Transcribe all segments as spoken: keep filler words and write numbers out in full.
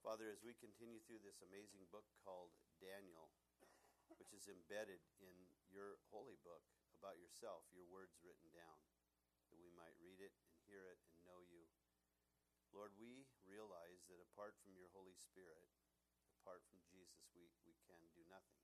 Father, as we continue through this amazing book called Daniel, which is embedded in your holy book about yourself, your words written down, that we might read it and hear it and know you. Lord, we realize that apart from your Holy Spirit, apart from Jesus, we, we can do nothing.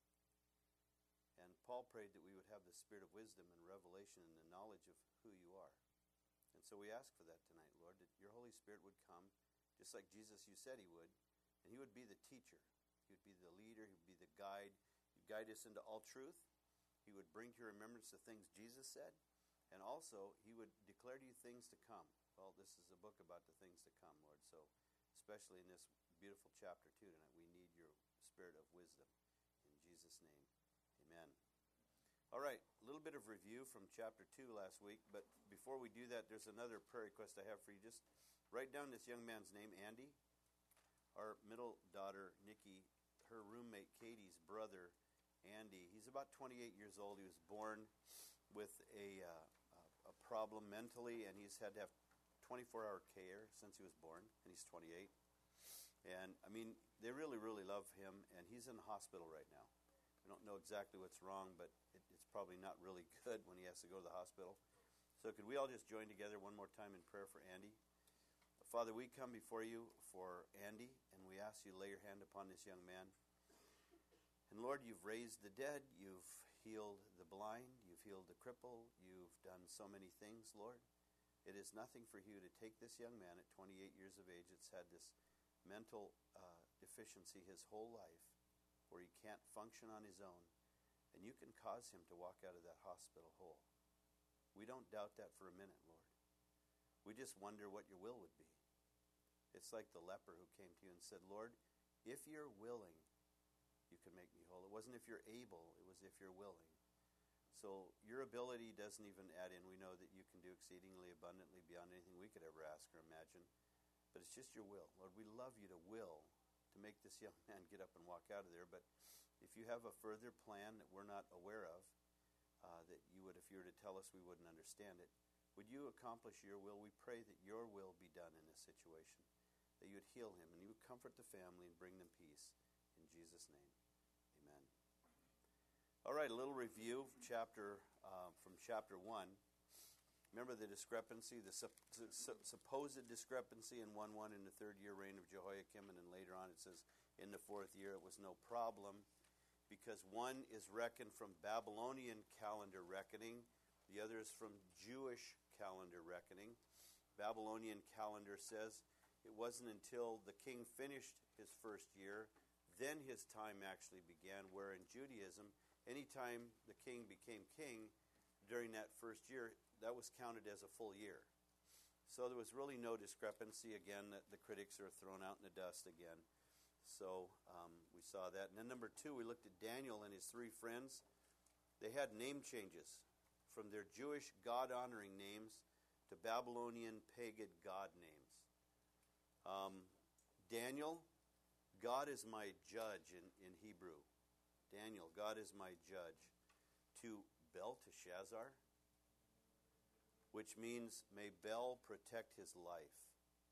And Paul prayed that we would have the spirit of wisdom and revelation and the knowledge of who you are. And so we ask for that tonight, Lord, that your Holy Spirit would come, just like Jesus, you said he would, and he would be the teacher. He would be the leader. He would be the guide. He'd guide us into all truth. He would bring to your remembrance the things Jesus said. And also, he would declare to you things to come. Well, this is a book about the things to come, Lord. So, especially in this beautiful chapter two tonight, we need your spirit of wisdom. In Jesus' name, amen. All right, a little bit of review from chapter two last week. But before we do that, there's another prayer request I have for you. Just write down this young man's name, Andy. Our middle daughter, Nikki, her roommate, Katie's brother, Andy. He's about twenty-eight years old. He was born with a, uh, a problem mentally, and he's had to have twenty-four hour care since he was born, and he's twenty-eight. And, I mean, they really, really love him, and he's in the hospital right now. I don't know exactly what's wrong, but it, it's probably not really good when he has to go to the hospital. So could we all just join together one more time in prayer for Andy? Father, we come before you for Andy, and we ask you to lay your hand upon this young man. And Lord, you've raised the dead, you've healed the blind, you've healed the cripple, you've done so many things, Lord. It is nothing for you to take this young man at twenty-eight years of age that's had this mental uh, deficiency his whole life, where he can't function on his own, and you can cause him to walk out of that hospital whole. We don't doubt that for a minute, Lord. We just wonder what your will would be. It's like the leper who came to you and said, Lord, if you're willing, you can make me whole. It wasn't if you're able, it was if you're willing. So your ability doesn't even add in. We know that you can do exceedingly abundantly beyond anything we could ever ask or imagine. But it's just your will. Lord, we love you to will to make this young man get up and walk out of there. But if you have a further plan that we're not aware of, uh, that you would, if you were to tell us, we wouldn't understand it, would you accomplish your will? We pray that your will be done in this situation, that you would heal him and you would comfort the family and bring them peace. In Jesus' name, amen. All right, a little review chapter uh, from chapter one. Remember the discrepancy, the su- su- supposed discrepancy in one one in the third year reign of Jehoiakim, and then later on it says in the fourth year it was no problem, because one is reckoned from Babylonian calendar reckoning, the other is from Jewish calendar reckoning. Babylonian calendar says it wasn't until the king finished his first year, then his time actually began, where in Judaism, anytime the king became king during that first year, that was counted as a full year. So there was really no discrepancy. Again, the, the critics are thrown out in the dust again. So um, we saw that. And then number two, we looked at Daniel and his three friends. They had name changes from their Jewish God-honoring names to Babylonian pagan god names. Um, Daniel, God is my judge in, in Hebrew. Daniel, God is my judge. To Belteshazzar, which means may Bel protect his life.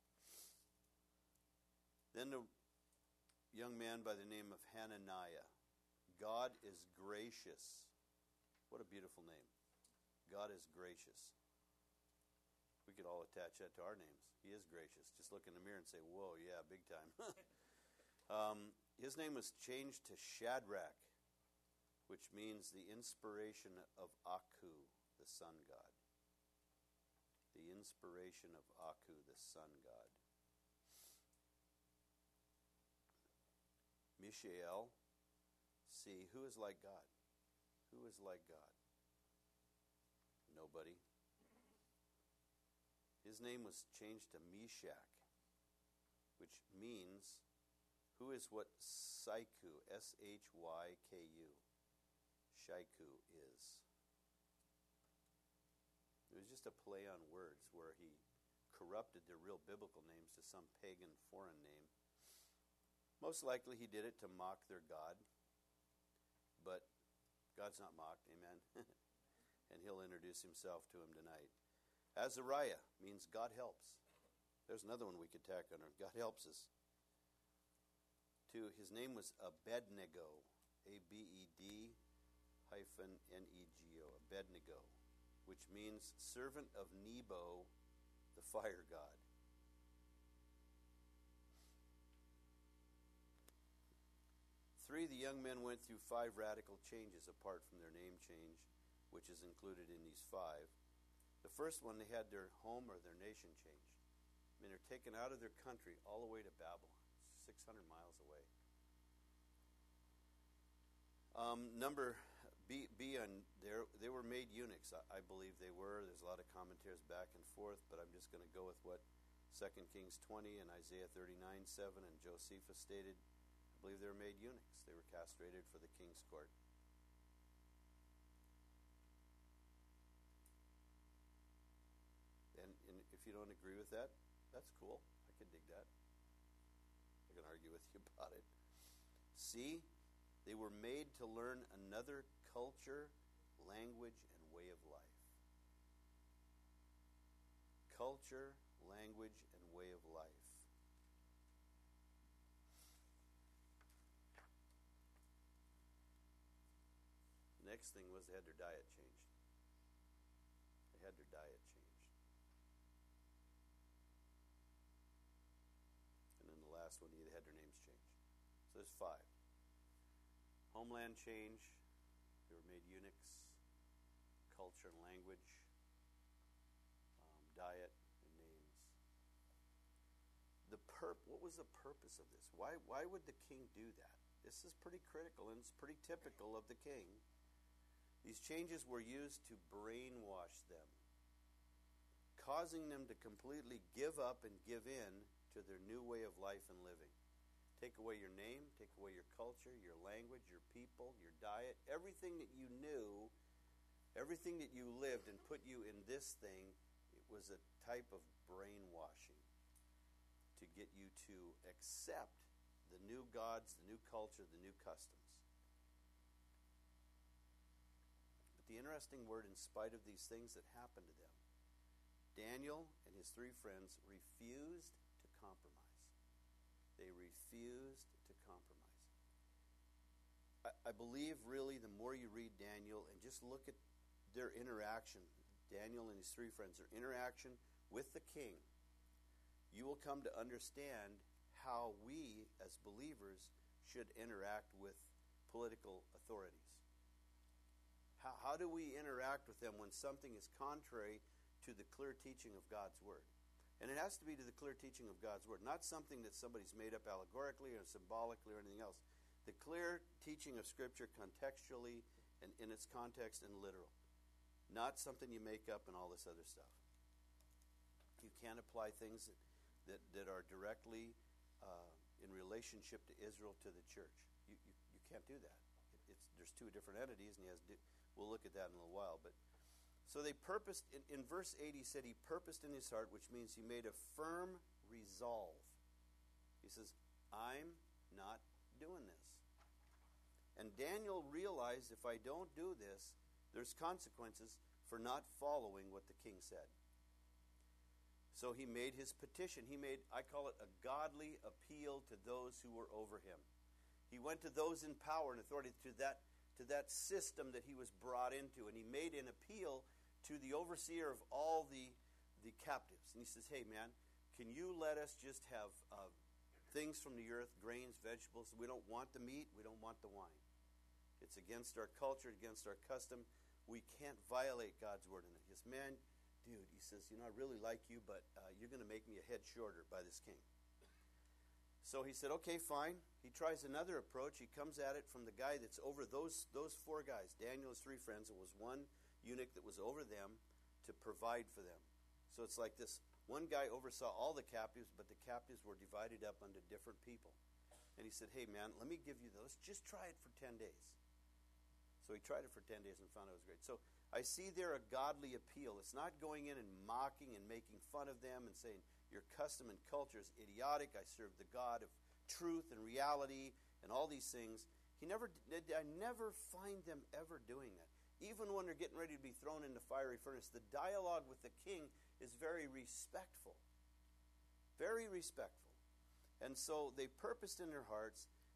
Then the young man by the name of Hananiah, God is gracious. What a beautiful name. God is gracious. We could all attach that to our names. He is gracious. Just look in the mirror and say, whoa, yeah, big time. um, his name was changed to Shadrach, which means the inspiration of Aku, the sun god. The inspiration of Aku, the sun god. Mishael, see, who is like God? Who is like God? Nobody. His name was changed to Meshach, which means, who is what Syku, S H Y K U, Shaiku is. It was just a play on words where he corrupted the real biblical names to some pagan foreign name. Most likely he did it to mock their God, but God's not mocked, amen? And he'll introduce himself to him tonight. Azariah means God helps. There's another one we could tack on. God helps us. to, his name was Abednego, A B E D hyphen N E G O, Abednego, which means servant of Nebo, the fire god. Three, the young men went through five radical changes apart from their name change, which is included in these five. The first one, they had their home or their nation changed. I mean, they're taken out of their country all the way to Babylon, six hundred miles away. Um, number B, B on there, they were made eunuchs. I, I believe they were. There's a lot of commentaries back and forth, but I'm just going to go with what Second Kings twenty and Isaiah thirty-nine seven and Josephus stated. I believe they were made eunuchs. They were castrated for the king's court. And, and if you don't agree with that, that's cool. I can dig that. I can argue with you about it. C, they were made to learn another culture, language, and way of life. Culture, language, and way of life. Next thing was they had their diet changed. They had their diet changed. And then the last one, they had their names changed. So there's five. Homeland change. They were made eunuchs. Culture and language. Um, diet and names. The perp. What was the purpose of this? Why, why would the king do that? This is pretty critical and it's pretty typical of the king. These changes were used to brainwash them, causing them to completely give up and give in to their new way of life and living. Take away your name, take away your culture, your language, your people, your diet, everything that you knew, everything that you lived, and put you in this thing. It was a type of brainwashing to get you to accept the new gods, the new culture, the new customs. The interesting word, in spite of these things that happened to them, Daniel and his three friends refused to compromise. They refused to compromise. I, I believe, really, the more you read Daniel and just look at their interaction, Daniel and his three friends, their interaction with the king, you will come to understand how we, as believers, should interact with political authorities. How, how do we interact with them when something is contrary to the clear teaching of God's Word? And it has to be to the clear teaching of God's Word, not something that somebody's made up allegorically or symbolically or anything else. The clear teaching of Scripture contextually and in its context and literal. Not something you make up and all this other stuff. You can't apply things that, that, that are directly uh, in relationship to Israel, to the church. You, you, you can't do that. It, it's, there's two different entities, and he has to do, we'll look at that in a little while. But so they purposed, in, in verse eight he said he purposed in his heart, which means he made a firm resolve. He says, I'm not doing this. And Daniel realized, if I don't do this, there's consequences for not following what the king said. So he made his petition. He made, I call it, a godly appeal to those who were over him. He went to those in power and authority, to that, to that system that he was brought into, and he made an appeal to the overseer of all the, the captives. And he says, hey, man, can you let us just have uh, things from the earth, grains, vegetables? We don't want the meat. We don't want the wine. It's against our culture, against our custom. We can't violate God's word in it. He says, man, dude, he says, you know, I really like you, but uh, you're going to make me a head shorter by this king. So he said, okay, fine. He tries another approach. He comes at it from the guy that's over those those four guys. Daniel's three friends, and was one eunuch that was over them to provide for them. So it's like this. One guy oversaw all the captives, but the captives were divided up into different people. And he said, hey, man, let me give you those. Just try it for ten days. So he tried it for ten days and found it was great. So I see there a godly appeal. It's not going in and mocking and making fun of them and saying, your custom and culture is idiotic. I serve the God of truth and reality and all these things. He never, I never find them ever doing that. Even when they're getting ready to be thrown in the fiery furnace, the dialogue with the king is very respectful. Very respectful. And so they purposed in their hearts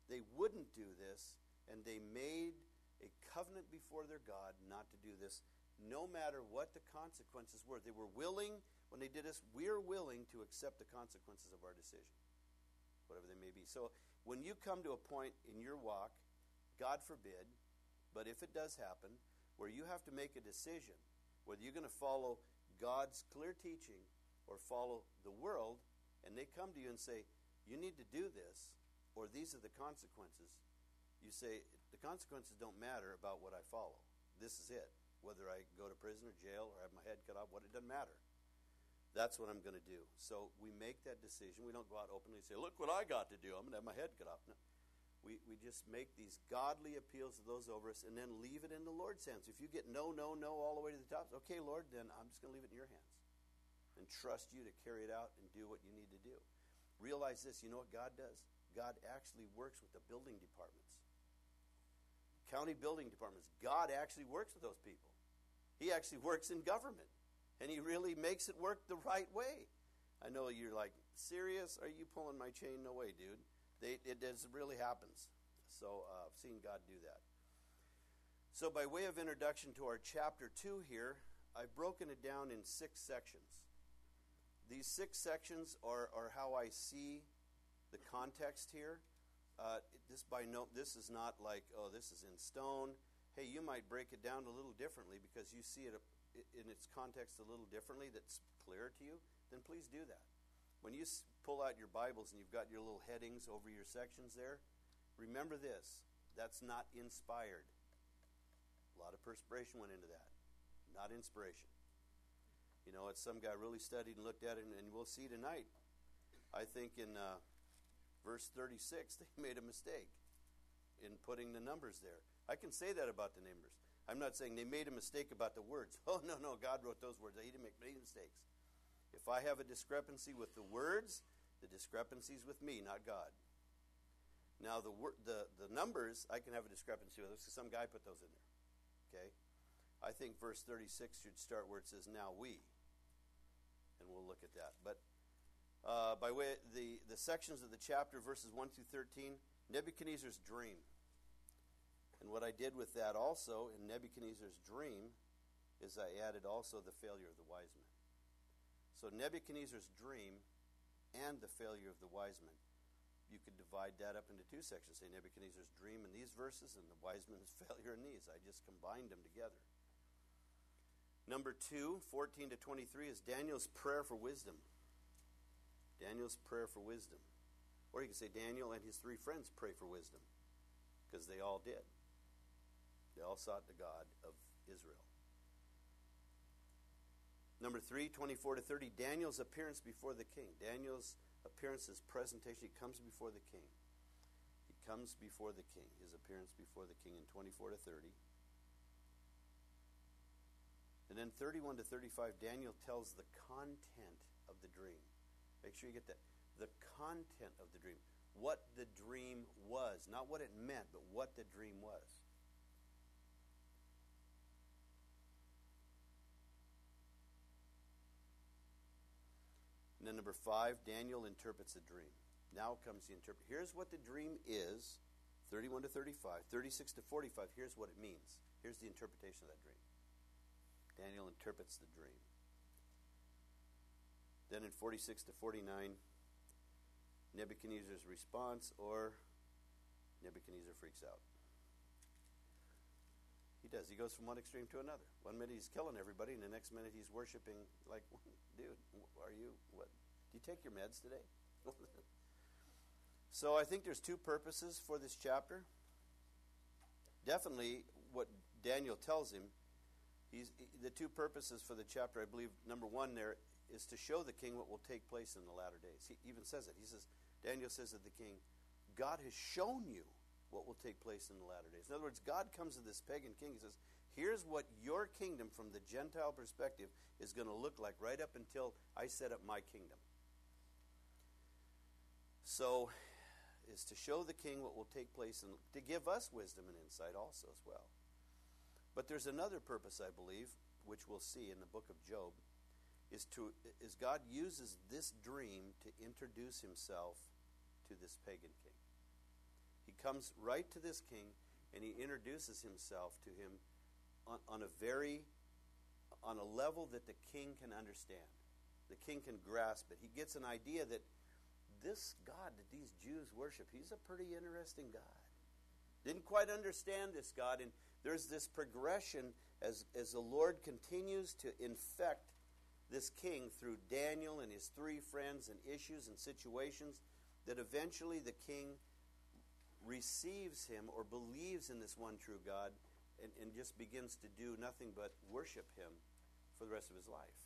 they wouldn't do this, and they made a covenant before their God not to do this, no matter what the consequences were. They were willing, when they did this, we're willing to accept the consequences of our decision, whatever they may be. So when you come to a point in your walk, God forbid, but if it does happen, where you have to make a decision, whether you're going to follow God's clear teaching or follow the world, and they come to you and say, you need to do this, or these are the consequences, you say, the consequences don't matter about what I follow. This is it. Whether I go to prison or jail or have my head cut off, what it doesn't matter. That's what I'm going to do. So we make that decision. We don't go out openly and say, look what I got to do. I'm going to have my head cut off. No. We, we just make these godly appeals to those over us and then leave it in the Lord's hands. If you get no, no, no all the way to the top, okay, Lord, then I'm just going to leave it in your hands and trust you to carry it out and do what you need to do. Realize this, you know what God does? God actually works with the building departments. County building departments. God actually works with those people. He actually works in government. And he really makes it work the right way. I know you're like, serious? Are you pulling my chain? No way, dude. They, it does, really happens. So uh, I've seen God do that. So by way of introduction to our chapter two here, I've broken it down in six sections. These six sections are, are how I see the context here. Uh, this by no, this is not like, oh, this is in stone. Hey, you might break it down a little differently because you see it in its context a little differently that's clearer to you, then please do that. When you pull out your Bibles and you've got your little headings over your sections there, remember this, that's not inspired. A lot of perspiration went into that. Not inspiration. You know, it's some guy really studied and looked at it, and, and we'll see tonight. I think in uh, verse thirty-six, they made a mistake in putting the numbers there. I can say that about the numbers. I'm not saying they made a mistake about the words. Oh, no, no, God wrote those words. He didn't make any mistakes. If I have a discrepancy with the words, the discrepancy is with me, not God. Now, the wor- the the numbers, I can have a discrepancy with. So some guy put those in there. Okay? I think verse thirty-six should start where it says, now we. And we'll look at that. But uh, by way of the, the sections of the chapter, verses one through thirteen, Nebuchadnezzar's dream. And what I did with that also in Nebuchadnezzar's dream is I added also the failure of the wise men. So Nebuchadnezzar's dream and the failure of the wise men. You could divide that up into two sections. Say Nebuchadnezzar's dream in these verses and the wise men's failure in these. I just combined them together. Number two, fourteen to twenty-three, is Daniel's prayer for wisdom. Daniel's prayer for wisdom. Or you can say Daniel and his three friends pray for wisdom. Because they all did. They all sought the God of Israel. Number three, twenty-four to thirty, Daniel's appearance before the king. Daniel's appearance, his presentation, he comes before the king. He comes before the king, his appearance before the king in twenty-four to thirty. And then thirty-one to thirty-five, Daniel tells the content of the dream. Make sure you get that. The content of the dream. What the dream was. Not what it meant, but what the dream was. And then number five, Daniel interprets the dream. Now comes the interpret. Here's what the dream is, thirty-one to thirty-five. thirty-six to forty-five, here's what it means. Here's the interpretation of that dream. Daniel interprets the dream. Then in forty-six to forty-nine, Nebuchadnezzar's response, or Nebuchadnezzar freaks out. He does. He goes from one extreme to another. One minute he's killing everybody, and the next minute he's worshiping like, dude, are you, what? Do you take your meds today? So I think there's two purposes for this chapter. Definitely what Daniel tells him, he's, the two purposes for the chapter, I believe, number one there is to show the king what will take place in the latter days. He even says it. He says, Daniel says to the king, God has shown you what will take place in the latter days. In other words, God comes to this pagan king. He says, here's what your kingdom from the Gentile perspective is going to look like right up until I set up my kingdom. So, is to show the king what will take place and to give us wisdom and insight also as well. But there's another purpose, I believe, which we'll see in the book of Job, is to is God uses this dream to introduce himself to this pagan king. He comes right to this king, and he introduces himself to him on, on a very, on a level that the king can understand. The king can grasp it. He gets an idea that this God that these Jews worship, he's a pretty interesting God. Didn't quite understand this God, and there's this progression as, as the Lord continues to infect this king through Daniel and his three friends and issues and situations, that eventually the king receives him or believes in this one true God and, and just begins to do nothing but worship him for the rest of his life.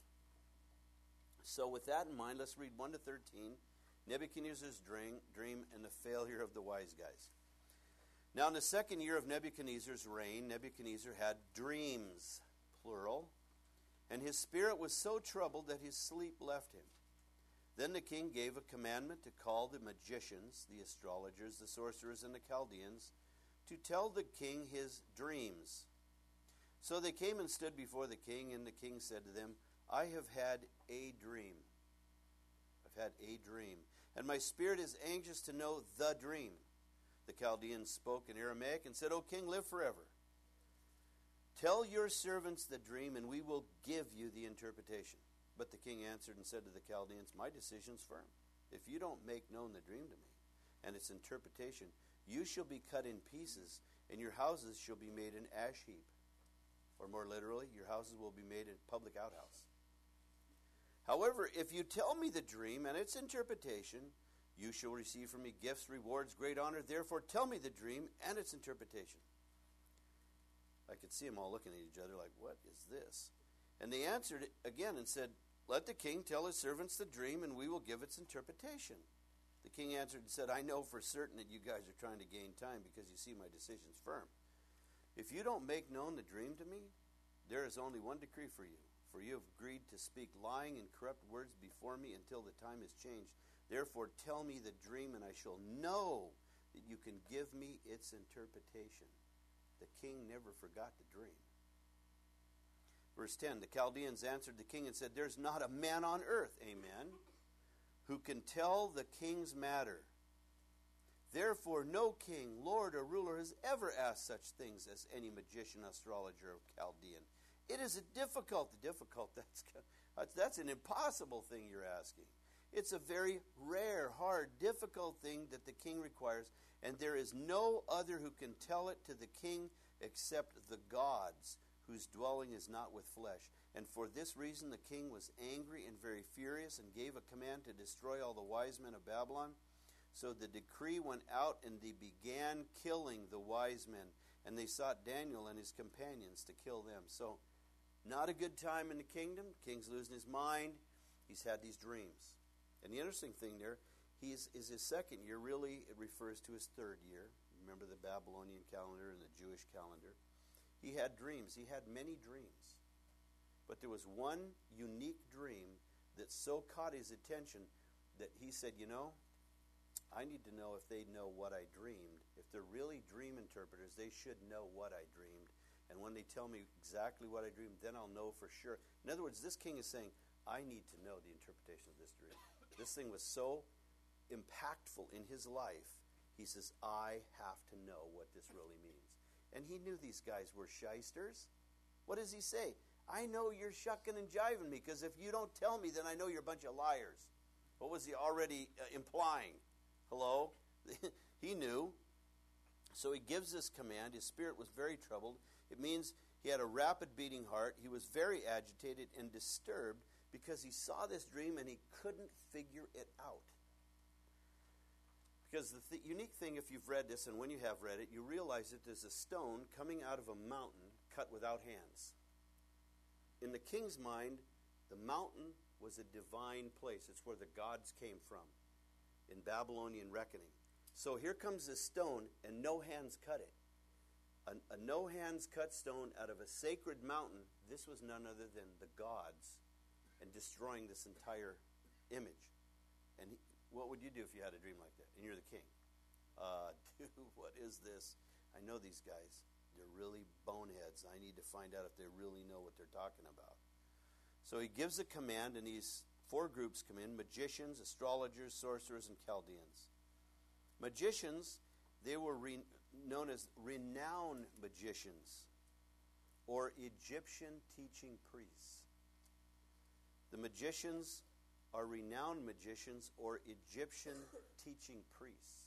So with that in mind, let's read one to thirteen, Nebuchadnezzar's dream, dream and the failure of the wise guys. Now in the second year of Nebuchadnezzar's reign, Nebuchadnezzar had dreams, plural, and his spirit was so troubled that his sleep left him. Then the king gave a commandment to call the magicians, the astrologers, the sorcerers, and the Chaldeans to tell the king his dreams. So they came and stood before the king, and the king said to them, I have had a dream. I've had a dream, and my spirit is anxious to know the dream. The Chaldeans spoke in Aramaic and said, O king, live forever. Tell your servants the dream, and we will give you the interpretation. But the king answered and said to the Chaldeans, my decision's firm. If you don't make known the dream to me and its interpretation, you shall be cut in pieces, and your houses shall be made an ash heap. Or more literally, your houses will be made a public outhouse. However, if you tell me the dream and its interpretation, you shall receive from me gifts, rewards, great honor. Therefore, tell me the dream and its interpretation. I could see them all looking at each other like, what is this? And they answered again and said, let the king tell his servants the dream, and we will give its interpretation. The king answered and said, I know for certain that you guys are trying to gain time because you see my decision's firm. If you don't make known the dream to me, there is only one decree for you. For you have agreed to speak lying and corrupt words before me until the time is changed. Therefore tell me the dream, and I shall know that you can give me its interpretation. The king never forgot the dream. Verse ten, the Chaldeans answered the king and said, there's not a man on earth, amen, who can tell the king's matter. Therefore no king, lord, or ruler has ever asked such things as any magician, astrologer, or Chaldean. It is a difficult, difficult, that's, that's an impossible thing you're asking. It's a very rare, hard, difficult thing that the king requires, and there is no other who can tell it to the king except the gods, whose dwelling is not with flesh. And for this reason the king was angry and very furious, and gave a command to destroy all the wise men of Babylon. So the decree went out, and they began killing the wise men, and they sought Daniel and his companions to kill them. So not a good time in the kingdom. The king's losing his mind. He's had these dreams. And the interesting thing there, he's, is his second year. Really, it refers to his third year. Remember the Babylonian calendar and the Jewish calendar. He had dreams. He had many dreams. But there was one unique dream that so caught his attention that he said, you know, I need to know if they know what I dreamed. If they're really dream interpreters, they should know what I dreamed. And when they tell me exactly what I dreamed, then I'll know for sure. In other words, this king is saying, I need to know the interpretation of this dream. This thing was so impactful in his life, he says, I have to know what this really means. And he knew these guys were shysters. What does he say? I know you're shucking and jiving me, because if you don't tell me, then I know you're a bunch of liars. What was he already uh, implying? Hello? He knew. So he gives this command. His spirit was very troubled. It means he had a rapid beating heart. He was very agitated and disturbed because he saw this dream and he couldn't figure it out. Because the th- unique thing, if you've read this, and when you have read it, you realize that there's a stone coming out of a mountain cut without hands. In the king's mind, the mountain was a divine place. It's where the gods came from in Babylonian reckoning. So here comes this stone, and no hands cut it. A, a no-hands cut stone out of a sacred mountain. This was none other than the gods, and destroying this entire image. And he, what would you do if you had a dream like that, and you're the king? Uh, dude, what is this? I know these guys. They're really boneheads. I need to find out if they really know what they're talking about. So he gives a command, and these four groups come in: magicians, astrologers, sorcerers, and Chaldeans. Magicians They were re- known as renowned magicians or Egyptian teaching priests. The magicians are renowned magicians or Egyptian teaching priests.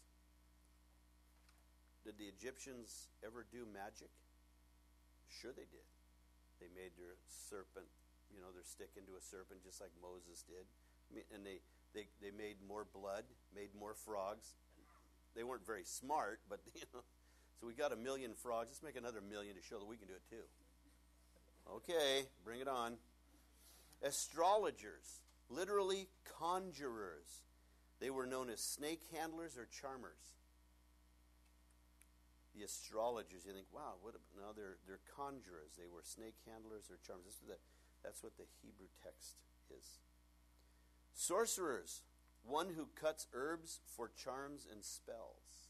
Did the Egyptians ever do magic? Sure they did. They made their serpent, you know, their stick into a serpent just like Moses did. And they, they, they made more blood, made more frogs. They weren't very smart, but, you know, so we got a million frogs. Let's make another million to show that we can do it too. Okay, bring it on. Astrologers, literally conjurers. They were known as snake handlers or charmers. The astrologers, you think, wow, what? A, no, they're they're conjurers. They were snake handlers or charmers. That's what the, that's what the Hebrew text is. Sorcerers, one who cuts herbs for charms and spells.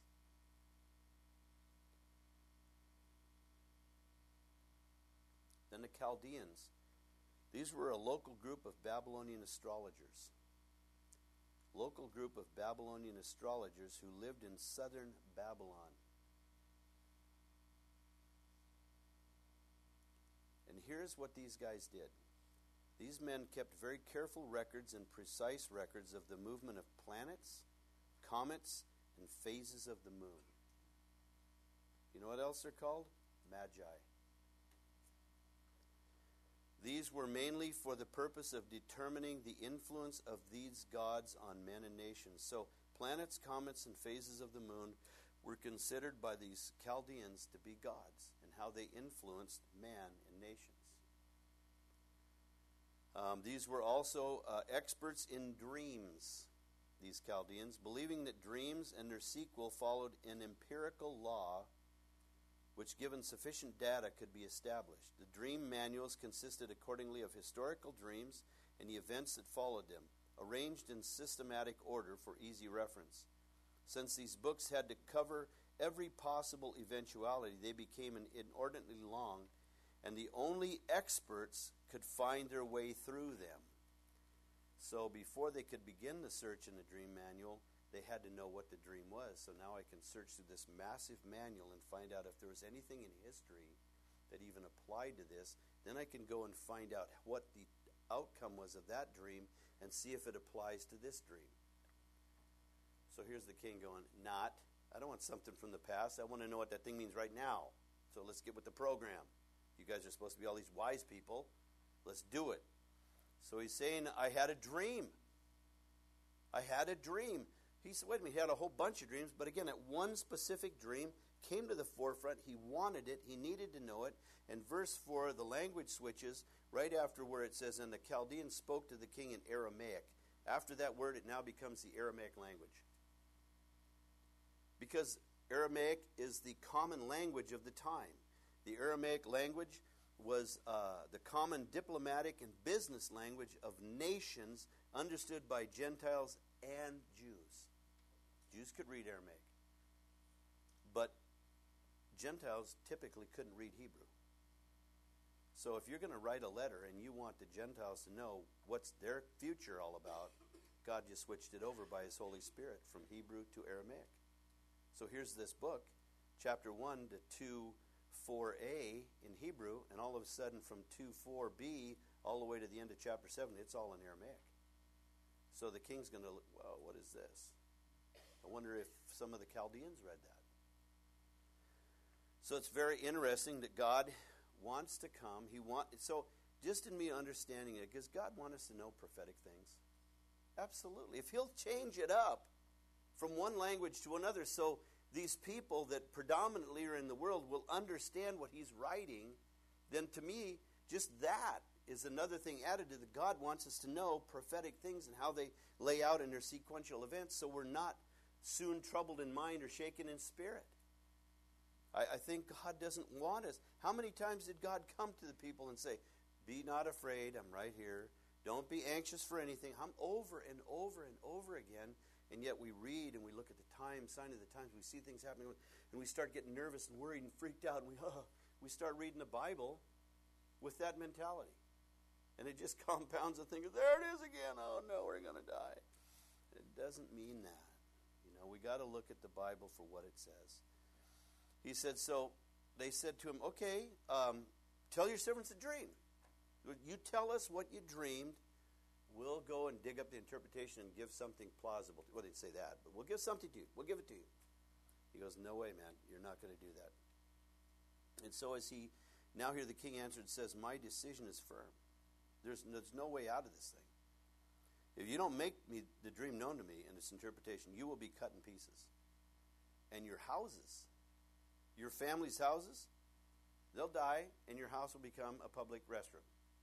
Then the Chaldeans. These were a local group of Babylonian astrologers. Local group of Babylonian astrologers who lived in southern Babylon. And here's what these guys did. These men kept very careful records and precise records of the movement of planets, comets, and phases of the moon. You know what else they're called? Magi. These were mainly for the purpose of determining the influence of these gods on men and nations. So planets, comets, and phases of the moon were considered by these Chaldeans to be gods and how they influenced man and nations. Um, these were also uh, experts in dreams, these Chaldeans, believing that dreams and their sequel followed an empirical law which, given sufficient data, could be established. The dream manuals consisted accordingly of historical dreams and the events that followed them, arranged in systematic order for easy reference. Since these books had to cover every possible eventuality, they became inordinately long, and the only experts could find their way through them. So before they could begin the search in the dream manual, they had to know what the dream was. So now I can search through this massive manual and find out if there was anything in history that even applied to this. Then I can go and find out what the outcome was of that dream and see if it applies to this dream. So here's the king going, not, I don't want something from the past. I want to know what that thing means right now. So let's get with the program. You guys are supposed to be all these wise people. Let's do it. So he's saying, I had a dream. I had a dream. He said, wait a minute, he had a whole bunch of dreams, but again, that one specific dream came to the forefront. He wanted it. He needed to know it. And verse four, the language switches right after where it says, and the Chaldeans spoke to the king in Aramaic. After that word, it now becomes the Aramaic language. Because Aramaic is the common language of the time. The Aramaic language was uh, the common diplomatic and business language of nations understood by Gentiles and Jews. Jews could read Aramaic, but Gentiles typically couldn't read Hebrew. So if you're going to write a letter and you want the Gentiles to know what's their future all about, God just switched it over by His Holy Spirit from Hebrew to Aramaic. So here's this book, chapter one to two four a in Hebrew, and all of a sudden from two four b all the way to the end of chapter seven, it's all in Aramaic. So the king's going to look, well, what is this? I wonder if some of the Chaldeans read that. So it's very interesting that God wants to come. He want so just in me understanding it, does God want us to know prophetic things? Absolutely. If He'll change it up from one language to another, so these people that predominantly are in the world will understand what He's writing, then to me, just that is another thing added to that. God wants us to know prophetic things and how they lay out in their sequential events, so we're not soon troubled in mind or shaken in spirit. I, I think God doesn't want us. How many times did God come to the people and say, be not afraid, I'm right here. Don't be anxious for anything. I'm over and over and over again. And yet we read and we look at the time, sign of the times, we see things happening, and we start getting nervous and worried and freaked out, and we, oh, we start reading the Bible with that mentality. And it just compounds the thing. There it is again. Oh, no, we're going to die. It doesn't mean that. Now, we got to look at the Bible for what it says. He said, so they said to him, okay, um, tell your servants a dream. You tell us what you dreamed. We'll go and dig up the interpretation and give something plausible. Well, they didn't say that, but we'll give something to you. We'll give it to you. He goes, no way, man. You're not going to do that. And so as he, now here the king answered and says, my decision is firm. There's, there's no way out of this thing. If you don't make me the dream known to me and its interpretation, you will be cut in pieces. And your houses, your family's houses, they'll die, and your house will become a public restroom.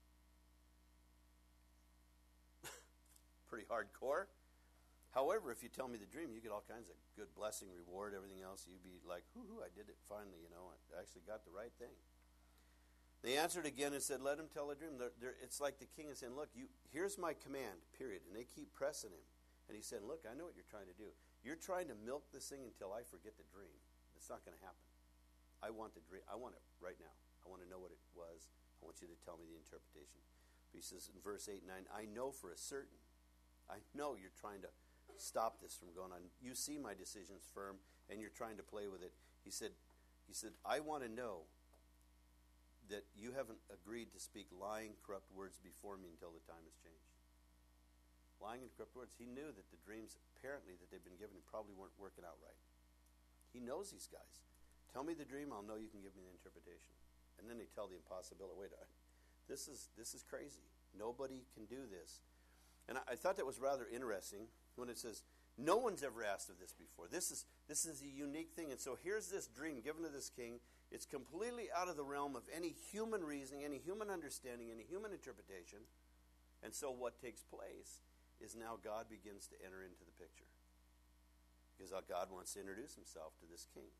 Pretty hardcore. However, if you tell me the dream, you get all kinds of good blessing, reward, everything else. You'd be like, hoo-hoo, I did it finally, you know. I actually got the right thing. They answered again and said, let him tell a dream. They're, they're, it's like the king is saying, look, you, here's my command, period. And they keep pressing him. And he said, look, I know what you're trying to do. You're trying to milk this thing until I forget the dream. It's not going to happen. I want the dream. I want it right now. I want to know what it was. I want you to tell me the interpretation. But he says in verse eight and nine, I know for a certain. I know you're trying to stop this from going on. You see my decision's firm, and you're trying to play with it. He said, he said, I want to know that you haven't agreed to speak lying, corrupt words before me until the time has changed. Lying and corrupt words. He knew that the dreams, apparently, that they've been given him probably weren't working out right. He knows these guys. Tell me the dream, I'll know you can give me the interpretation. And then they tell the impossibility. Wait, this is this is crazy. Nobody can do this. And I, I thought that was rather interesting when it says, no one's ever asked of this before. This is this is a unique thing. And so here's this dream given to this king. It's completely out of the realm of any human reasoning, any human understanding, any human interpretation. And so what takes place is now God begins to enter into the picture. Because God wants to introduce himself to this king.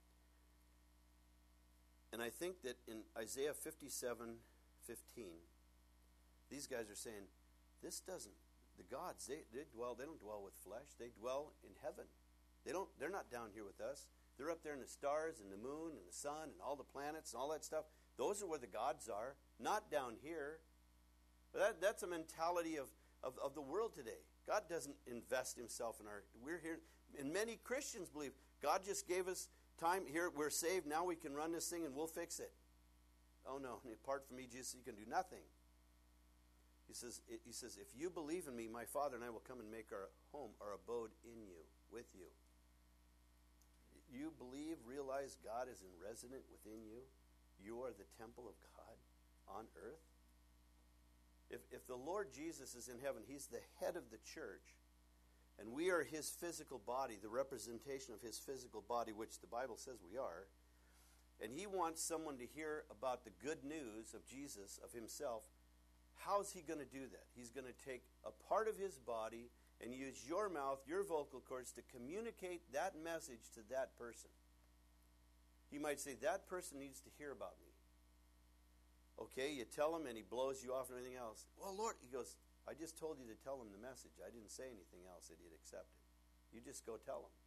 And I think that in Isaiah fifty-seven fifteen, these guys are saying, this doesn't, the gods, they, they dwell, they don't dwell with flesh. They dwell in heaven. They don't, they're not down here with us. They're up there in the stars and the moon and the sun and all the planets and all that stuff. Those are where the gods are, not down here. But that, that's a mentality of, of, of the world today. God doesn't invest himself in our, we're here, and many Christians believe God just gave us time here, we're saved, now we can run this thing and we'll fix it. Oh no, apart from me, Jesus, you can do nothing. He says, he says, if you believe in me, my Father and I will come and make our home, our abode in you, with you. You believe, realize God is in resident within you. You are the temple of God on earth. If, if the Lord Jesus is in heaven, he's the head of the church, and we are his physical body, the representation of his physical body, which the Bible says we are, and he wants someone to hear about the good news of Jesus, of himself, how's he going to do that? He's going to take a part of his body and use your mouth, your vocal cords, to communicate that message to that person. He might say, that person needs to hear about me. Okay, you tell him and he blows you off and everything else. Well, Lord, he goes, I just told you to tell him the message. I didn't say anything else that he'd accept it. You just go tell him.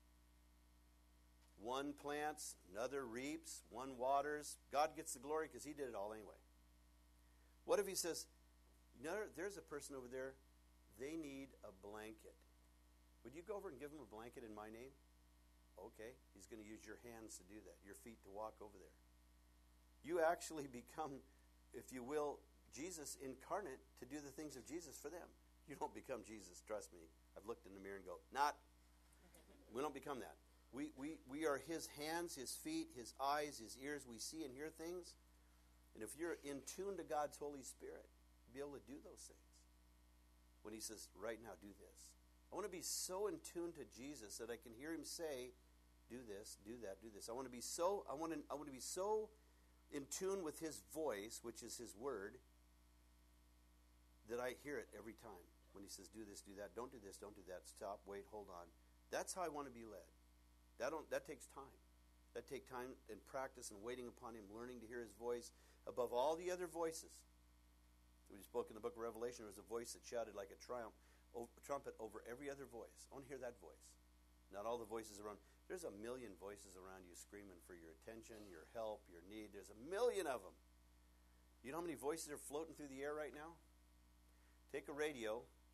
One plants, another reaps, one waters. God gets the glory because he did it all anyway. What if he says, no, there's a person over there, they need a blanket. Would you go over and give them a blanket in my name? Okay, he's going to use your hands to do that, your feet to walk over there. You actually become, if you will, Jesus incarnate to do the things of Jesus for them. You don't become Jesus, trust me. I've looked in the mirror and go, not. We don't become that. We, we, we are his hands, his feet, his eyes, his ears. We see and hear things. And if you're in tune to God's Holy Spirit, you'll be able to do those things. When he says, right now, do this. I want to be so in tune to Jesus that I can hear him say, do this, do that, do this. I want to be so, I want to, I want to be so in tune with his voice, which is his word, that I hear it every time. When he says, do this, do that, don't do this, don't do that, stop, wait, hold on. That's how I want to be led. That don't, that takes time. That takes time and practice and waiting upon him, learning to hear his voice above all the other voices. We spoke in the book of Revelation, there was a voice that shouted like a triumph, a trumpet over every other voice. I want to hear that voice. Not all the voices around. There's a million voices around you screaming for your attention, your help, your need. There's a million of them. You know how many voices are floating through the air right now? Take a radio,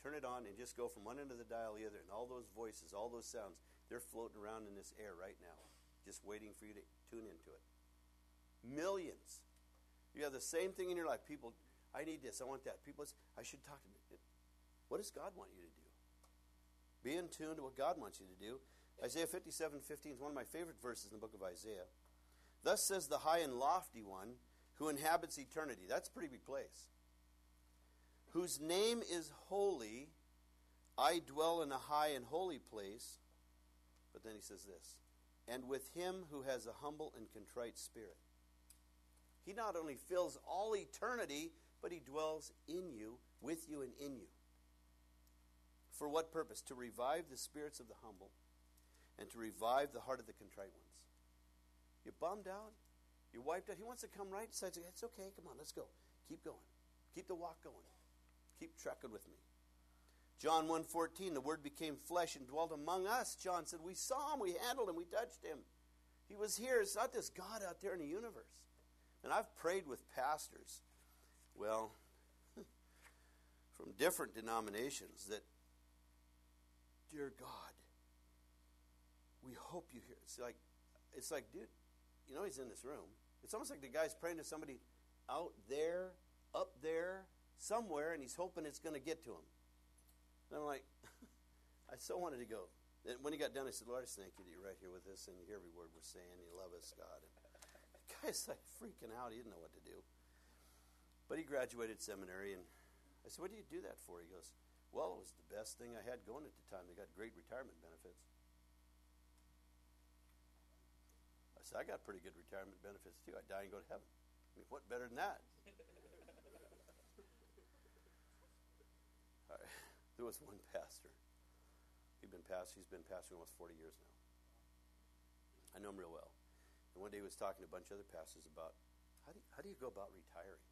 turn it on and just go from one end of the dial to the other, and all those voices, all those sounds, they're floating around in this air right now, just waiting for you to tune into it. Millions. You have the same thing in your life. People, I need this, I want that. People, I should talk to me. What does God want you to do? Be in tune to what God wants you to do. Isaiah fifty-seven fifteen is one of my favorite verses in the book of Isaiah. Thus says the high and lofty one who inhabits eternity. That's a pretty big place. Whose name is holy. I dwell in a high and holy place. But then he says this. And with him who has a humble and contrite spirit. He not only fills all eternity, but he dwells in you, with you, and in you. For what purpose? To revive the spirits of the humble and to revive the heart of the contrite ones. You're bummed out. You're wiped out. He wants to come right inside. It's okay. Come on, let's go. Keep going. Keep the walk going. Keep trekking with me. John one fourteen, the Word became flesh and dwelt among us. John said, we saw him, we handled him, we touched him. He was here. It's not this God out there in the universe. And I've prayed with pastors, well, from different denominations that, dear God, we hope you hear. It's like, it's like, dude, you know he's in this room. It's almost like the guy's praying to somebody out there, up there, somewhere, and he's hoping it's going to get to him. And I'm like, I so wanted to go. And when he got done, I said, Lord, I just thank you that you're right here with us and you hear every word we're saying. You love us, God. And the guy's like freaking out. He didn't know what to do. But he graduated seminary, and I said, what do you do that for? He goes, well, it was the best thing I had going at the time. They got great retirement benefits. I said, I got pretty good retirement benefits too. I die and go to heaven. I mean, what better than that? All right. There was one pastor. He'd been pastor. He's been pastoring almost forty years now. I know him real well. And one day he was talking to a bunch of other pastors about how do you, how do you go about retiring?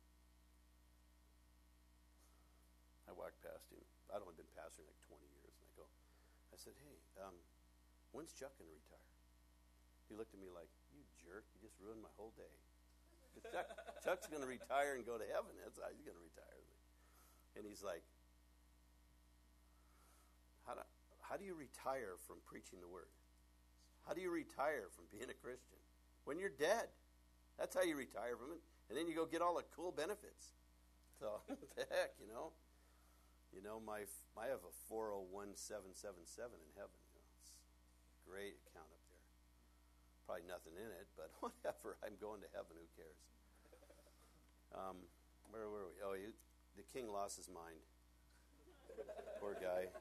I walked past him. I'd only been pastoring like twenty years, and I go, I said, hey, um, when's Chuck going to retire? He looked at me like, you jerk, you just ruined my whole day. Chuck, Chuck's going to retire and go to heaven. That's how he's going to retire. And he's like, how do, how do you retire from preaching the word? How do you retire from being a Christian? When you're dead. That's how you retire from it. And then you go get all the cool benefits. So, what the heck, you know? You know, my I have a four oh one seven seven seven in heaven. You know, it's a great account up there. Probably nothing in it, but whatever. I'm going to heaven. Who cares? Um, where were we? Oh, you, the king lost his mind. Poor guy.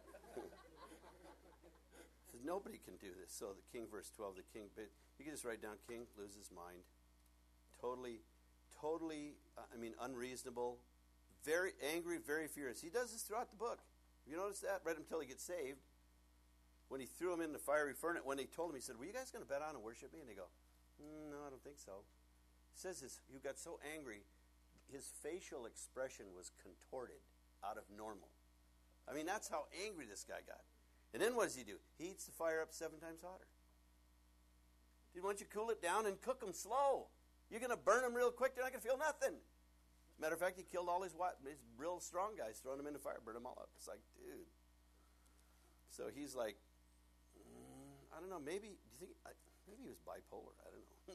Says nobody can do this. So the king, verse twelve. The king. You can just write down: king loses mind. Totally, totally. Uh, I mean, unreasonable. Very angry, very furious. He does this throughout the book. Have you noticed that? Right until he gets saved. When he threw him in the fiery furnace, when they told him, he said, were you guys going to bow down and worship me? And they go, mm, no, I don't think so. It says this, he got so angry, his facial expression was contorted out of normal. I mean, that's how angry this guy got. And then what does he do? He heats the fire up seven times hotter. Dude, why don't you cool it down and cook them slow? You're going to burn them real quick. They're not going to feel nothing. Matter of fact, he killed all his, his real strong guys, throwing them in the fire, burned them all up. It's like, dude. So he's like, mm, I don't know, maybe, do you think, maybe he was bipolar, I don't know.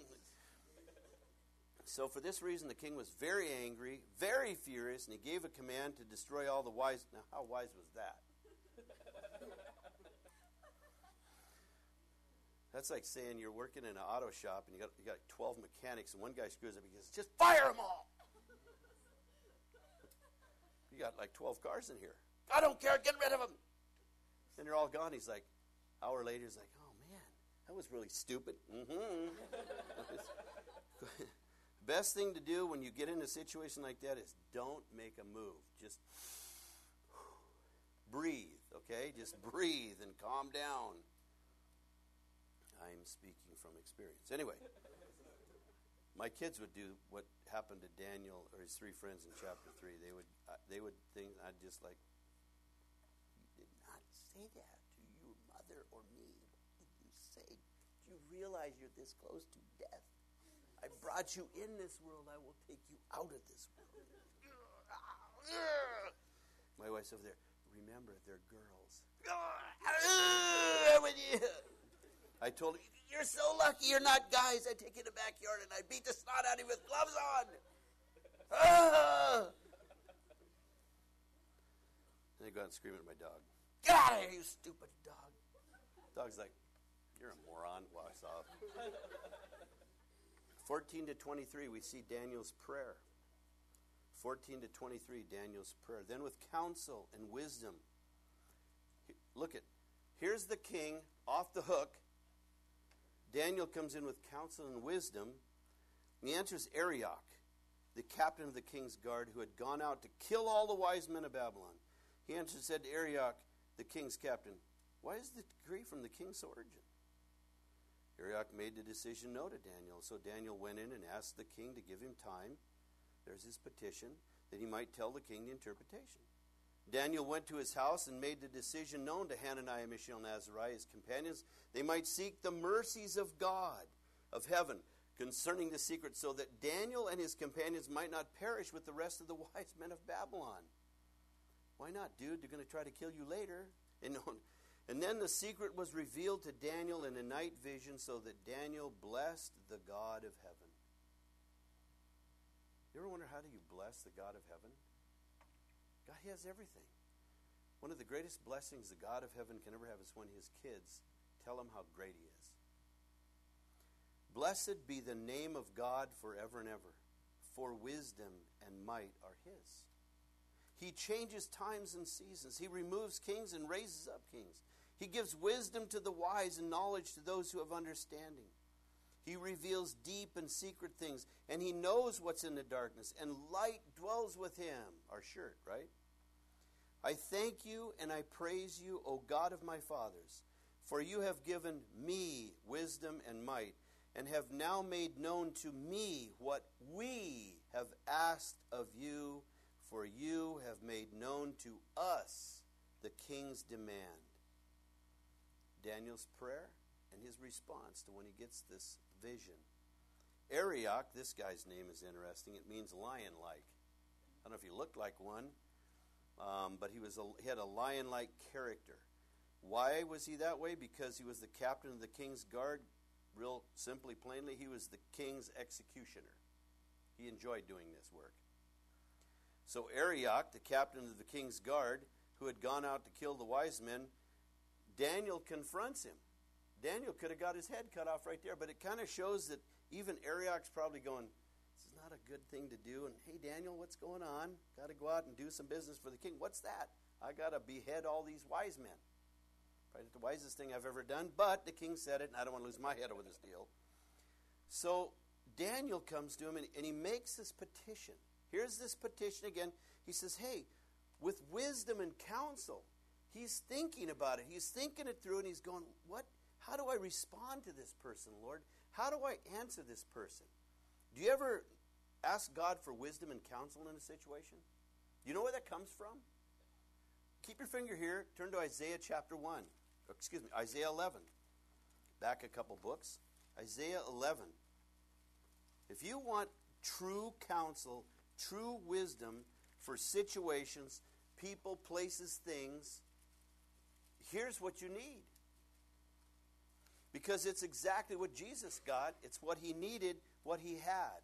So for this reason, the king was very angry, very furious, and he gave a command to destroy all the wise. Now, how wise was that? That's like saying you're working in an auto shop, and you got, you got twelve mechanics, and one guy screws up, and he goes, just fire them all! You got like twelve cars in here. I don't care. Get rid of them. And they're all gone. He's like, hour later, he's like, oh, man, that was really stupid. Mm-hmm. Best thing to do when you get in a situation like that is don't make a move. Just breathe, okay? Just breathe and calm down. I'm speaking from experience. Anyway, my kids would do what happened to Daniel or his three friends in chapter three. They would uh, they would think, I'd just like, you did not say that to your mother or me. What did you say? Do you realize you're this close to death? I brought you in this world. I will take you out of this world. My wife's over there. remember, they're girls. I told her, you're so lucky you're not guys. I take you in the backyard and I beat the snot out of you with gloves on. Ah! And I go out and scream at my dog. Get out of here, you stupid dog. Dog's like, you're a moron. Walks off. fourteen to twenty-three, we see Daniel's prayer. fourteen to twenty-three, Daniel's prayer. Then with counsel and wisdom. Look at, here's the king off the hook. Daniel comes in with counsel and wisdom. And he answers Arioch, the captain of the king's guard, who had gone out to kill all the wise men of Babylon. He answered and said to Arioch, the king's captain, why is the decree from the king so urgent? Arioch made the decision no to Daniel. So Daniel went in and asked the king to give him time. There's his petition, that he might tell the king the interpretation. Daniel went to his house and made the decision known to Hananiah, Mishael, and Azariah, his companions. They might seek the mercies of God, of heaven, concerning the secret, so that Daniel and his companions might not perish with the rest of the wise men of Babylon. Why not, dude? They're going to try to kill you later. And, and then the secret was revealed to Daniel in a night vision, so that Daniel blessed the God of heaven. You ever wonder, how do you bless the God of heaven? God, he has everything. One of the greatest blessings the God of heaven can ever have is when his kids tell him how great he is. Blessed be the name of God forever and ever, for wisdom and might are his. He changes times and seasons. He removes kings and raises up kings. He gives wisdom to the wise and knowledge to those who have understanding. He reveals deep and secret things, and he knows what's in the darkness, and light dwells with him. Our shirt, right? I thank you and I praise you, O God of my fathers, for you have given me wisdom and might, and have now made known to me what we have asked of you, for you have made known to us the king's demand. Daniel's prayer and his response to when he gets this vision. Arioch, this guy's name is interesting. It means lion-like. I don't know if he looked like one, um, but he was a, he had a lion-like character. Why was he that way? Because he was the captain of the king's guard. Real simply, plainly, he was the king's executioner. He enjoyed doing this work. So Arioch, the captain of the king's guard, who had gone out to kill the wise men, Daniel confronts him. Daniel could have got his head cut off right there, but it kind of shows that even Arioch's probably going, this is not a good thing to do. And, hey, Daniel, what's going on? Got to go out and do some business for the king. What's that? I got to behead all these wise men. Probably the wisest thing I've ever done, but the king said it, and I don't want to lose my head over this deal. So Daniel comes to him, and, and he makes this petition. Here's this petition again. He says, hey, with wisdom and counsel, he's thinking about it. He's thinking it through, and he's going, what? How do I respond to this person, Lord? How do I answer this person? Do you ever ask God for wisdom and counsel in a situation? Do you know where that comes from? Keep your finger here. Turn to Isaiah chapter one. Excuse me, Isaiah eleven. Back a couple books. Isaiah eleven. If you want true counsel, true wisdom for situations, people, places, things, here's what you need. Because it's exactly what Jesus got. It's what he needed, what he had.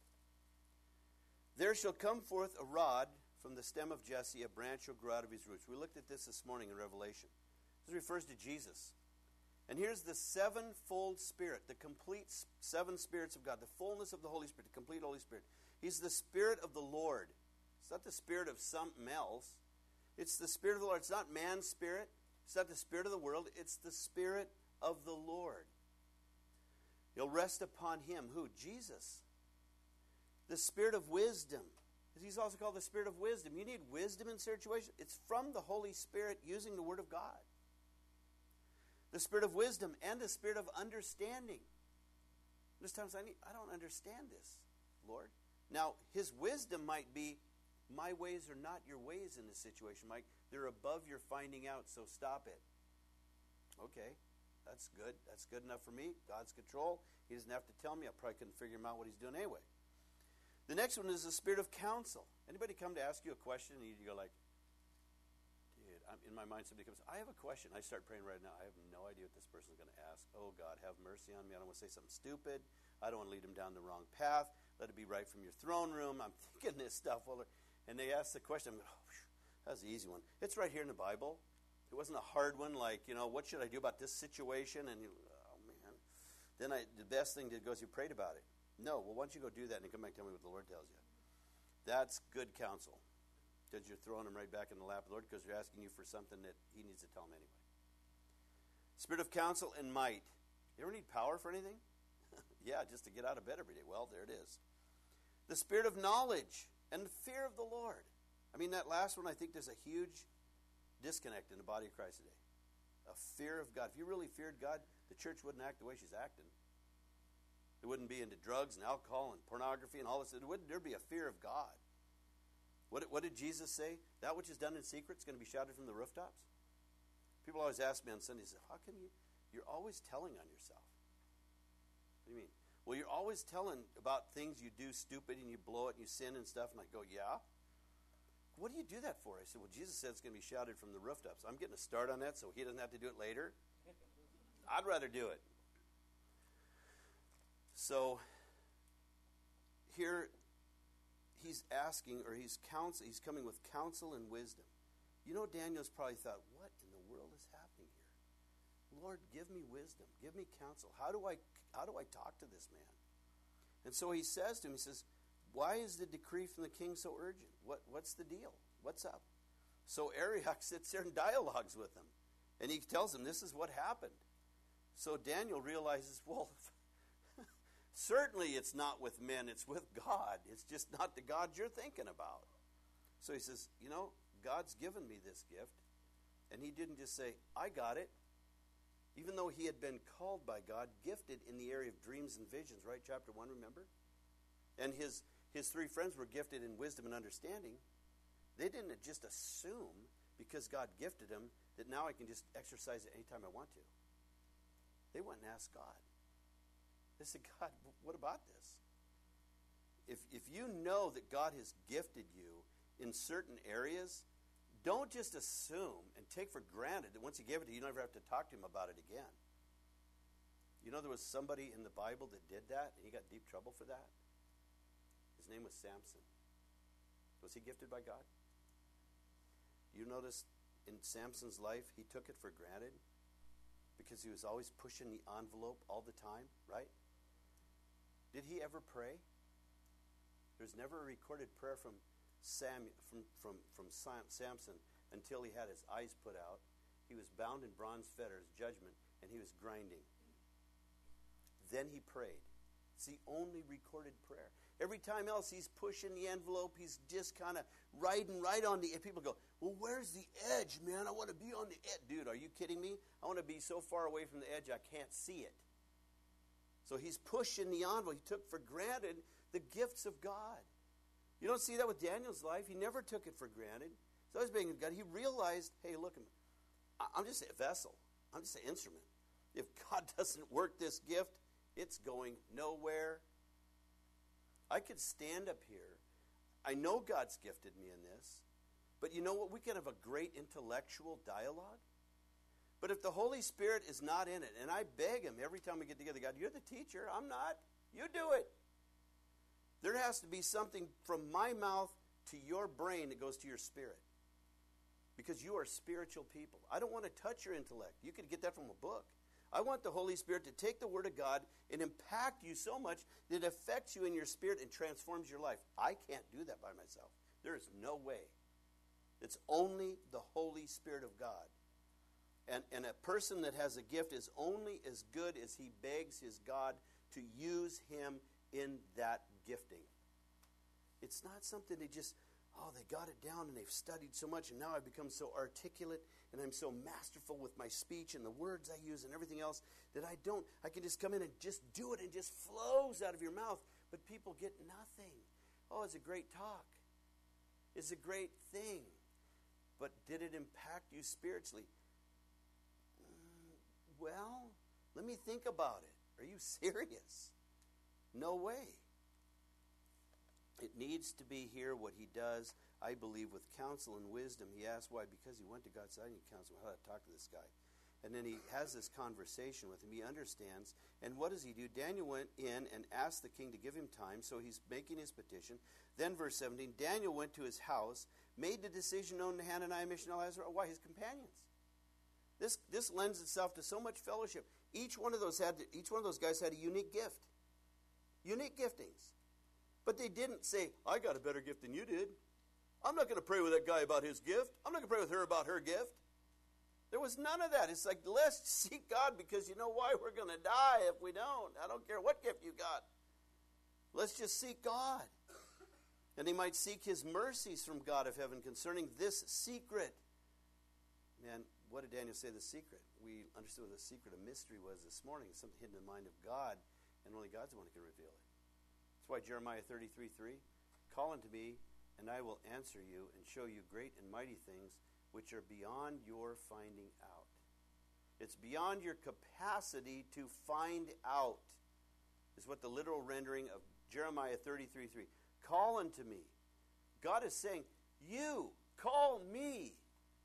There shall come forth a rod from the stem of Jesse, a branch shall grow out of his roots. We looked at this this morning in Revelation. This refers to Jesus. And here's the sevenfold Spirit, the complete seven spirits of God, the fullness of the Holy Spirit, the complete Holy Spirit. He's the Spirit of the Lord. It's not the spirit of something else. It's the Spirit of the Lord. It's not man's spirit. It's not the spirit of the world. It's the Spirit of the Lord. You'll rest upon him. Who? Jesus. The Spirit of wisdom. He's also called the Spirit of wisdom. You need wisdom in situations. It's from the Holy Spirit using the Word of God. The Spirit of wisdom and the Spirit of understanding. There's times I need, I don't understand this, Lord. Now, his wisdom might be, my ways are not your ways in this situation, Mike. They're above your finding out, so stop it. Okay, that's good. That's good enough for me. God's control. He doesn't have to tell me. I probably couldn't figure him out what he's doing anyway. The next one is the Spirit of counsel. Anybody come to ask you a question and you go like, dude, I'm, in my mind, somebody comes, I have a question. I start praying right now. I have no idea what this person's going to ask. Oh, God, have mercy on me. I don't want to say something stupid. I don't want to lead them down the wrong path. Let it be right from your throne room. I'm thinking this stuff. Well, and they ask the question. I'm going, oh, phew, that was the easy one. It's right here in the Bible. It wasn't a hard one like, you know, what should I do about this situation? And, you, oh, man. Then I, the best thing to go is you prayed about it. No, well, why don't you go do that and come back and tell me what the Lord tells you. That's good counsel. Because you're throwing him right back in the lap of the Lord because you're asking you for something that he needs to tell him anyway. Spirit of counsel and might. You ever need power for anything? Yeah, just to get out of bed every day. Well, there it is. The spirit of knowledge and the fear of the Lord. I mean, that last one, I think there's a huge disconnect in the body of Christ today. A fear of God. If you really feared God, the church wouldn't act the way she's acting. It wouldn't be into drugs and alcohol and pornography and all this. It wouldn't, there'd be a fear of God. What, what did Jesus say? That which is done in secret is going to be shouted from the rooftops. People always ask me on Sundays, how come you, you're always telling on yourself? What do you mean? Well, you're always telling about things you do stupid and you blow it and you sin and stuff. And I go, yeah? What do you do that for? I said, well, Jesus said it's going to be shouted from the rooftops. I'm getting a start on that so he doesn't have to do it later. I'd rather do it. So, here, he's asking, or he's counsel, he's coming with counsel and wisdom. You know, Daniel's probably thought, what in the world is happening here? Lord, give me wisdom. Give me counsel. How do I how do I talk to this man? And so he says to him, he says, why is the decree from the king so urgent? What What's the deal? What's up? So Arioch sits there and dialogues with him. And he tells him, this is what happened. So Daniel realizes, well, certainly it's not with men, it's with God. It's just not the God you're thinking about. So he says, you know, God's given me this gift. And he didn't just say, I got it. Even though he had been called by God, gifted in the area of dreams and visions, right? Chapter one, remember? And his, his three friends were gifted in wisdom and understanding. They didn't just assume, because God gifted them, that now I can just exercise it anytime I want to. They went and asked God. They said, God, what about this? If if you know that God has gifted you in certain areas, don't just assume and take for granted that once he gave it to you, you never have to talk to him about it again. You know, there was somebody in the Bible that did that, and he got deep trouble for that. His name was Samson. Was he gifted by God? You notice in Samson's life, he took it for granted because he was always pushing the envelope all the time, right? Did he ever pray? There's never a recorded prayer from Sam, from, from, from Samson until he had his eyes put out. He was bound in bronze fetters, judgment, and he was grinding. Then he prayed. It's the only recorded prayer. Every time else, he's pushing the envelope. He's just kind of riding right on the edge. People go, well, where's the edge, man? I want to be on the edge. Dude, are you kidding me? I want to be so far away from the edge I can't see it. So he's pushing the envelope. He took for granted the gifts of God. You don't see that with Daniel's life. He never took it for granted. So he's being God. He realized, hey, look, I'm just a vessel. I'm just an instrument. If God doesn't work this gift, it's going nowhere. I could stand up here. I know God's gifted me in this. But you know what? We can have a great intellectual dialogue. But if the Holy Spirit is not in it, and I beg him every time we get together, God, you're the teacher. I'm not. You do it. There has to be something from my mouth to your brain that goes to your spirit. Because you are spiritual people. I don't want to touch your intellect. You could get that from a book. I want the Holy Spirit to take the Word of God and impact you so much that it affects you in your spirit and transforms your life. I can't do that by myself. There is no way. It's only the Holy Spirit of God. And, and a person that has a gift is only as good as he begs his God to use him in that gifting. It's not something they just, oh, they got it down and they've studied so much and now I've become so articulate and I'm so masterful with my speech and the words I use and everything else that I don't, I can just come in and just do it and it just flows out of your mouth. But people get nothing. Oh, it's a great talk. It's a great thing. But did it impact you spiritually? Mm, well, let me think about it. Are you serious? No way. It needs to be here. What he does, I believe, with counsel and wisdom. He asked why. Because he went to God's side and he counseled how to talk to this guy. And then he has this conversation with him. He understands. And what does he do? Daniel went in and asked the king to give him time. So he's making his petition. Then verse seventeen, Daniel went to his house, made the decision known to Hananiah, Mishael, Azariah. Why? His companions. This this lends itself to so much fellowship. Each one of those had each one of those guys had a unique gift. Unique giftings. But they didn't say, I got a better gift than you did. I'm not going to pray with that guy about his gift. I'm not going to pray with her about her gift. There was none of that. It's like, let's seek God because you know why? We're going to die if we don't. I don't care what gift you got. Let's just seek God. And he might seek his mercies from God of heaven concerning this secret. Man, what did Daniel say the secret? We understood what the secret of mystery was this morning. It's something hidden in the mind of God, and only God's the one who can reveal it. That's why Jeremiah thirty-three three, call unto me, and I will answer you and show you great and mighty things which are beyond your finding out. It's beyond your capacity to find out, is what the literal rendering of Jeremiah thirty-three three. Call unto me. God is saying, you, call me.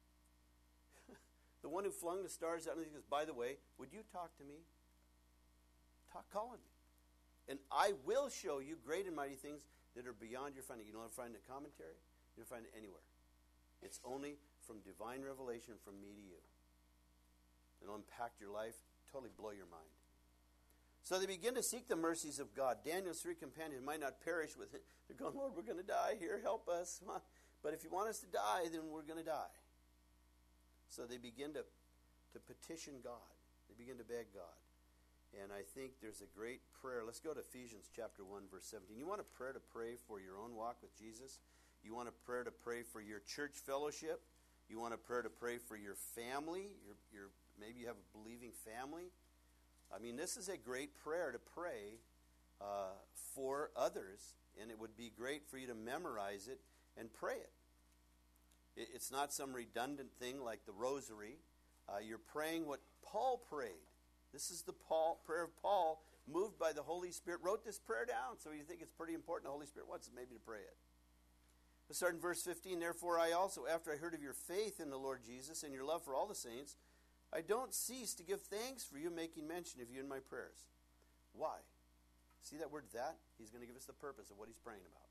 The one who flung the stars out, and he goes, by the way, would you talk to me? Talk, call on me. And I will show you great and mighty things that are beyond your finding. You don't find it in a commentary. You don't find it anywhere. It's only from divine revelation from me to you. It'll impact your life, totally blow your mind. So they begin to seek the mercies of God. Daniel's three companions might not perish with it. They're going, Lord, we're going to die here. Help us. But if you want us to die, then we're going to die. So they begin to, to petition God. They begin to beg God. And I think there's a great prayer. Let's go to Ephesians chapter one, verse seventeen. You want a prayer to pray for your own walk with Jesus? You want a prayer to pray for your church fellowship? You want a prayer to pray for your family? Your, your, maybe you have a believing family? I mean, this is a great prayer to pray uh, for others. And it would be great for you to memorize it and pray it. it it's not some redundant thing like the rosary. Uh, you're praying what Paul prayed. This is the Paul, prayer of Paul, moved by the Holy Spirit, wrote this prayer down. So you think it's pretty important. The Holy Spirit wants maybe to pray it. Let's start in verse fifteen. Therefore I also, after I heard of your faith in the Lord Jesus and your love for all the saints, I don't cease to give thanks for you, making mention of you in my prayers. Why? See that word that? He's going to give us the purpose of what he's praying about.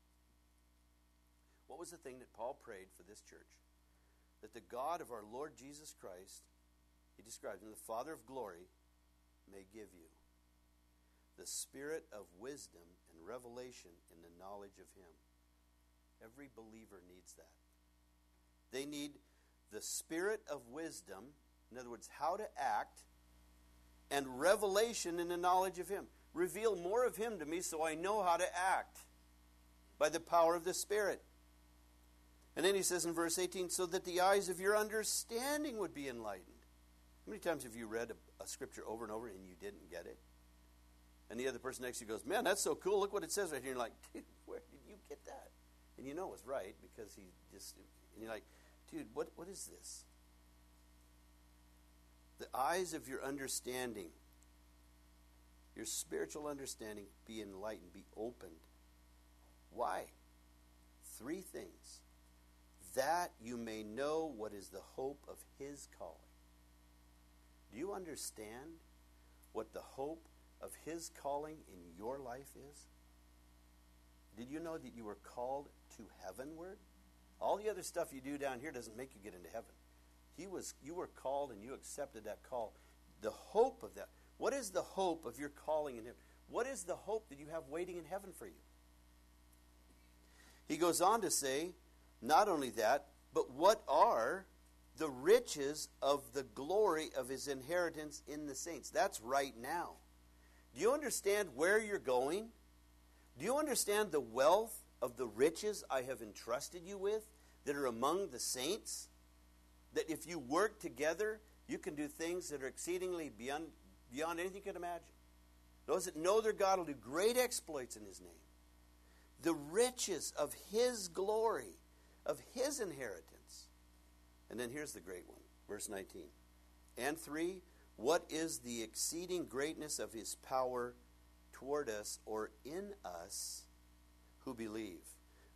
What was the thing that Paul prayed for this church? That the God of our Lord Jesus Christ, he described him, the Father of glory, may give you the spirit of wisdom and revelation in the knowledge of him. Every believer needs that. They need the spirit of wisdom, in other words, how to act, and revelation in the knowledge of him. Reveal more of him to me so I know how to act by the power of the Spirit. And then he says in verse eighteen, so that the eyes of your understanding would be enlightened. How many times have you read a, a scripture over and over and you didn't get it? And the other person next to you goes, man, that's so cool. Look what it says right here. And you're like, dude, where did you get that? And you know it's right because he just, and you're like, dude, what what is this? The eyes of your understanding, your spiritual understanding, be enlightened, be opened. Why? Three things. That you may know what is the hope of his calling. Do you understand what the hope of his calling in your life is? Did you know that you were called to heavenward? All the other stuff you do down here doesn't make you get into heaven. He was, you were called and you accepted that call. The hope of that. What is the hope of your calling in him? What is the hope that you have waiting in heaven for you? He goes on to say, not only that, but what are the riches of the glory of his inheritance in the saints? That's right now. Do you understand where you're going? Do you understand the wealth of the riches I have entrusted you with that are among the saints? That if you work together, you can do things that are exceedingly beyond, beyond anything you can imagine. Those that know their God will do great exploits in his name. The riches of his glory, of his inheritance. And then here's the great one, verse nineteen. And three, what is the exceeding greatness of his power toward us or in us who believe?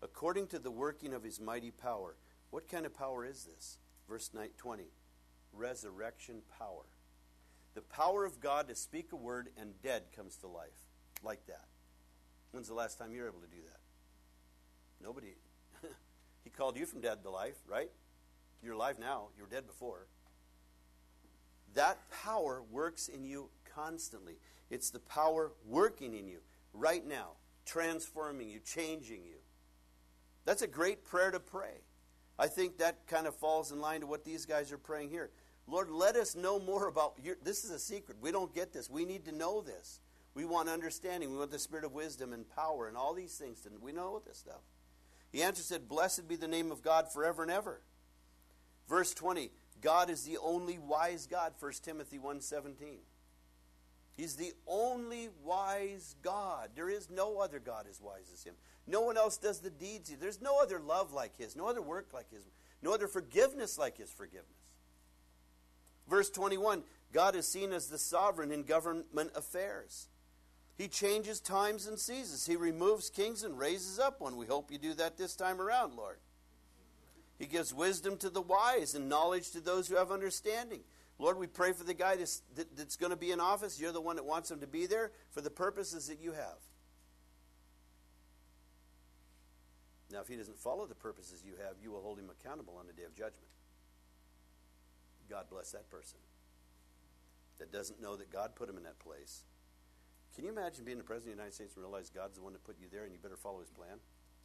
according to the working of his mighty power. What kind of power is this? Verse twenty. Resurrection power. The power of God to speak a word and dead comes to life. Like that. When's the last time you were able to do that? Nobody. He called you from dead to life, right? You're alive now. You were dead before. That power works in you constantly. It's the power working in you right now, transforming you, changing you. That's a great prayer to pray. I think that kind of falls in line to what these guys are praying here. Lord, let us know more about your, this is a secret. We don't get this. We need to know this. We want understanding. We want the spirit of wisdom and power and all these things. And we know this stuff. He answered, said, blessed be the name of God forever and ever. Verse twenty, God is the only wise God, First Timothy one seventeen. He's the only wise God. There is no other God as wise as him. No one else does the deeds. There's no other love like his, no other work like his, no other forgiveness like his forgiveness. Verse twenty-one, God is seen as the sovereign in government affairs. He changes times and seasons. He removes kings and raises up one. We hope you do that this time around, Lord. He gives wisdom to the wise and knowledge to those who have understanding. Lord, we pray for the guy that's, that, that's going to be in office. You're the one that wants him to be there for the purposes that you have. Now, if he doesn't follow the purposes you have, you will hold him accountable on the day of judgment. God bless that person that doesn't know that God put him in that place. Can you imagine being the President of the United States and realize God's the one that put you there and you better follow his plan?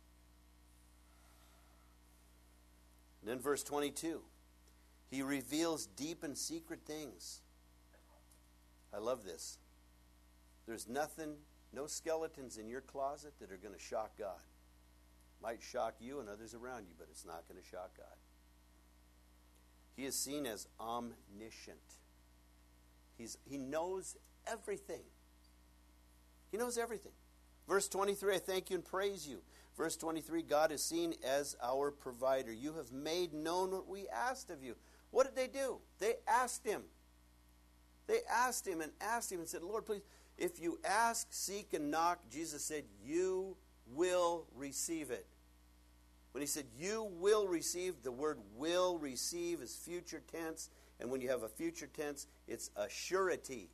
And then verse twenty-two. He reveals deep and secret things. I love this. There's nothing, no skeletons in your closet that are going to shock God. Might shock you and others around you, but it's not going to shock God. He is seen as omniscient. He's, he knows everything. He knows everything. Verse twenty-three, I thank you and praise you. Verse twenty-three, God is seen as our provider. You have made known what we asked of you. What did they do? They asked him. They asked him and asked him and said, Lord, please, if you ask, seek, and knock, Jesus said, you will receive it. When he said, you will receive, the word will receive is future tense. And when you have a future tense, it's a surety.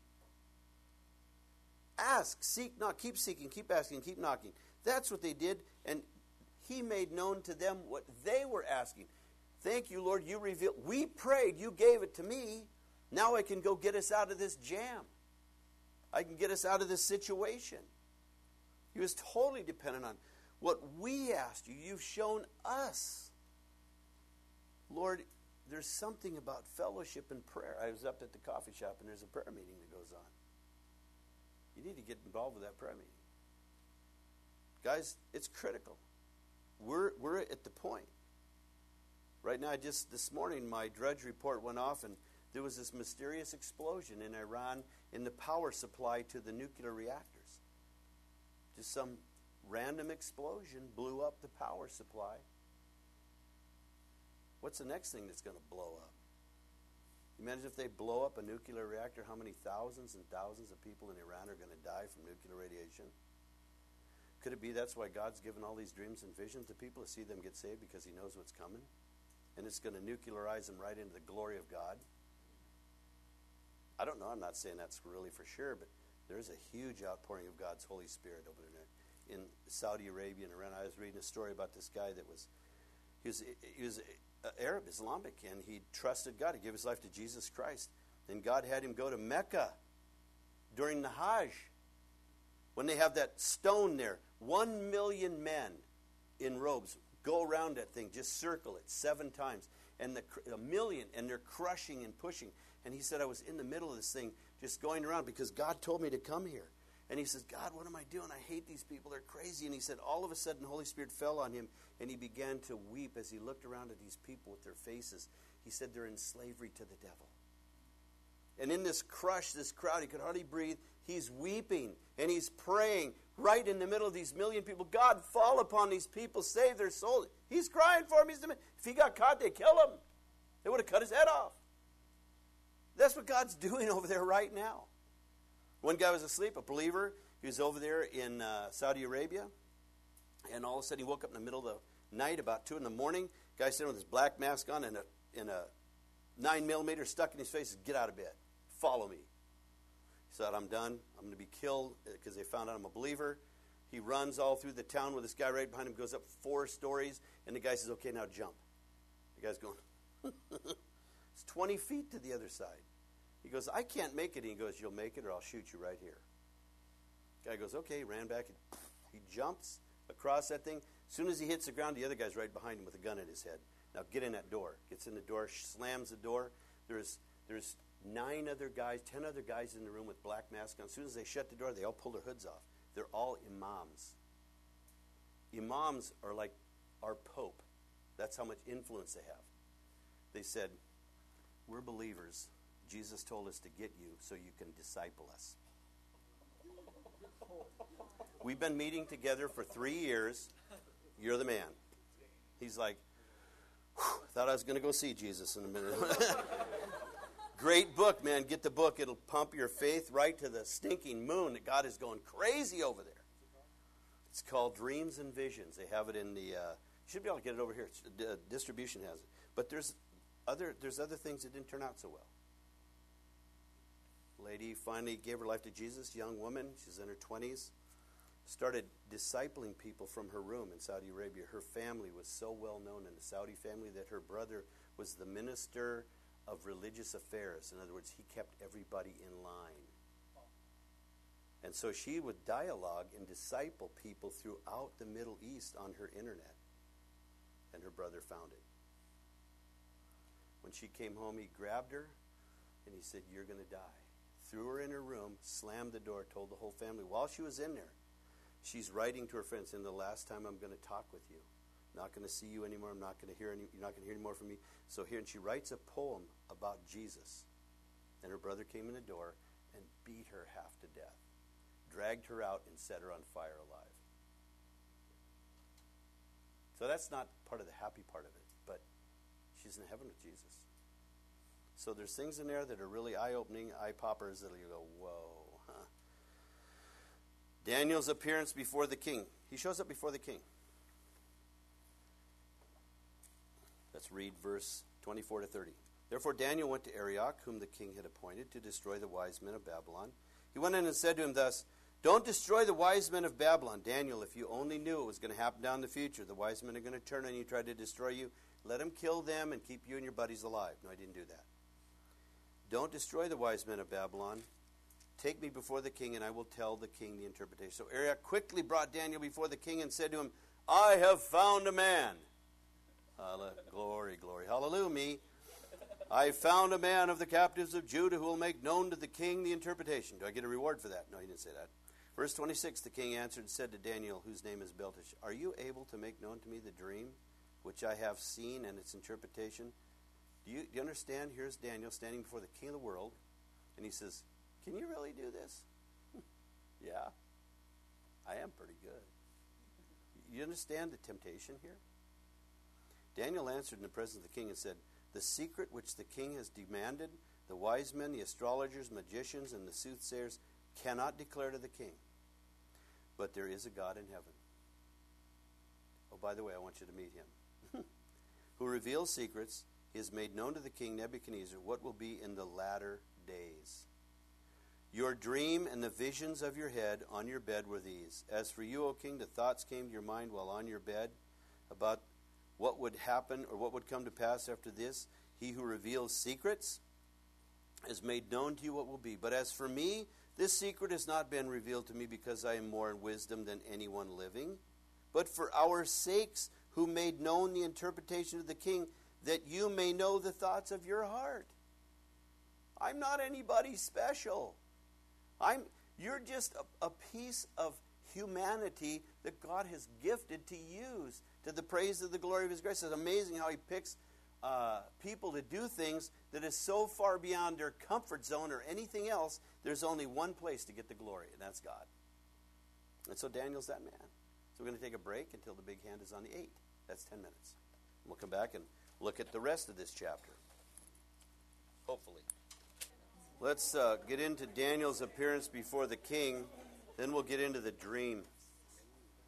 Ask, seek, knock. Keep seeking, keep asking, keep knocking. That's what they did. And he made known to them what they were asking. Thank you, Lord, you revealed. We prayed, you gave it to me. Now I can go get us out of this jam. I can get us out of this situation. He was totally dependent on what we asked you. You've shown us. Lord, there's something about fellowship and prayer. I was up at the coffee shop and there's a prayer meeting that goes on. You need to get involved with that prayer meeting. Guys, it's critical. We're, we're at the point. Right now, just this morning, my Drudge report went off, and there was this mysterious explosion in Iran in the power supply to the nuclear reactors. Just some random explosion blew up the power supply. What's the next thing that's going to blow up? Imagine if they blow up a nuclear reactor, how many thousands and thousands of people in Iran are going to die from nuclear radiation? Could it be that's why God's given all these dreams and visions to people to see them get saved, because he knows what's coming? And it's going to nuclearize them right into the glory of God? I don't know. I'm not saying that's really for sure, but there's a huge outpouring of God's Holy Spirit over there in Saudi Arabia and Iran. I was reading a story about this guy that was, he was, he was Arab, Islamic, and he trusted God. He gave his life to Jesus Christ. And God had him go to Mecca during the Hajj, when they have that stone there. One million men in robes go around that thing, just circle it seven times. And the, a million, and they're crushing and pushing. And he said, I was in the middle of this thing, just going around, because God told me to come here. And he says, God, what am I doing? I hate these people. They're crazy. And he said, all of a sudden, the Holy Spirit fell on him, and he began to weep as he looked around at these people with their faces. He said, they're in slavery to the devil. And in this crush, this crowd, he could hardly breathe. He's weeping, and he's praying right in the middle of these million people. God, fall upon these people, save their soul. He's crying for him. He's the man. If he got caught, they'd kill him. They would have cut his head off. That's what God's doing over there right now. One guy was asleep, a believer. He was over there in uh, Saudi Arabia. And all of a sudden he woke up in the middle of the night, about two in the morning. Guy sitting with his black mask on and a, and a nine millimeter stuck in his face. Get out of bed. Follow me. He said, I'm done. I'm going to be killed because they found out I'm a believer. He runs all through the town with this guy right behind him, goes up four stories, and the guy says, okay, now jump. The guy's going, it's twenty feet to the other side. He goes, I can't make it. And he goes, you'll make it or I'll shoot you right here. The guy goes, okay. He ran back. And he jumps across that thing. As soon as he hits the ground, the other guy's right behind him with a gun in his head. Now get in that door. Gets in the door, slams the door. There's there's nine other guys, ten other guys in the room with black masks on. As soon as they shut the door, they all pull their hoods off. They're all imams. Imams are like our Pope. That's how much influence they have. They said, we're believers. Jesus told us to get you so you can disciple us. We've been meeting together for three years. You're the man. He's like, thought I was going to go see Jesus in a minute. Great book, man. Get the book. It'll pump your faith right to the stinking moon that God is going crazy over there. It's called Dreams and Visions. They have it in the, uh, you should be able to get it over here. It's, uh, distribution has it. But there's other, there's other things that didn't turn out so well. Lady finally gave her life to Jesus, young woman. She's in her twenties. Started discipling people from her room in Saudi Arabia. Her family was so well known in the Saudi family that her brother was the minister of religious affairs. In other words, he kept everybody in line. And so she would dialogue and disciple people throughout the Middle East on her internet. And her brother found it. When she came home, he grabbed her and he said, you're going to die. Threw her in her room, slammed the door, told the whole family. While she was in there, she's writing to her friends, saying, the last time I'm going to talk with you. I'm not going to see you anymore. I'm not going to hear any, you're not going to hear any more from me. So here, and she writes a poem about Jesus. And her brother came in the door and beat her half to death. Dragged her out and set her on fire alive. So that's not part of the happy part of it, but she's in heaven with Jesus. So there's things in there that are really eye-opening, eye-poppers that you go, whoa, huh? Daniel's appearance before the king. He shows up before the king. Let's read verse twenty-four to thirty. Therefore Daniel went to Arioch, whom the king had appointed, to destroy the wise men of Babylon. He went in and said to him thus, don't destroy the wise men of Babylon. Daniel, if you only knew it was going to happen down in the future, the wise men are going to turn on you, try to destroy you. Let them kill them and keep you and your buddies alive. No, I didn't do that. Don't destroy the wise men of Babylon. Take me before the king, and I will tell the king the interpretation. So Arioch quickly brought Daniel before the king and said to him, I have found a man. Hallelujah. Glory, glory. Hallelujah, me. I found a man of the captives of Judah who will make known to the king the interpretation. Do I get a reward for that? No, he didn't say that. Verse twenty-six, the king answered and said to Daniel, whose name is Belteshazzar, are you able to make known to me the dream which I have seen and its interpretation? Do you, do you understand? Here's Daniel standing before the king of the world, and he says, can you really do this? Yeah, I am pretty good. You understand the temptation here? Daniel answered in the presence of the king and said, the secret which the king has demanded, the wise men, the astrologers, magicians, and the soothsayers cannot declare to the king. But there is a God in heaven. Oh, by the way, I want you to meet him. Who reveals secrets. He has made known to the king Nebuchadnezzar what will be in the latter days. Your dream and the visions of your head on your bed were these. As for you, O king, the thoughts came to your mind while on your bed about what would happen or what would come to pass after this. He who reveals secrets has made known to you what will be. But as for me, this secret has not been revealed to me because I am more in wisdom than anyone living, but for our sakes who made known the interpretation of the king, that you may know the thoughts of your heart. I'm not anybody special. I'm you're just a, a piece of humanity that God has gifted to use to the praise of the glory of his grace. It's amazing how he picks uh, people to do things that is so far beyond their comfort zone or anything else. There's only one place to get the glory, and that's God. And so Daniel's that man. So we're going to take a break until the big hand is on the eight. That's ten minutes. And we'll come back and look at the rest of this chapter. Hopefully. Let's uh, get into Daniel's appearance before the king. Then we'll get into the dream.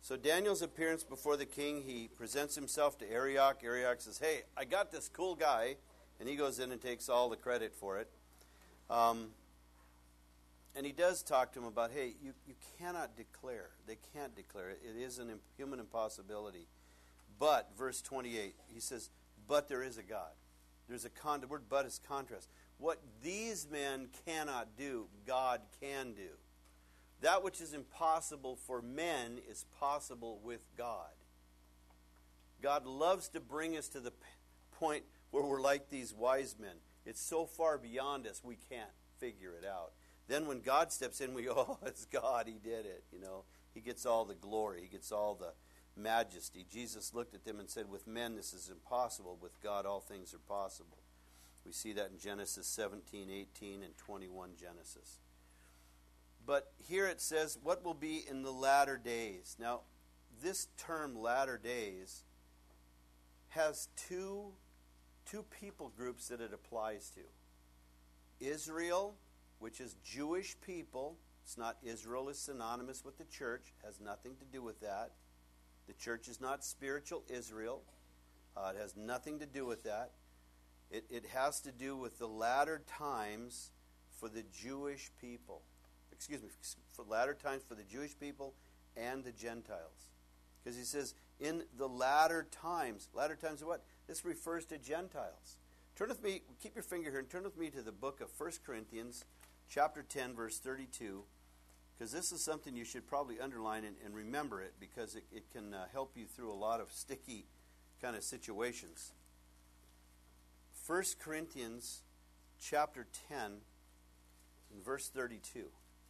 So Daniel's appearance before the king, he presents himself to Arioch. Arioch says, hey, I got this cool guy. And he goes in and takes all the credit for it. Um, and he does talk to him about, hey, you, you cannot declare. They can't declare it. It is a imp- human impossibility. But, verse twenty-eight, he says, but there is a God. There's a con- the word but is contrast. What these men cannot do, God can do. That which is impossible for men is possible with God. God loves to bring us to the p- point where we're like these wise men. It's so far beyond us, we can't figure it out. Then when God steps in, we go, oh, it's God, he did it. You know, he gets all the glory. He gets all the majesty. Jesus looked at them and said, with men this is impossible. With God all things are possible. We see that in Genesis seventeen, eighteen, and twenty-one Genesis. But here it says, what will be in the latter days? Now, this term, latter days, has two, two people groups that it applies to. Israel, which is Jewish people. It's not Israel is synonymous with the church. It has nothing to do with that. The church is not spiritual Israel. Uh, it has nothing to do with that. It, it has to do with the latter times for the Jewish people. Excuse me, for latter times for the Jewish people and the Gentiles. Because he says, in the latter times, latter times of what? This refers to Gentiles. Turn with me, keep your finger here, and turn with me to the book of First Corinthians, chapter ten, verse thirty-two. Because this is something you should probably underline and, and remember it, because it, it can uh, help you through a lot of sticky kind of situations. First Corinthians, chapter ten, and verse thirty-two.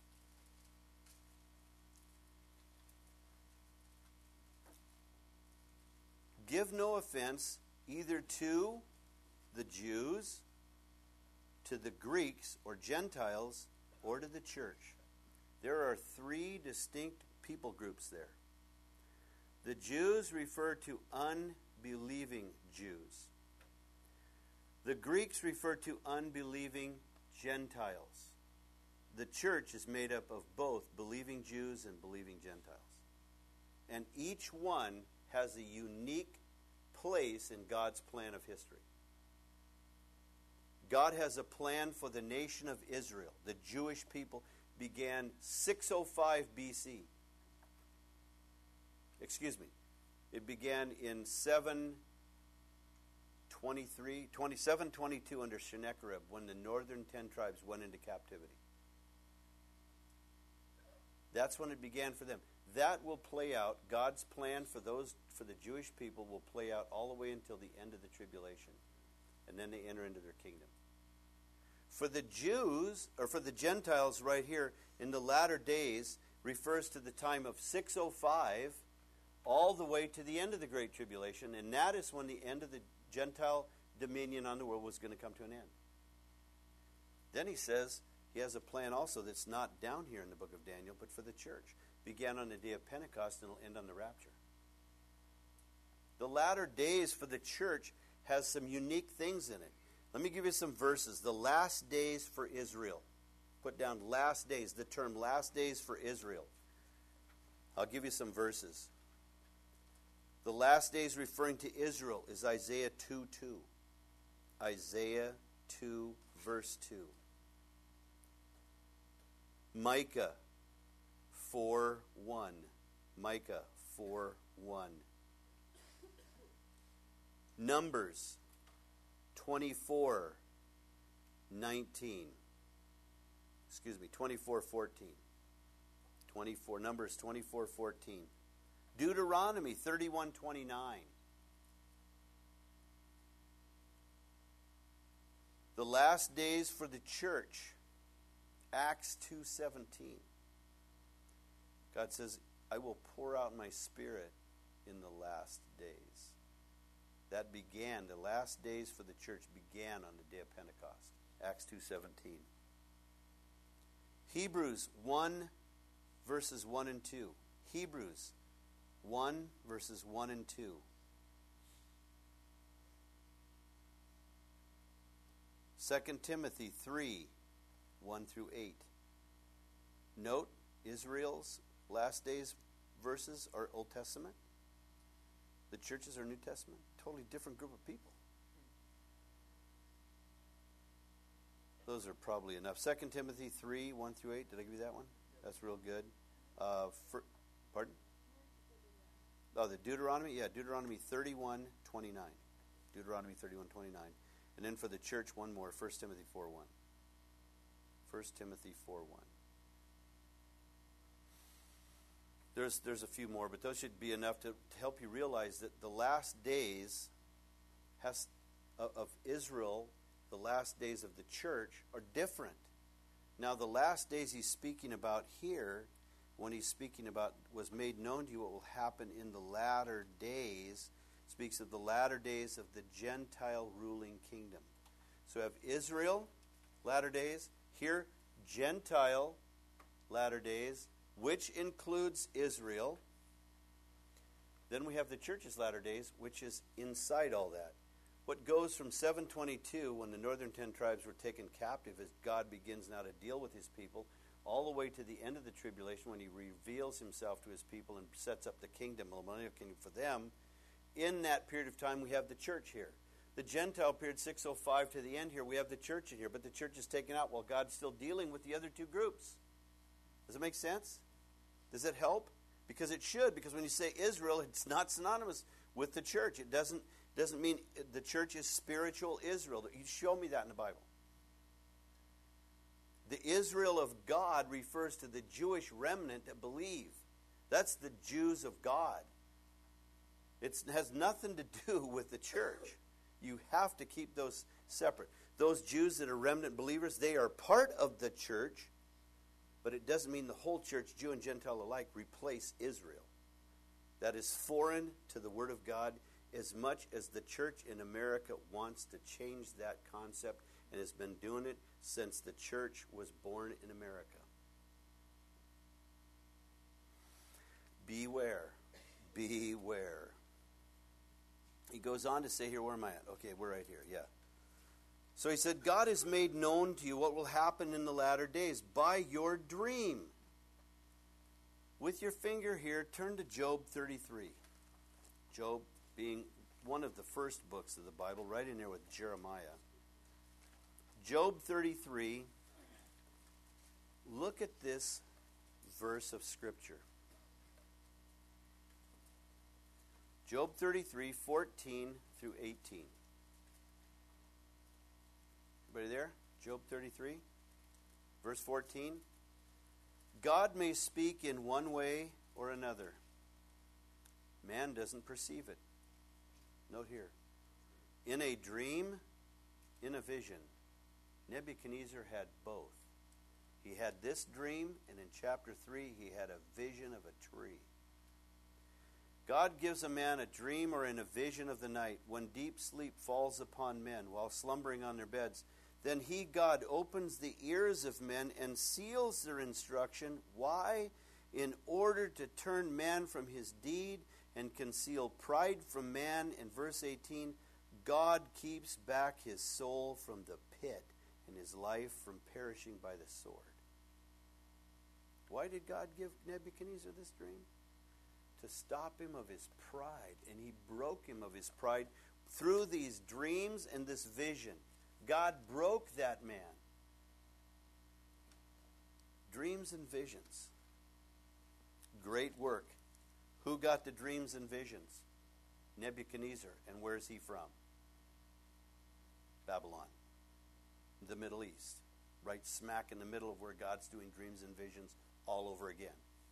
Give no offense either to the Jews, to the Greeks or Gentiles, or to the church. There are three distinct people groups there. The Jews refer to unbelieving Jews. The Greeks refer to unbelieving Gentiles. The church is made up of both believing Jews and believing Gentiles. And each one has a unique place in God's plan of history. God has a plan for the nation of Israel. The Jewish people began six oh five B C. Excuse me. It began in seven twenty-three, twenty-seven twenty-two under Sennacherib, when the northern ten tribes went into captivity. That's when it began for them. That will play out. God's plan for those for the Jewish people will play out all the way until the end of the tribulation. And then they enter into their kingdom. For the Jews, or for the Gentiles right here, in the latter days, refers to the time of six oh five all the way to the end of the Great Tribulation. And that is when the end of the Gentile dominion on the world was going to come to an end. Then he says he has a plan also that's not down here in the book of Daniel, but for the church. Began on the day of Pentecost and will end on the rapture. The latter days for the church has some unique things in it. Let me give you some verses. The last days for Israel. Put down last days, the term last days for Israel. I'll give you some verses. The last days referring to Israel is Isaiah two two. Isaiah two, verse two. Micah four one. Micah four one. Numbers twenty-four nineteen. Excuse me, twenty-four fourteen. twenty-four, Numbers twenty-four fourteen. Deuteronomy thirty-one twenty-nine. The last days for the church, Acts two seventeen. God says, I will pour out my spirit in the last days. That began, the last days for the church began on the day of Pentecost. Acts two seventeen. Hebrews one, verses one and two. Hebrews one, verses one and two. Second Timothy three, one through eight. Note Israel's last days verses are Old Testament. The churches are New Testament. Totally different group of people. Those are probably enough. Second Timothy three, one through eight. Did I give you that one? That's real good. Uh, for, pardon? Oh, the Deuteronomy? Yeah, Deuteronomy thirty-one, twenty-nine. Deuteronomy thirty-one, twenty-nine. And then for the church, one more. First Timothy four, one. First Timothy four, one. There's, there's a few more, but those should be enough to, to help you realize that the last days has, of, of Israel, the last days of the church, are different. Now, the last days he's speaking about here, when he's speaking about was made known to you what will happen in the latter days, speaks of the latter days of the Gentile ruling kingdom. So we have Israel, latter days. Here, Gentile, latter days, which includes Israel. Then we have the church's latter days, which is inside all that. What goes from seven twenty-two, when the northern ten tribes were taken captive, as God begins now to deal with his people, all the way to the end of the tribulation, when he reveals himself to his people and sets up the kingdom, the millennial kingdom for them. In that period of time, we have the church here. The Gentile period, six oh five to the end here, we have the church in here, but the church is taken out while God's still dealing with the other two groups. Does it make sense? Does it help? Because it should, because when you say Israel, it's not synonymous with the church. It doesn't, doesn't mean the church is spiritual Israel. You show me that in the Bible. The Israel of God refers to the Jewish remnant that believe. That's the Jews of God. It has nothing to do with the church. You have to keep those separate. Those Jews that are remnant believers, they are part of the church, but it doesn't mean the whole church, Jew and Gentile alike, replace Israel. That is foreign to the Word of God, as much as the church in America wants to change that concept and has been doing it since the church was born in America. Beware. Beware. He goes on to say here, where am I at? Okay, we're right here, yeah. So he said, God has made known to you what will happen in the latter days by your dream. With your finger here, turn to Job thirty-three. Job being one of the first books of the Bible, right in there with Jeremiah. Job thirty-three, look at this verse of Scripture. Job thirty-three, fourteen through eighteen. Everybody there? Job thirty-three, verse fourteen. God may speak in one way or another. Man doesn't perceive it. Note here. In a dream, in a vision. Nebuchadnezzar had both. He had this dream, and in chapter three, he had a vision of a tree. God gives a man a dream or in a vision of the night when deep sleep falls upon men while slumbering on their beds. Then he, God, opens the ears of men and seals their instruction. Why? In order to turn man from his deed and conceal pride from man. In verse eighteen, God keeps back his soul from the pit and his life from perishing by the sword. Why did God give Nebuchadnezzar this dream? To stop him of his pride. And he broke him of his pride through these dreams and this vision. God broke that man. Dreams and visions. Great work. Who got the dreams and visions? Nebuchadnezzar. And where is he from? Babylon. The Middle East. Right smack in the middle of where God's doing dreams and visions all over again.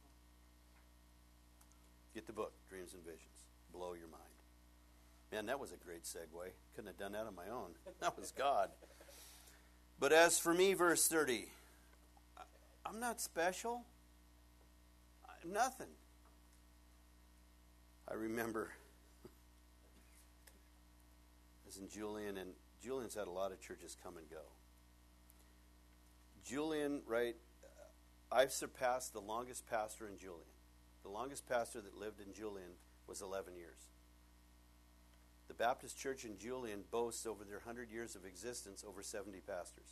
Get the book, Dreams and Visions. Blow your mind. Man, that was a great segue. Couldn't have done that on my own. That was God. But as for me, verse thirty, I'm not special. I'm nothing. I remember as in Julian, and Julian's had a lot of churches come and go. Julian, right, I've surpassed the longest pastor in Julian. The longest pastor that lived in Julian was eleven years. The Baptist Church in Julian boasts over their one hundred years of existence over seventy pastors.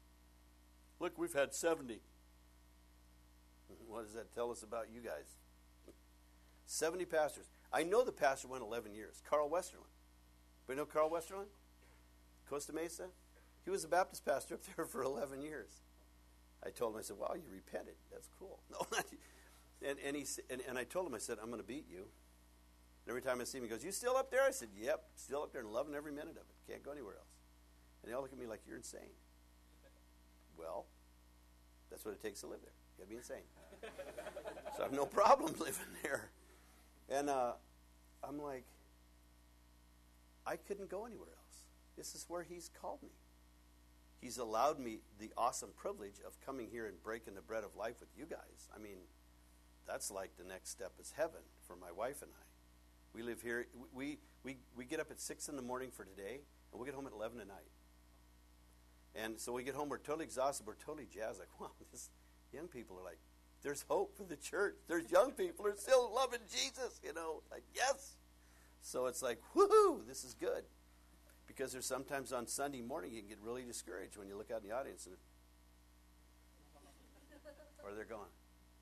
Look, we've had seventy. What does that tell us about you guys? seventy pastors. I know the pastor went eleven years, Carl Westerland. But you know Carl Westerland? Costa Mesa? He was a Baptist pastor up there for eleven years. I told him, I said, wow, you repented. That's cool. No, and, and, he, and, and I told him, I said, I'm going to beat you. And every time I see him, he goes, you still up there? I said, yep, still up there and loving every minute of it. Can't go anywhere else. And they all look at me like, you're insane. Well, that's what it takes to live there. You got to be insane. So I have no problem living there. And uh, I'm like, I couldn't go anywhere else. This is where he's called me. He's allowed me the awesome privilege of coming here and breaking the bread of life with you guys. I mean, that's like the next step is heaven for my wife and I. We live here. We, we, we get up at six in the morning for today, and we'll get home at eleven at night. And so we get home, we're totally exhausted, we're totally jazzed. Like, wow, this young people are like, there's hope for the church. There's young people who are still loving Jesus, you know. Like, yes. So it's like, woohoo, this is good. Because there's sometimes on Sunday morning you can get really discouraged when you look out in the audience and or they're gone.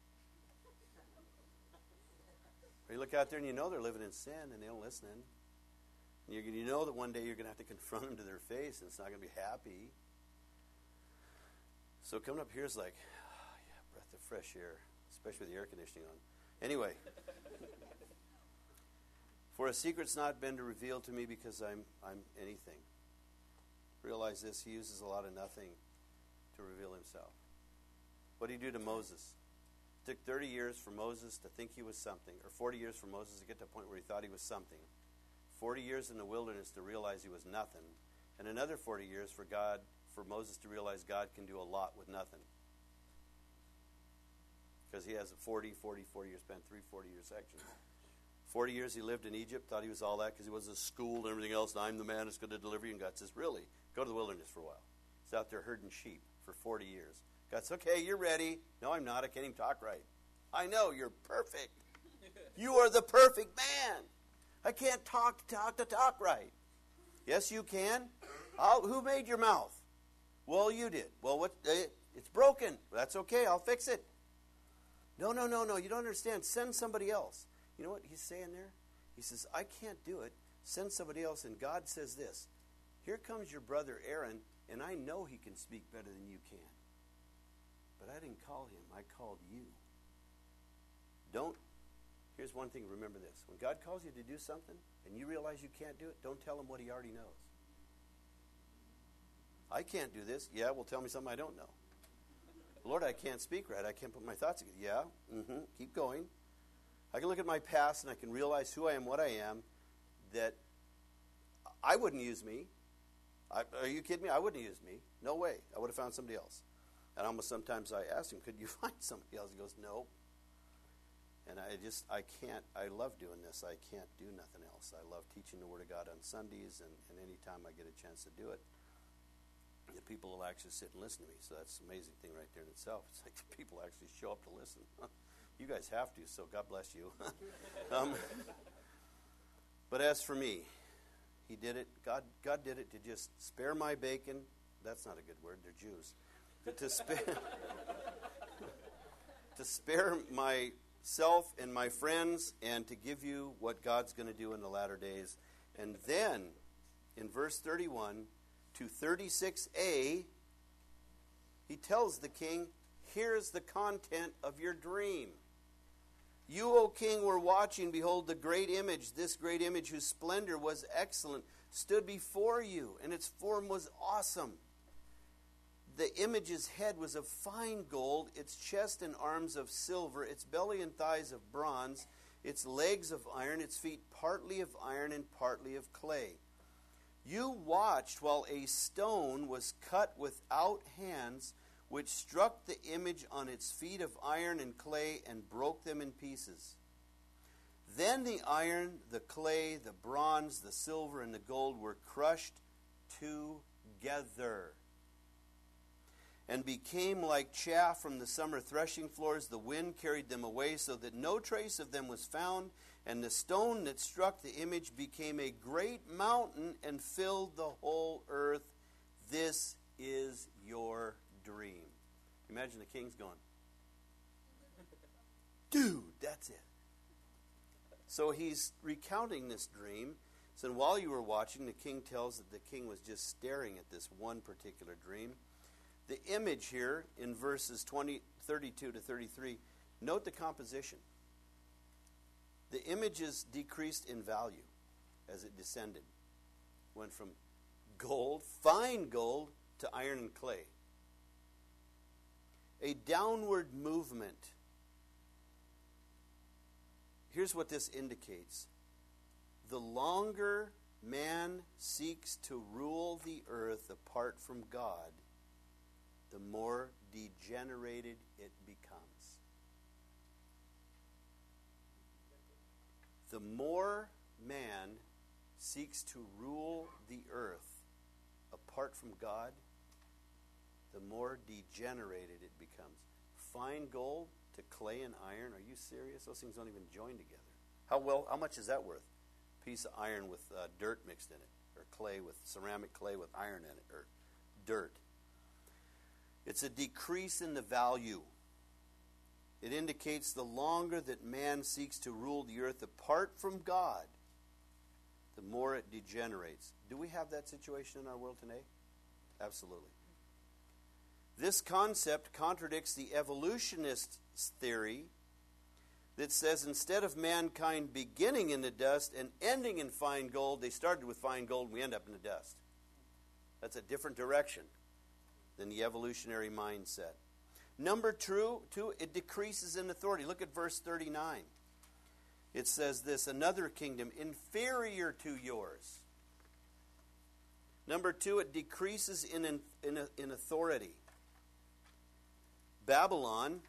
Or you look out there and you know they're living in sin and they don't listen. And you, you know that one day you're going to have to confront them to their face and it's not going to be happy. So coming up here is like, oh, yeah, breath of fresh air, especially with the air conditioning on. Anyway. For a secret's not been to reveal to me because I'm I'm anything. Realize this, he uses a lot of nothing to reveal himself. What did he do to Moses? It took thirty years for Moses to think he was something, or forty years for Moses to get to a point where he thought he was something. forty years in the wilderness to realize he was nothing. And another forty years for God, for Moses to realize God can do a lot with nothing. Because he has a forty, forty, forty year span, three forty-year sections. forty years he lived in Egypt, thought he was all that because he wasn't schooled and everything else, and I'm the man that's going to deliver you. And God says, really? Go to the wilderness for a while. He's out there herding sheep for forty years. God says, okay, you're ready. No, I'm not. I can't even talk right. I know, you're perfect. You are the perfect man. I can't talk to talk to talk right. Yes, you can. I'll, who made your mouth? Well, you did. Well, what? Uh, it's broken. That's okay. I'll fix it. No, no, no, no. You don't understand. Send somebody else. You know what he's saying there? He says, I can't do it. Send somebody else. And God says this. Here comes your brother Aaron, and I know he can speak better than you can. But I didn't call him. I called you. Don't. Here's one thing. Remember this. When God calls you to do something, and you realize you can't do it, don't tell him what he already knows. I can't do this. Yeah, well, tell me something I don't know. Lord, I can't speak right. I can't put my thoughts together. Yeah, mm-hmm. Keep going. I can look at my past and I can realize who I am, what I am, that I wouldn't use me. I, are you kidding me? I wouldn't use me. No way. I would have found somebody else. And almost sometimes I ask him, could you find somebody else? He goes, no. And I just, I can't, I love doing this. I can't do nothing else. I love teaching the Word of God on Sundays, and, and any time I get a chance to do it, the people will actually sit and listen to me. So that's an amazing thing right there in itself. It's like the people actually show up to listen. You guys have to, so God bless you. um, but as for me, he did it. God God did it to just spare my bacon. That's not a good word. They're Jews. To, to, spare, to spare myself and my friends and to give you what God's going to do in the latter days. And then, in verse thirty-one to thirty-six a, he tells the king, here's the content of your dream. You, O king, were watching. Behold, the great image, this great image whose splendor was excellent, stood before you, and its form was awesome. The image's head was of fine gold, its chest and arms of silver, its belly and thighs of bronze, its legs of iron, its feet partly of iron and partly of clay. You watched while a stone was cut without hands, which struck the image on its feet of iron and clay and broke them in pieces. Then the iron, the clay, the bronze, the silver, and the gold were crushed together and became like chaff from the summer threshing floors. The wind carried them away so that no trace of them was found, and the stone that struck the image became a great mountain and filled the whole earth. This is your dream. Imagine the king's going, dude, that's it. So he's recounting this dream. So while you were watching, the king tells that the king was just staring at this one particular dream. The image here in verses twenty, thirty-two to thirty-three, note the composition. The images decreased in value as it descended. Went from gold, fine gold, to iron and clay. A downward movement. Here's what this indicates. The longer man seeks to rule the earth apart from God, the more degenerated it becomes. The more man seeks to rule the earth apart from God, the more degenerated it becomes. Fine gold to clay and iron. Are you serious? Those things don't even join together. How well? How much is that worth? A piece of iron with uh, dirt mixed in it, or clay with ceramic clay with iron in it, or dirt. It's a decrease in the value. It indicates the longer that man seeks to rule the earth apart from God, the more it degenerates. Do we have that situation in our world today? Absolutely. This concept contradicts the evolutionist theory that says instead of mankind beginning in the dust and ending in fine gold, they started with fine gold and we end up in the dust. That's a different direction than the evolutionary mindset. Number two, two, it decreases in authority. Look at verse thirty-nine. It says this, another kingdom inferior to yours. Number two, it decreases in, in, in, in authority. Babylon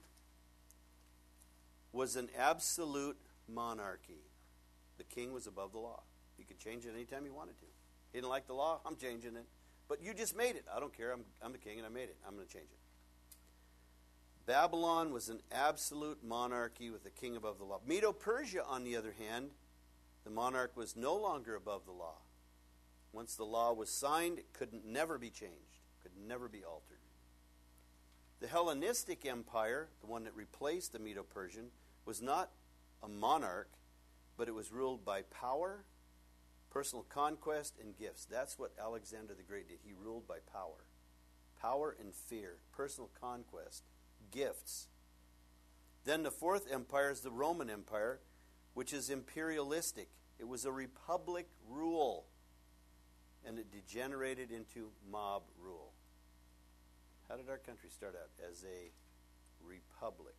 was an absolute monarchy. The king was above the law. He could change it anytime he wanted to. He didn't like the law, I'm changing it. But you just made it. I don't care. I'm, I'm the king and I made it. I'm going to change it. Babylon was an absolute monarchy with a king above the law. Medo-Persia, on the other hand, the monarch was no longer above the law. Once the law was signed, it could never be changed, could never be altered. The Hellenistic Empire, the one that replaced the Medo-Persian, was not a monarch, but it was ruled by power, personal conquest, and gifts. That's what Alexander the Great did. He ruled by power. Power and fear, personal conquest, gifts. Then the fourth empire is the Roman Empire, which is imperialistic. It was a republic rule, and it degenerated into mob rule. How did our country start out? As a republic.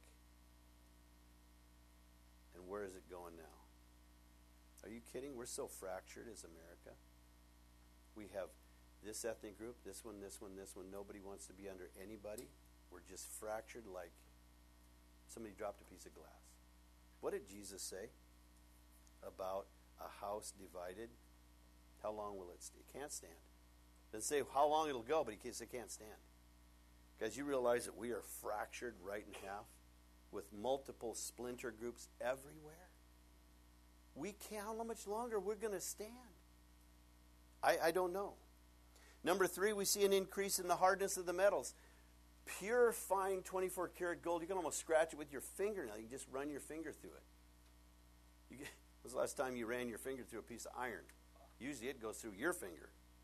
And where is it going now? Are you kidding? We're so fractured as America. We have this ethnic group, this one, this one, this one. Nobody wants to be under anybody. We're just fractured like somebody dropped a piece of glass. What did Jesus say about a house divided? How long will it stay? It can't stand. It doesn't say how long it'll go, but he says it can't stand. Guys, you realize that we are fractured right in half with multiple splinter groups everywhere? We can't. How much longer we're going to stand? I, I don't know. Number three, we see an increase in the hardness of the metals. Pure, fine, twenty-four karat gold, you can almost scratch it with your fingernail. You can just run your finger through it. You get, when was the last time you ran your finger through a piece of iron? Usually it goes through your finger.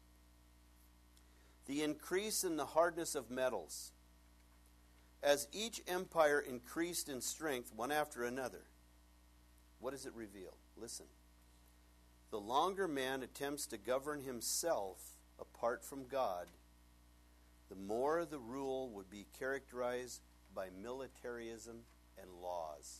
The increase in the hardness of metals. As each empire increased in strength, one after another, what does it reveal? Listen. The longer man attempts to govern himself apart from God, the more the rule would be characterized by militarism and laws.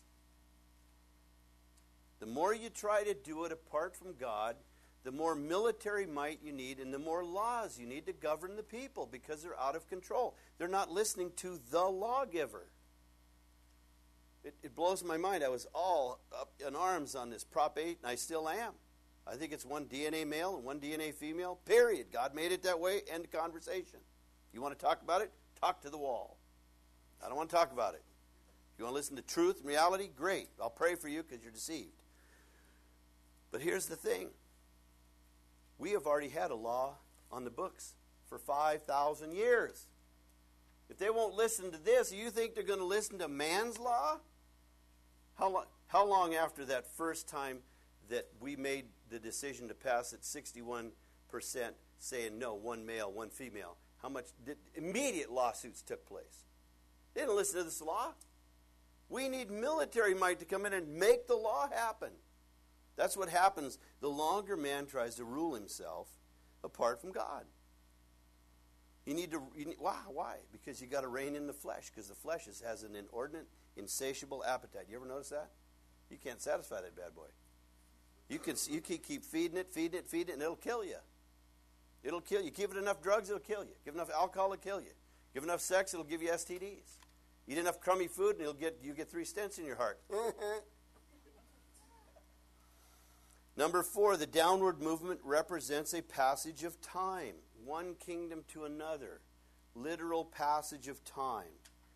The more you try to do it apart from God, the more military might you need and the more laws you need to govern the people because they're out of control. They're not listening to the lawgiver. It, it blows my mind. I was all up in arms on this Prop eight, and I still am. I think it's one D N A male and one D N A female, period. God made it that way, end of conversation. You want to talk about it? Talk to the wall. I don't want to talk about it. You want to listen to truth and reality? Great. I'll pray for you because you're deceived. But here's the thing. We have already had a law on the books for five thousand years. If they won't listen to this, you think they're going to listen to man's law? How long, how long after that first time that we made the decision to pass it, sixty-one percent saying no, one male, one female, how much did immediate lawsuits took place? They didn't listen to this law. We need military might to come in and make the law happen. That's what happens the longer man tries to rule himself apart from God. You need to, you need, why? Why? Because you got to rein in the flesh, because the flesh is, has an inordinate, insatiable appetite. You ever notice that? You can't satisfy that bad boy. You can you keep, keep feeding it, feeding it, feeding it, and it'll kill you. It'll kill you. Give it enough drugs, it'll kill you. Give enough alcohol, it'll kill you. Give enough sex, it'll give you S T Ds. Eat enough crummy food, and it'll get you get three stents in your heart. Number four, the downward movement represents a passage of time. One kingdom to another. Literal passage of time.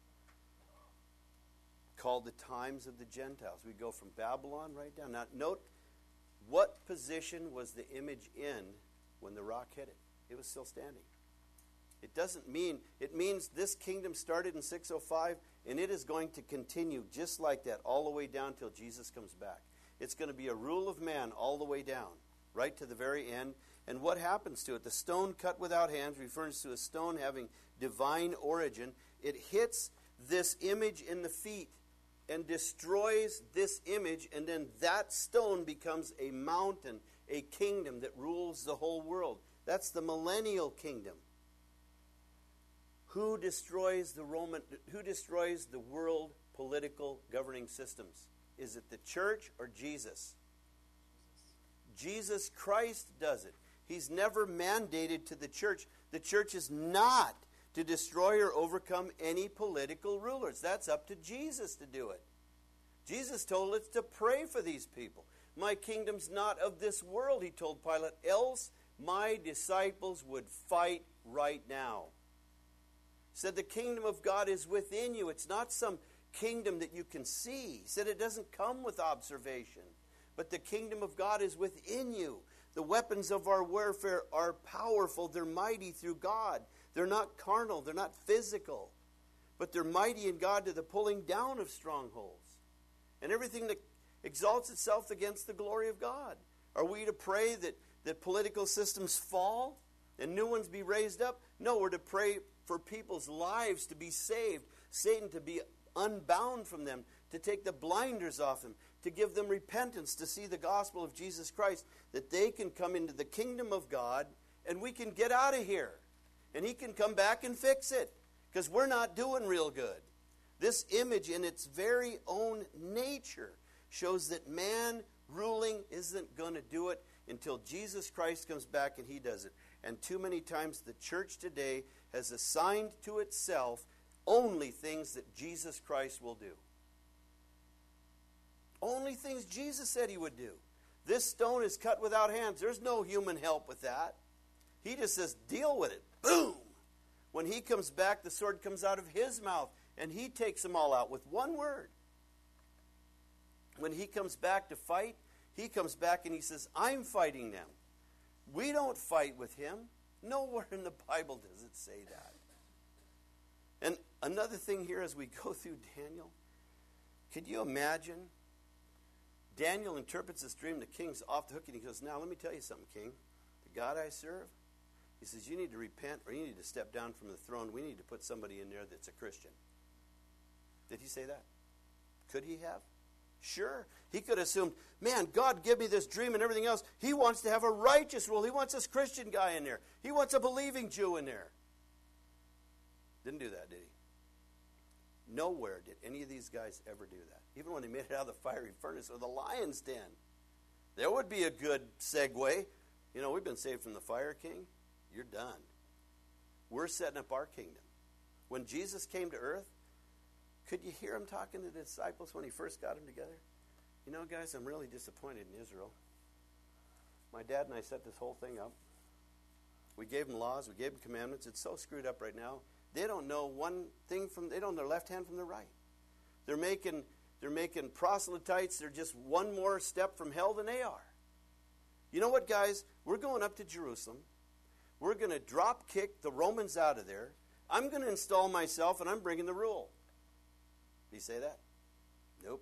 Called the times of the Gentiles. We go from Babylon right down. Now, note, what position was the image in when the rock hit it? It was still standing. It doesn't mean, it means this kingdom started in six oh five, and it is going to continue just like that all the way down till Jesus comes back. It's going to be a rule of man all the way down, right to the very end. And what happens to it? The stone cut without hands refers to a stone having divine origin. It hits this image in the feet and destroys this image, and then that stone becomes a mountain, a kingdom that rules the whole world. That's the millennial kingdom. Who destroys the Roman, who destroys the world political governing systems? Is it the church or Jesus? Jesus Christ does it. He's never mandated to the church. The church is not to destroy or overcome any political rulers. That's up to Jesus to do it. Jesus told us to pray for these people. My kingdom's not of this world, he told Pilate, else my disciples would fight right now. He said the kingdom of God is within you. It's not some kingdom that you can see. He said it doesn't come with observation. But the kingdom of God is within you. The weapons of our warfare are powerful. They're mighty through God. They're not carnal. They're not physical. But they're mighty in God to the pulling down of strongholds. And everything that exalts itself against the glory of God. Are we to pray that, that political systems fall and new ones be raised up? No, we're to pray for people's lives to be saved. Satan to be unbound from them. To take the blinders off them. To give them repentance. To see the gospel of Jesus Christ. That they can come into the kingdom of God. And we can get out of here. And he can come back and fix it. Because we're not doing real good. This image in its very own nature shows that man ruling isn't going to do it until Jesus Christ comes back and he does it. And too many times the church today has assigned to itself only things that Jesus Christ will do. Only things Jesus said he would do. This stone is cut without hands. There's no human help with that. He just says, deal with it. Boom! When he comes back, the sword comes out of his mouth. And he takes them all out with one word. When he comes back to fight, he comes back and he says, I'm fighting them. We don't fight with him. Nowhere in the Bible does it say that. And another thing here as we go through Daniel, could you imagine? Daniel interprets this dream, the king's off the hook, and he goes, now let me tell you something, king. The God I serve, he says, you need to repent or you need to step down from the throne. We need to put somebody in there that's a Christian. Did he say that? Could he have? Sure. He could have assumed, man, God give me this dream and everything else. He wants to have a righteous rule. He wants this Christian guy in there. He wants a believing Jew in there. Didn't do that, did he? Nowhere did any of these guys ever do that. Even when they made it out of the fiery furnace or the lion's den. There would be a good segue. You know, we've been saved from the fire, king. You're done. We're setting up our kingdom. When Jesus came to earth, could you hear him talking to the disciples when he first got them together? You know, guys, I'm really disappointed in Israel. My dad and I set this whole thing up. We gave them laws. We gave them commandments. It's so screwed up right now. They don't know one thing from, they don't know their left hand from their right. They're making, they're making proselytes. They're just one more step from hell than they are. You know what, guys? We're going up to Jerusalem. We're going to drop kick the Romans out of there. I'm going to install myself, and I'm bringing the rule. Did he say that? Nope.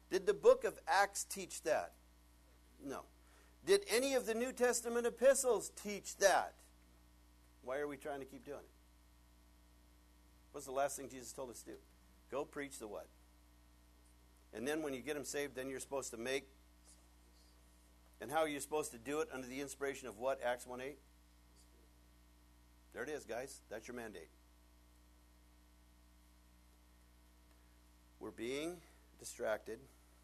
Did the book of Acts teach that? No. Did any of the New Testament epistles teach that? Why are we trying to keep doing it? What's the last thing Jesus told us to do? Go preach the what? And then when you get them saved, then you're supposed to make. And how are you supposed to do it? Under the inspiration of what? Acts one eight? There it is, guys. That's your mandate. We're being distracted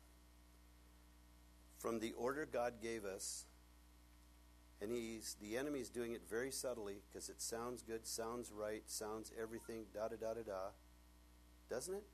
from the order God gave us. And he's the enemy's doing it very subtly because it sounds good, sounds right, sounds everything, da-da-da-da-da. Doesn't it?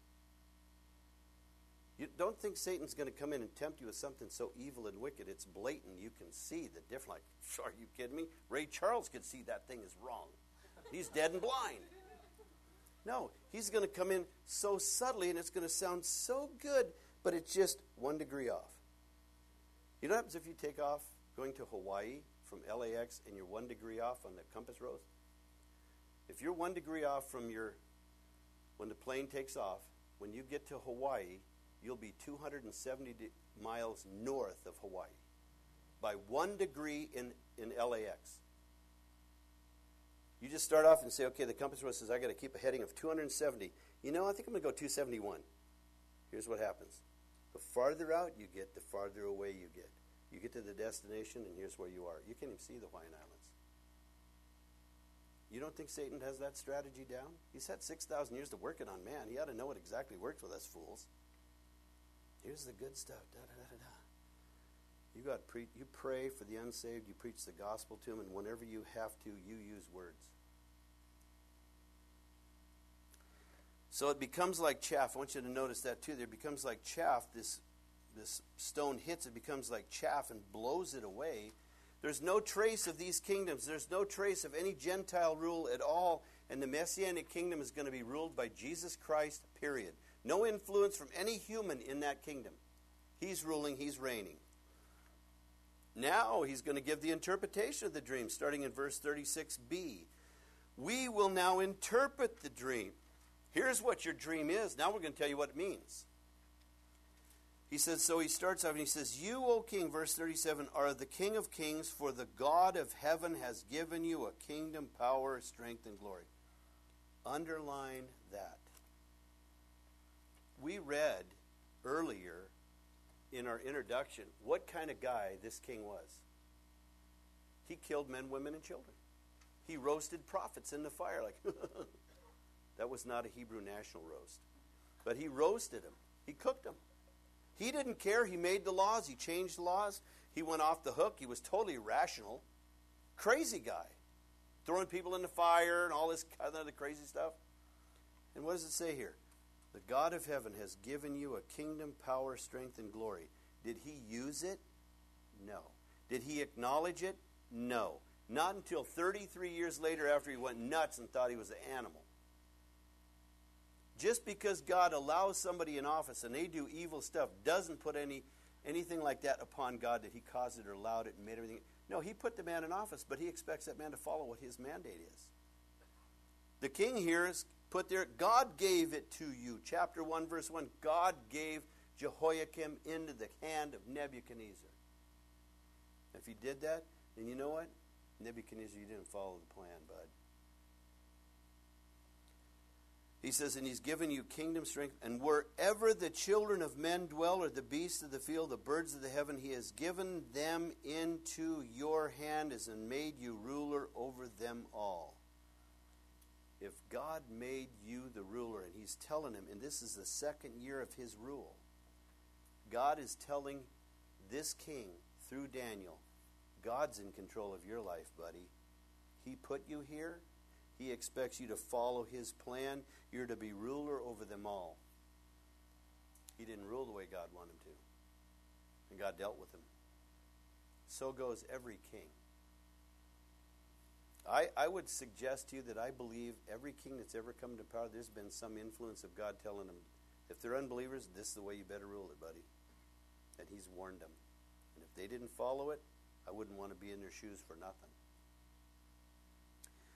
You don't think Satan's going to come in and tempt you with something so evil and wicked. It's blatant. You can see the difference. Like, are you kidding me? Ray Charles could see that thing is wrong. He's dead and blind. No, he's going to come in so subtly, and it's going to sound so good, but it's just one degree off. You know what happens if you take off going to Hawaii from L A X and you're one degree off on the compass rose? If you're one degree off from your, when the plane takes off, when you get to Hawaii, you'll be two hundred seventy miles north of Hawaii by one degree in, in L A X. You just start off and say, okay, the compass rose says I got to keep a heading of two hundred seventy. You know, I think I'm going to go two seventy-one. Here's what happens. The farther out you get, the farther away you get. You get to the destination, and here's where you are. You can't even see the Hawaiian Islands. You don't think Satan has that strategy down? He's had six thousand years to work it on man. He ought to know what exactly works with us fools. Here's the good stuff. Da, da, da, da, da. You got pre- you pray for the unsaved. You preach the gospel to them, and whenever you have to, you use words. So it becomes like chaff. I want you to notice that too. There becomes like chaff. This this stone hits it, becomes like chaff and blows it away. There's no trace of these kingdoms. There's no trace of any Gentile rule at all. And the Messianic kingdom is going to be ruled by Jesus Christ, period. No influence from any human in that kingdom. He's ruling, he's reigning. Now he's going to give the interpretation of the dream, starting in verse thirty-six b. We will now interpret the dream. Here's what your dream is. Now we're going to tell you what it means. He says, so he starts off and he says, you, O king, verse thirty-seven, are the king of kings, for the God of heaven has given you a kingdom, power, strength, and glory. Underline that. We read earlier in our introduction what kind of guy this king was. He killed men, women, and children. He roasted prophets in the fire. Like that was not a Hebrew national roast. But he roasted them. He cooked them. He didn't care. He made the laws. He changed the laws. He went off the hook. He was totally irrational. Crazy guy. Throwing people in the fire and all this kind of crazy stuff. And what does it say here? The God of heaven has given you a kingdom, power, strength, and glory. Did he use it? No. Did he acknowledge it? No. Not until thirty-three years later after he went nuts and thought he was an animal. Just because God allows somebody in office and they do evil stuff doesn't put any anything like that upon God that he caused it or allowed it and made everything. No, he put the man in office, but he expects that man to follow what his mandate is. The king here is put there, God gave it to you. Chapter one, verse one, God gave Jehoiakim into the hand of Nebuchadnezzar. If he did that, then you know what? Nebuchadnezzar, you didn't follow the plan, bud. He says, and he's given you kingdom, strength, and wherever the children of men dwell, or the beasts of the field, the birds of the heaven, he has given them into your hand as and made you ruler over them all. If God made you the ruler, and he's telling him, and this is the second year of his rule, God is telling this king through Daniel, God's in control of your life, buddy. He put you here. He expects you to follow his plan. You're to be ruler over them all. He didn't rule the way God wanted him to. And God dealt with him. So goes every king. I, I would suggest to you that I believe every king that's ever come to power, there's been some influence of God telling them, if they're unbelievers, this is the way you better rule it, buddy. And he's warned them. And if they didn't follow it, I wouldn't want to be in their shoes for nothing.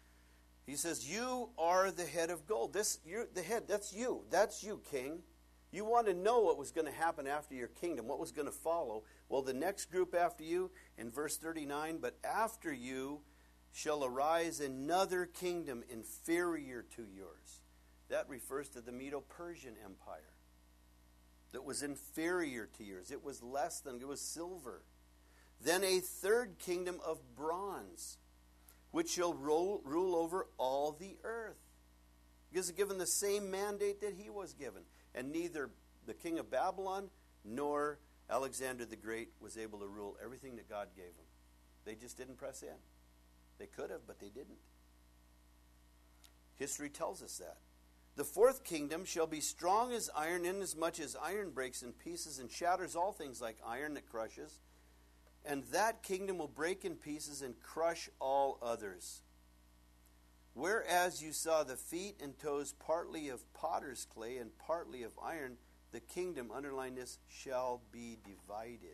He says, you are the head of gold. This, you're the head, that's you. That's you, king. You want to know what was going to happen after your kingdom, what was going to follow. Well, the next group after you, in verse thirty-nine, but after you shall arise another kingdom inferior to yours. That refers to the Medo-Persian Empire that was inferior to yours. It was less than, it was silver. Then a third kingdom of bronze, which shall rule, rule over all the earth. He is given the same mandate that he was given. And neither the king of Babylon nor Alexander the Great was able to rule everything that God gave him. They just didn't press in. They could have, but they didn't. History tells us that. The fourth kingdom shall be strong as iron, inasmuch as iron breaks in pieces and shatters all things like iron that crushes. And that kingdom will break in pieces and crush all others. Whereas you saw the feet and toes partly of potter's clay and partly of iron, the kingdom, underline this, shall be divided.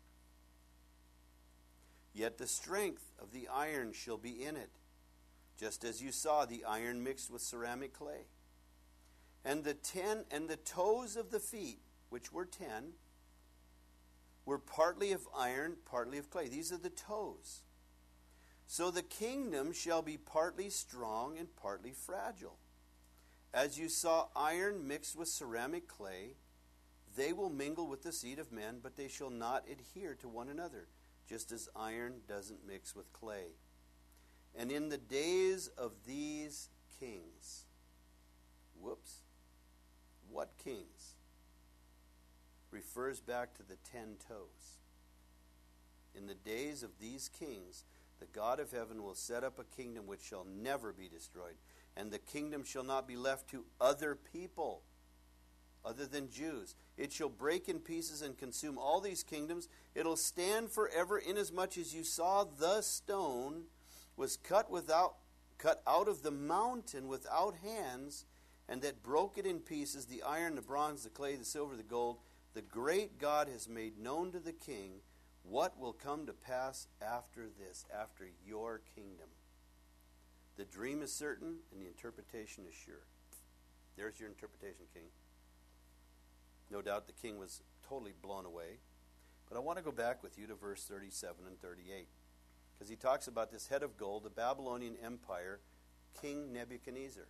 Yet the strength of the iron shall be in it, just as you saw the iron mixed with ceramic clay. And the ten and the toes of the feet, which were ten, were partly of iron, partly of clay. These are the toes. So the kingdom shall be partly strong and partly fragile. As you saw iron mixed with ceramic clay, they will mingle with the seed of men, but they shall not adhere to one another, just as iron doesn't mix with clay. And in the days of these kings, whoops, what kings? Refers back to the ten toes. In the days of these kings, the God of heaven will set up a kingdom which shall never be destroyed, and the kingdom shall not be left to other people other than Jews. It shall break in pieces and consume all these kingdoms. It'll stand forever, inasmuch as you saw the stone was cut without cut out of the mountain without hands, and that broke it in pieces, the iron, the bronze, the clay, the silver, the gold. The great God has made known to the king what will come to pass after this, after your kingdom. The dream is certain and the interpretation is sure. There's your interpretation, king. No doubt the king was totally blown away. But I want to go back with you to verse thirty-seven and thirty-eight. Because he talks about this head of gold, the Babylonian Empire, King Nebuchadnezzar.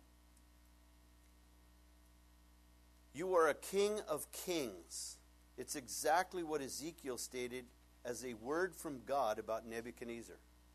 You are a king of kings. It's exactly what Ezekiel stated as a word from God about Nebuchadnezzar.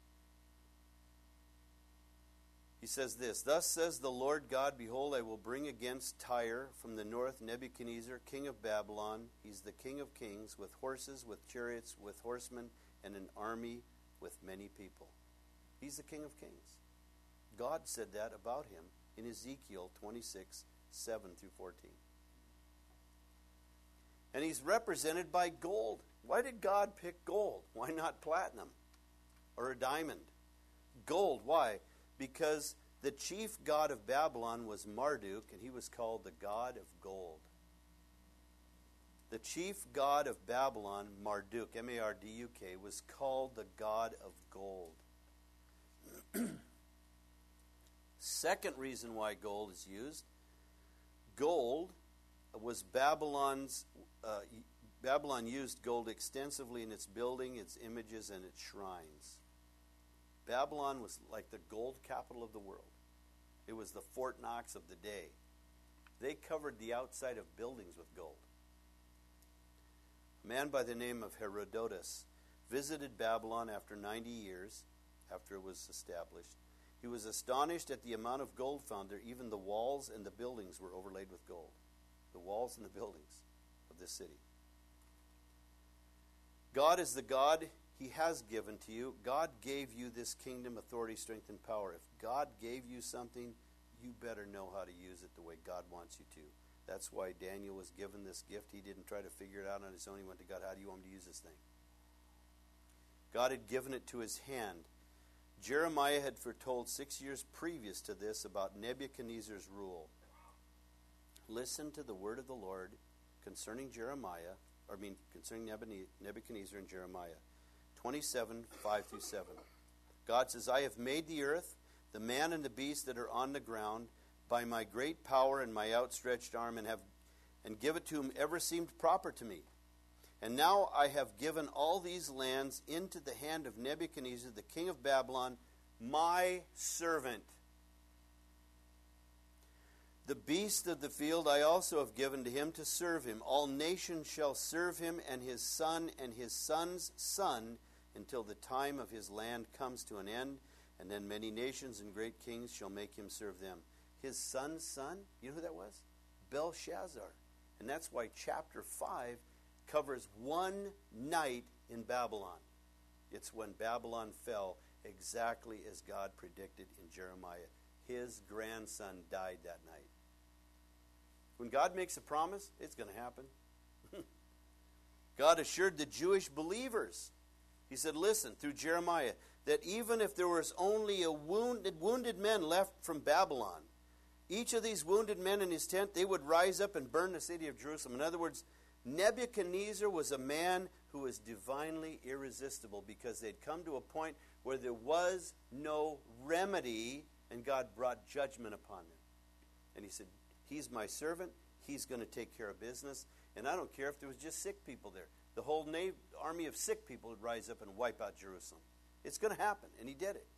He says this, Thus says the Lord God, Behold, I will bring against Tyre from the north Nebuchadnezzar, king of Babylon. He's the king of kings, with horses, with chariots, with horsemen, and an army with many people. He's the king of kings. God said that about him in Ezekiel twenty-six, seven through fourteen. And he's represented by gold. Why did God pick gold? Why not platinum or a diamond? Gold, why? Because the chief god of Babylon was Marduk, and he was called the god of gold. The chief god of Babylon, Marduk, M A R D U K, was called the god of gold. Second reason why gold is used, gold was Babylon's, uh, Babylon used gold extensively in its building, its images, and its shrines. Babylon was like the gold capital of the world. It was the Fort Knox of the day. They covered the outside of buildings with gold. A man by the name of Herodotus visited Babylon after ninety years, after it was established. He was astonished at the amount of gold found there. Even the walls and the buildings were overlaid with gold. The walls and the buildings of this city. God is the God He has given to you. God gave you this kingdom, authority, strength, and power. If God gave you something, you better know how to use it the way God wants you to. That's why Daniel was given this gift. He didn't try to figure it out on his own. He went to God, how do you want me to use this thing? God had given it to his hand. Jeremiah had foretold six years previous to this about Nebuchadnezzar's rule. Listen to the word of the Lord concerning Jeremiah, or I mean concerning Nebuchadnezzar and Jeremiah. twenty-seven, five through seven. God says, I have made the earth, the man and the beast that are on the ground, by my great power and my outstretched arm, and have and give it to whomever seemed proper to me. And now I have given all these lands into the hand of Nebuchadnezzar, the king of Babylon, my servant. The beast of the field I also have given to him to serve him. All nations shall serve him, and his son and his son's son, until the time of his land comes to an end. And then many nations and great kings shall make him serve them. His son's son, you know who that was? Belshazzar. And that's why chapter five covers one night in Babylon. It's when Babylon fell, exactly as God predicted in Jeremiah. His grandson died that night. When God makes a promise, it's going to happen. God assured the Jewish believers. He said, listen, through Jeremiah, that even if there was only a wounded, wounded men left from Babylon, each of these wounded men in his tent, they would rise up and burn the city of Jerusalem. In other words, Nebuchadnezzar was a man who was divinely irresistible, because they'd come to a point where there was no remedy, and God brought judgment upon them. And he said, he's my servant. He's going to take care of business. And I don't care if there was just sick people there. The whole nav- army of sick people would rise up and wipe out Jerusalem. It's going to happen, and he did it.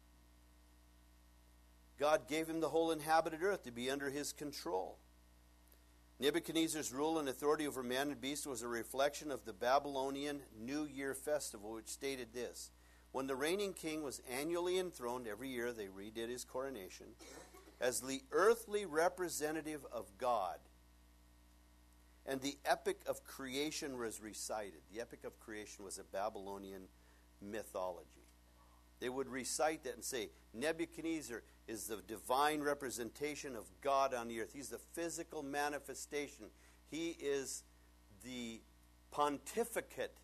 God gave him the whole inhabited earth to be under his control. Nebuchadnezzar's rule and authority over man and beast was a reflection of the Babylonian New Year festival, which stated this: when the reigning king was annually enthroned, every year they redid his coronation, as the earthly representative of God, and the epic of creation was recited. The epic of creation was a Babylonian mythology. They would recite that and say, Nebuchadnezzar is the divine representation of God on the earth. He's the physical manifestation. He is the pontificate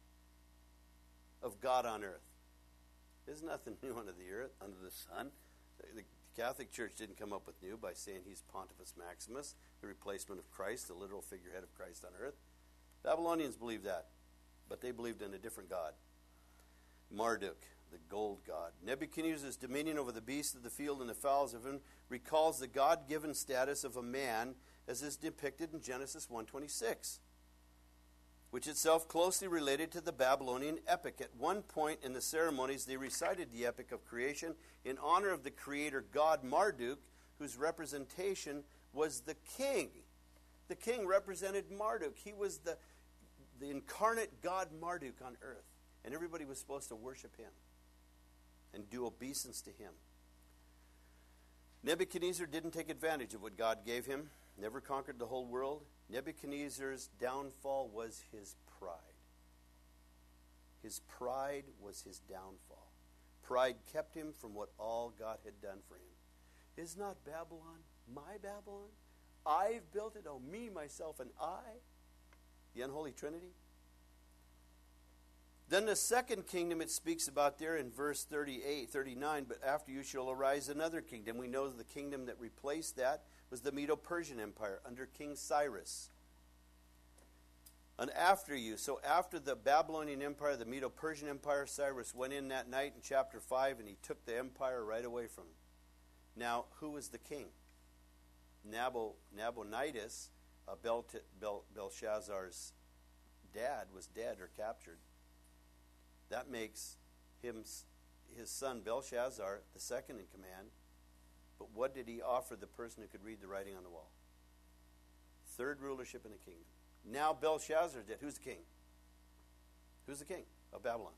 of God on earth. There's nothing new under the earth, under the sun. The Catholic Church didn't come up with new by saying he's Pontifex Maximus, the replacement of Christ, the literal figurehead of Christ on earth. Babylonians believed that, but they believed in a different God. Marduk, the gold god. Nebuchadnezzar's dominion over the beasts of the field and the fowls of him recalls the God-given status of a man, as is depicted in Genesis one twenty-six, which itself closely related to the Babylonian epic. At one point in the ceremonies, they recited the epic of creation in honor of the creator god Marduk, whose representation was the king. The king represented Marduk. He was the, the incarnate god Marduk on earth. And everybody was supposed to worship him and do obeisance to him. Nebuchadnezzar didn't take advantage of what God gave him, never conquered the whole world. Nebuchadnezzar's downfall was his pride. His pride was his downfall. Pride kept him from what all God had done for him. Is not Babylon my Babylon? I've built it, oh, me, myself, and I. The unholy Trinity. Then the second kingdom it speaks about there in verse thirty-eight, thirty-nine, but after you shall arise another kingdom. We know the kingdom that replaced that was the Medo-Persian Empire under King Cyrus. And after you, so after the Babylonian Empire, the Medo-Persian Empire, Cyrus went in that night in chapter five and he took the empire right away from him. Now, who was the king? Nabo, Nabonidus, uh, Bel, Bel, Belshazzar's dad, was dead or captured. That makes him, his son Belshazzar, the second in command. But what did he offer the person who could read the writing on the wall? Third rulership in the kingdom. Now Belshazzar did. Who's the king? Who's the king of Babylon?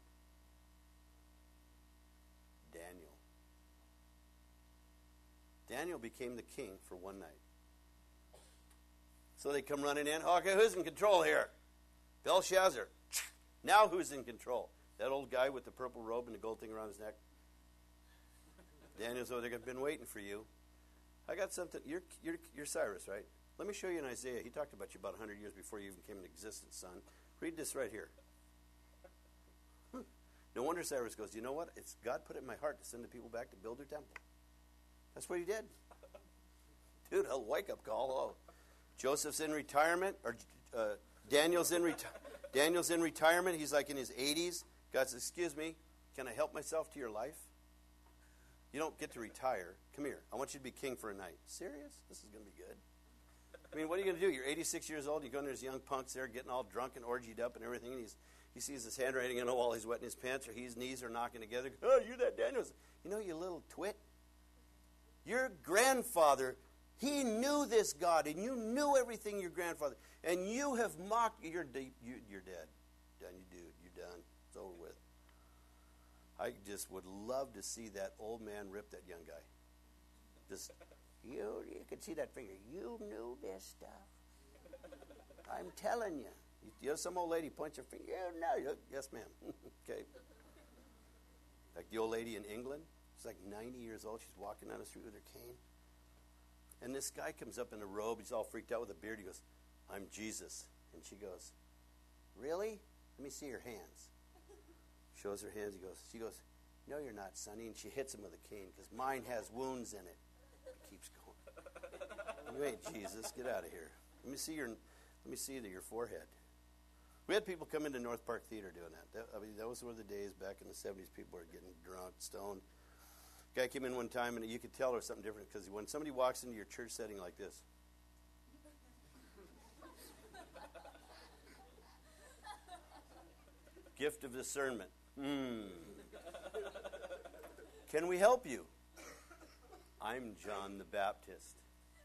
Daniel. Daniel became the king for one night. So they come running in. Okay, who's in control here? Belshazzar. Now who's in control? That old guy with the purple robe and the gold thing around his neck. Daniel's over there. I've been waiting for you. I got something. You're, you're, you're Cyrus, right? Let me show you in Isaiah. He talked about you about one hundred years before you even came into existence, son. Read this right here. Hmm. No wonder Cyrus goes, you know what? It's God put it in my heart to send the people back to build their temple. That's what he did. Dude, a wake-up call. Oh. Joseph's in retirement, or uh, Daniel's in retirement. Daniel's in retirement. He's like in his eighties. God says, excuse me, can I help myself to your life? You don't get to retire. Come here. I want you to be king for a night. Serious? This is going to be good. I mean, what are you going to do? You're eighty-six years old. You go in, there's young punks there getting all drunk and orgied up and everything. And he's, he sees his handwriting on the wall. He's wetting his pants, or his knees are knocking together. Oh, you're that Daniel. You know, you little twit. Your grandfather, he knew this God, and you knew everything your grandfather. And you have mocked. You're deep. You, you're dead. Done. You do. You're done. It's over with. I just would love to see that old man rip that young guy. Just, you, you could see that finger. You knew this stuff. I'm telling you. You know, some old lady points her finger. You know. Yes, ma'am. Okay. Like the old lady in England. She's like ninety years old. She's walking down the street with her cane. And this guy comes up in a robe. He's all freaked out with a beard. He goes, I'm Jesus. And she goes, really? Let me see your hands. Shows her hands. He goes, she goes, no, you're not, Sonny. And she hits him with a cane because mine has wounds in it. He keeps going. You ain't Jesus. Get out of here. Let me see your, let me see the, your forehead. We had people come into North Park Theater doing that. that. I mean, those were the days back in the seventies. People were getting drunk, stoned. Guy came in one time, and you could tell there was something different because when somebody walks into your church setting like this, gift of discernment. Hmm. Can we help you? I'm John the Baptist.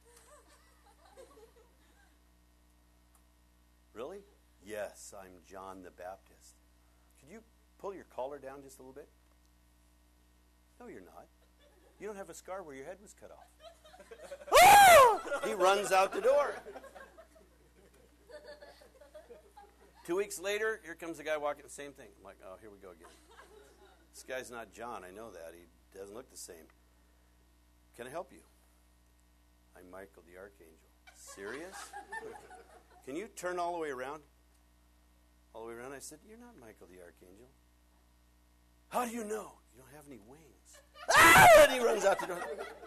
Really? Yes, I'm John the Baptist. Could you pull your collar down just a little bit? No, you're not. You don't have a scar where your head was cut off. He runs out the door. Two weeks later, here comes the guy walking the same thing. I'm like, oh, here we go again. This guy's not John. I know that. He doesn't look the same. Can I help you? I'm Michael the Archangel. Serious? Can you turn all the way around? All the way around? I said, you're not Michael the Archangel. How do you know? You don't have any wings. Ah! And he runs out the door.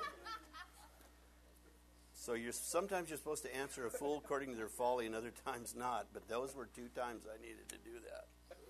So you're sometimes you're supposed to answer a fool according to their folly, and other times not. But those were two times I needed to do that.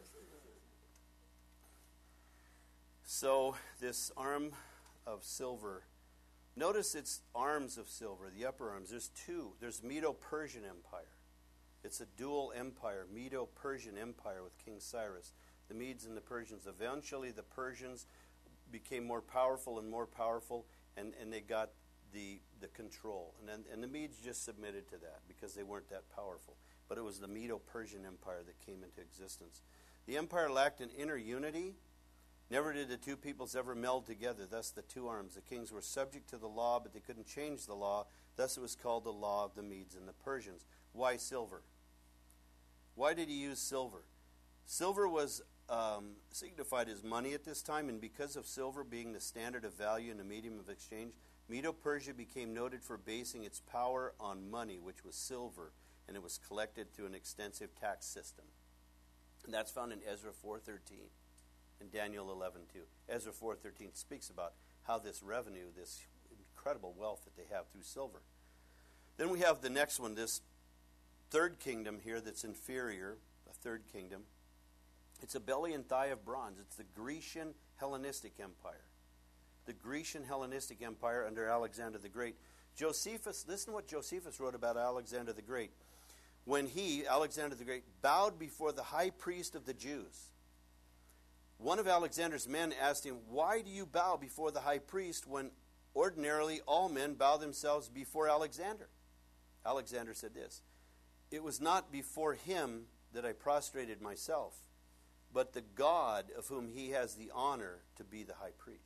So this arm of silver. Notice it's arms of silver, the upper arms. There's two. There's Medo-Persian Empire. It's a dual empire, Medo-Persian Empire with King Cyrus. The Medes and the Persians. Eventually the Persians became more powerful and more powerful, and, and they got the the control. And then, and the Medes just submitted to that because they weren't that powerful. But it was the Medo-Persian Empire that came into existence. The empire lacked an inner unity. Never did the two peoples ever meld together, thus the two arms. The kings were subject to the law, but they couldn't change the law. Thus it was called the law of the Medes and the Persians. Why silver? Why did he use silver? Silver was um, signified as money at this time, and because of silver being the standard of value and a medium of exchange, Medo-Persia became noted for basing its power on money, which was silver, and it was collected through an extensive tax system. And that's found in Ezra four thirteen and Daniel eleven two. Ezra four thirteen speaks about how this revenue, this incredible wealth that they have through silver. Then we have the next one, this third kingdom here that's inferior, a third kingdom. It's a belly and thigh of bronze. It's the Grecian Hellenistic Empire. The Grecian Hellenistic Empire under Alexander the Great. Josephus, listen to what Josephus wrote about Alexander the Great. When he, Alexander the Great, bowed before the high priest of the Jews, one of Alexander's men asked him, why do you bow before the high priest when ordinarily all men bow themselves before Alexander? Alexander said this, it was not before him that I prostrated myself, but the God of whom he has the honor to be the high priest.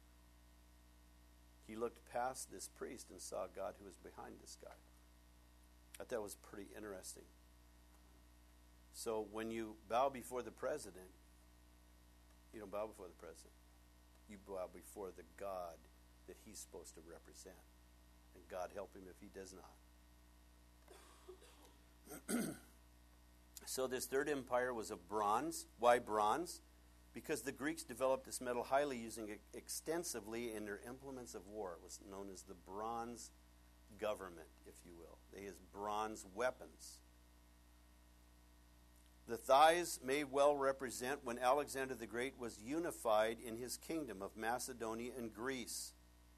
He looked past this priest and saw God who was behind this guy. I thought that was pretty interesting. So when you bow before the president, you don't bow before the president. You bow before the God that he's supposed to represent. And God help him if he does not. So this third empire was of bronze. Why bronze? Because the Greeks developed this metal highly using it extensively in their implements of war. It was known as the bronze government, if you will. They used bronze weapons. The thighs may well represent when Alexander the Great was unified in his kingdom of Macedonia and Greece.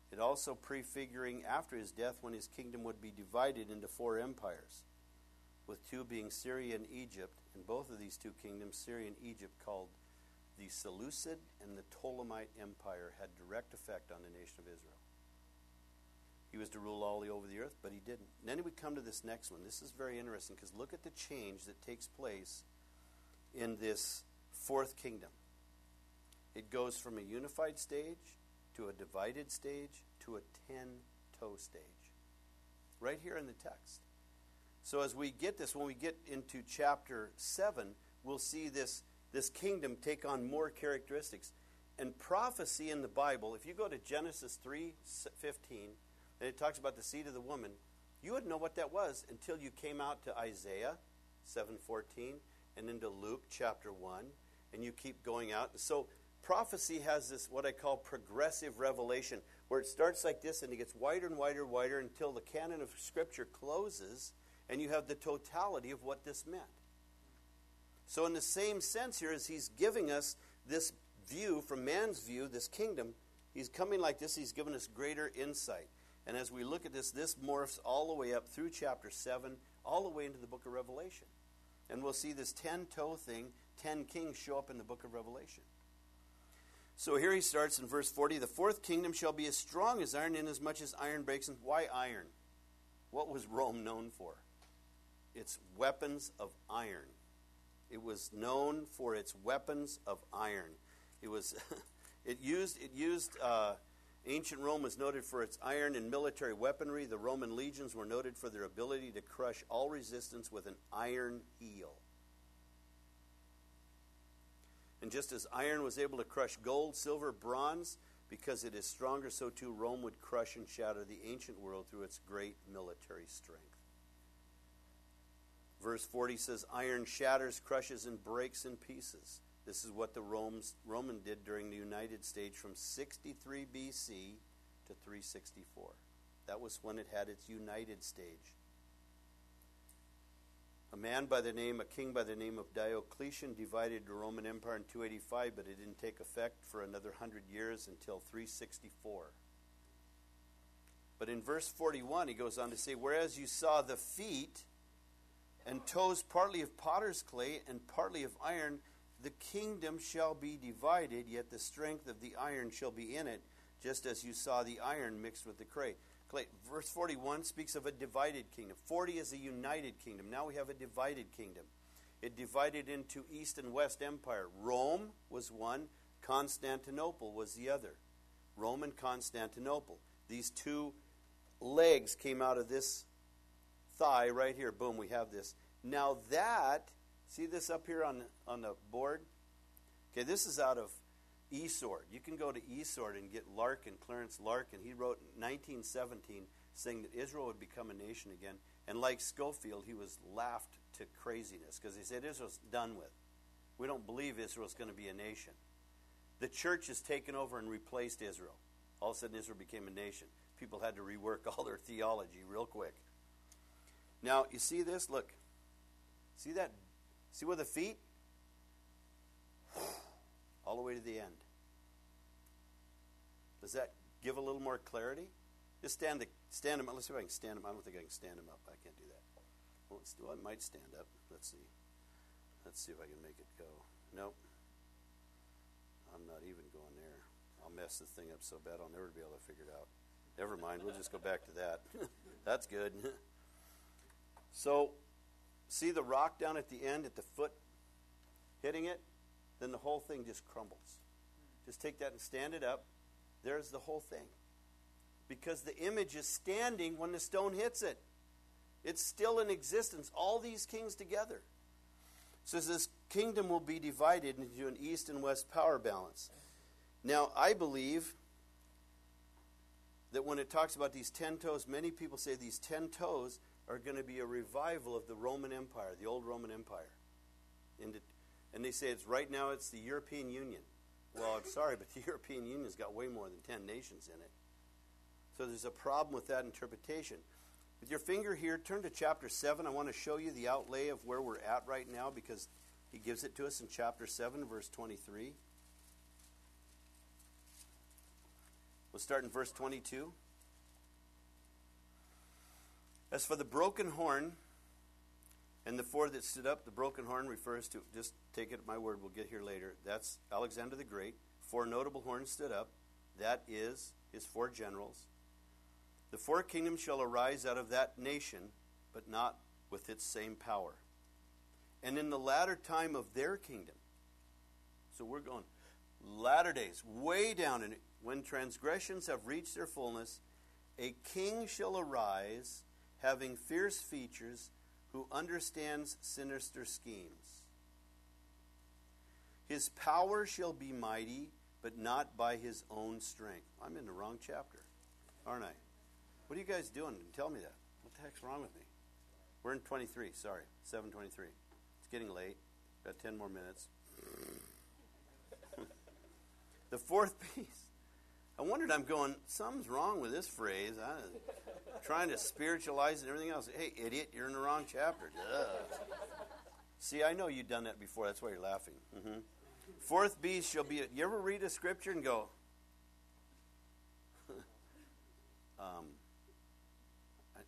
It also prefiguring after his death when his kingdom would be divided into four empires, with two being Syria and Egypt, and both of these two kingdoms, Syria and Egypt, called the Seleucid and the Ptolemite Empire, had direct effect on the nation of Israel. He was to rule all over the earth, but he didn't. And then we come to this next one. This is very interesting because look at the change that takes place in this fourth kingdom. It goes from a unified stage to a divided stage to a ten-toe stage. Right here in the text. So as we get this, when we get into chapter seven, we'll see this, this kingdom take on more characteristics. And prophecy in the Bible, if you go to Genesis three fifteen, and it talks about the seed of the woman, you wouldn't know what that was until you came out to Isaiah seven fourteen and into Luke chapter one, and you keep going out. So prophecy has this, what I call progressive revelation, where it starts like this and it gets wider and wider and wider until the canon of Scripture closes and you have the totality of what this meant. So in the same sense here, as he's giving us this view from man's view, this kingdom, he's coming like this, he's given us greater insight. And as we look at this, this morphs all the way up through chapter seven, all the way into the book of Revelation. And we'll see this ten-toe thing, ten kings show up in the book of Revelation. So here he starts in verse forty. The fourth kingdom shall be as strong as iron, inasmuch as iron breaks. And why iron? What was Rome known for? Its weapons of iron. It was known for its weapons of iron. It was, it used, it used, uh, ancient Rome was noted for its iron and military weaponry. The Roman legions were noted for their ability to crush all resistance with an iron heel. And just as iron was able to crush gold, silver, bronze, because it is stronger, so too Rome would crush and shatter the ancient world through its great military strength. Verse forty says, iron shatters, crushes, and breaks in pieces. This is what the Romans, Roman did during the United Stage from sixty-three B C to three sixty-four. That was when it had its United Stage. A man by the name, a king by the name of Diocletian divided the Roman Empire in two eighty-five, but it didn't take effect for another hundred years until three sixty-four. But in verse forty-one, he goes on to say, whereas you saw the feet and toes partly of potter's clay and partly of iron, the kingdom shall be divided, yet the strength of the iron shall be in it, just as you saw the iron mixed with the clay. Verse forty-one speaks of a divided kingdom. forty is a united kingdom. Now we have a divided kingdom. It divided into East and West Empire. Rome was one. Constantinople was the other. Rome and Constantinople. These two legs came out of this thigh right here. Boom, we have this. Now that, see this up here on, on the board? Okay, this is out of eSword. You can go to eSword and get Larkin, Clarence Larkin. He wrote in nineteen seventeen saying that Israel would become a nation again. And like Schofield, he was laughed to craziness because he said Israel's done with. We don't believe Israel's going to be a nation. The church has taken over and replaced Israel. All of a sudden Israel became a nation. People had to rework all their theology real quick. Now, you see this? Look. See that? See where the feet? All the way to the end. Does that give a little more clarity? Just stand the stand them up. Let's see if I can stand them. I don't think I can stand them up. I can't do that. Well, it's, well, I might stand up. Let's see. Let's see if I can make it go. Nope. I'm not even going there. I'll mess the thing up so bad I'll never be able to figure it out. Never mind. We'll just go back to that. That's good. So, see the rock down at the end, at the foot, hitting it? Then the whole thing just crumbles. Just take that and stand it up. There's the whole thing. Because the image is standing when the stone hits it. It's still in existence. All these kings together. So this kingdom will be divided into an east and west power balance. Now, I believe that when it talks about these ten toes, many people say these ten toes are going to be a revival of the Roman Empire, the old Roman Empire. And, it, and they say it's right now it's the European Union. Well, I'm sorry, but the European Union's got way more than ten nations in it. So there's a problem with that interpretation. With your finger here, turn to chapter seven. I want to show you the outlay of where we're at right now because he gives it to us in chapter seven, verse twenty-three. We'll start in verse twenty-two. As for the broken horn and the four that stood up, the broken horn refers to, just take it at my word, we'll get here later. That's Alexander the Great. Four notable horns stood up. That is his four generals. The four kingdoms shall arise out of that nation, but not with its same power. And in the latter time of their kingdom, so we're going latter days, way down in it, when transgressions have reached their fullness, a king shall arise, having fierce features, who understands sinister schemes. His power shall be mighty, but not by his own strength. I'm in the wrong chapter, aren't I? What are you guys doing? Tell me that. What the heck's wrong with me? We're in twenty-three, sorry, seven twenty-three. It's getting late. Got ten more minutes. The fourth piece. I wondered, I'm going, something's wrong with this phrase. I'm trying to spiritualize it and everything else. Hey, idiot, you're in the wrong chapter. Duh. See, I know you've done that before. That's why you're laughing. Mm-hmm. Fourth beast shall be... A, you ever read a scripture and go... um, I,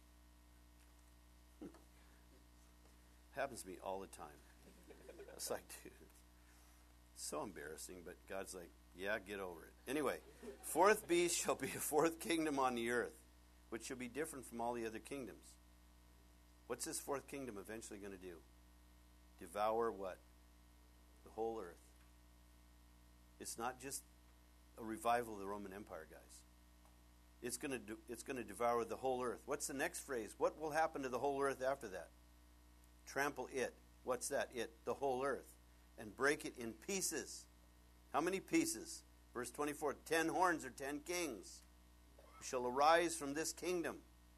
happens to me all the time. It's like, dude, it's so embarrassing, but God's like, yeah, get over it. Anyway, fourth beast shall be a fourth kingdom on the earth, which shall be different from all the other kingdoms. What's this fourth kingdom eventually going to do? Devour what? The whole earth. It's not just a revival of the Roman Empire, guys. It's going to do, it's going to devour the whole earth. What's the next phrase? What will happen to the whole earth after that? Trample it. What's that? It. The whole earth. And break it in pieces. How many pieces? Verse twenty-four, ten horns or ten kings shall arise from this kingdom.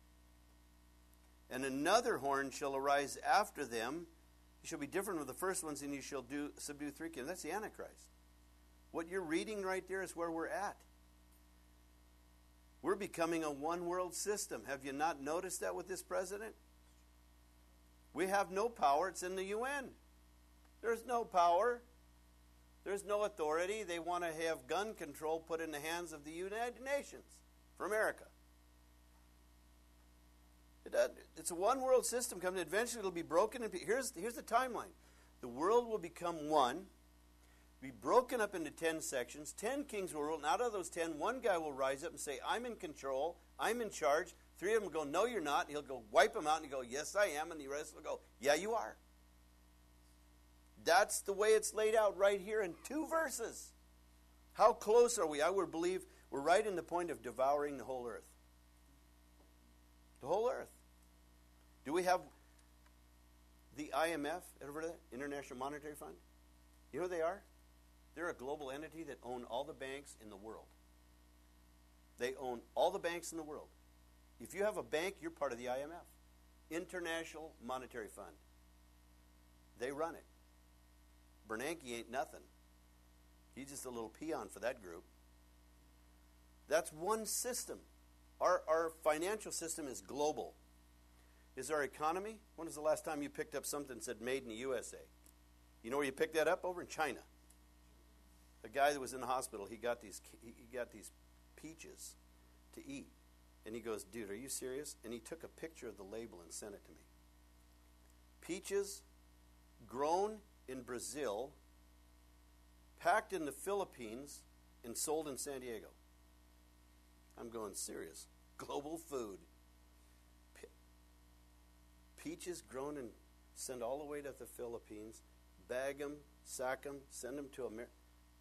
And another horn shall arise after them. He shall be different from the first ones, and he shall do subdue three kingdoms. That's the Antichrist. What you're reading right there is where we're at. We're becoming a one-world system. Have you not noticed that with this president? We have no power. It's in the U N. There's no power. There's no authority. They want to have gun control put in the hands of the United Nations for America. It doesn't, it's a one-world system coming. Eventually it'll be broken. And here's, here's the timeline. The world will become one, be broken up into ten sections. Ten kings will rule. And out of those ten, one guy will rise up and say, I'm in control. I'm in charge. Three of them will go, no, you're not. He'll go wipe them out and he'll go, yes, I am. And the rest will go, yeah, you are. That's the way it's laid out right here in two verses. How close are we? I would believe we're right in the point of devouring the whole earth. The whole earth. Do we have the I M F, ever heard of that? International Monetary Fund? You know who they are? They're a global entity that own all the banks in the world. They own all the banks in the world. If you have a bank, you're part of the I M F. International Monetary Fund. They run it. Bernanke ain't nothing. He's just a little peon for that group. That's one system. Our, our financial system is global. Is our economy? When was the last time you picked up something that said made in the U S A? You know where you picked that up? Over in China. A guy that was in the hospital, he got these he got these peaches to eat. And he goes, dude, are you serious? And he took a picture of the label and sent it to me. Peaches grown in Brazil, packed in the Philippines, and sold in San Diego. I'm going serious. Global food. Pe- peaches grown and sent all the way to the Philippines, bag them, sack them, send them to America.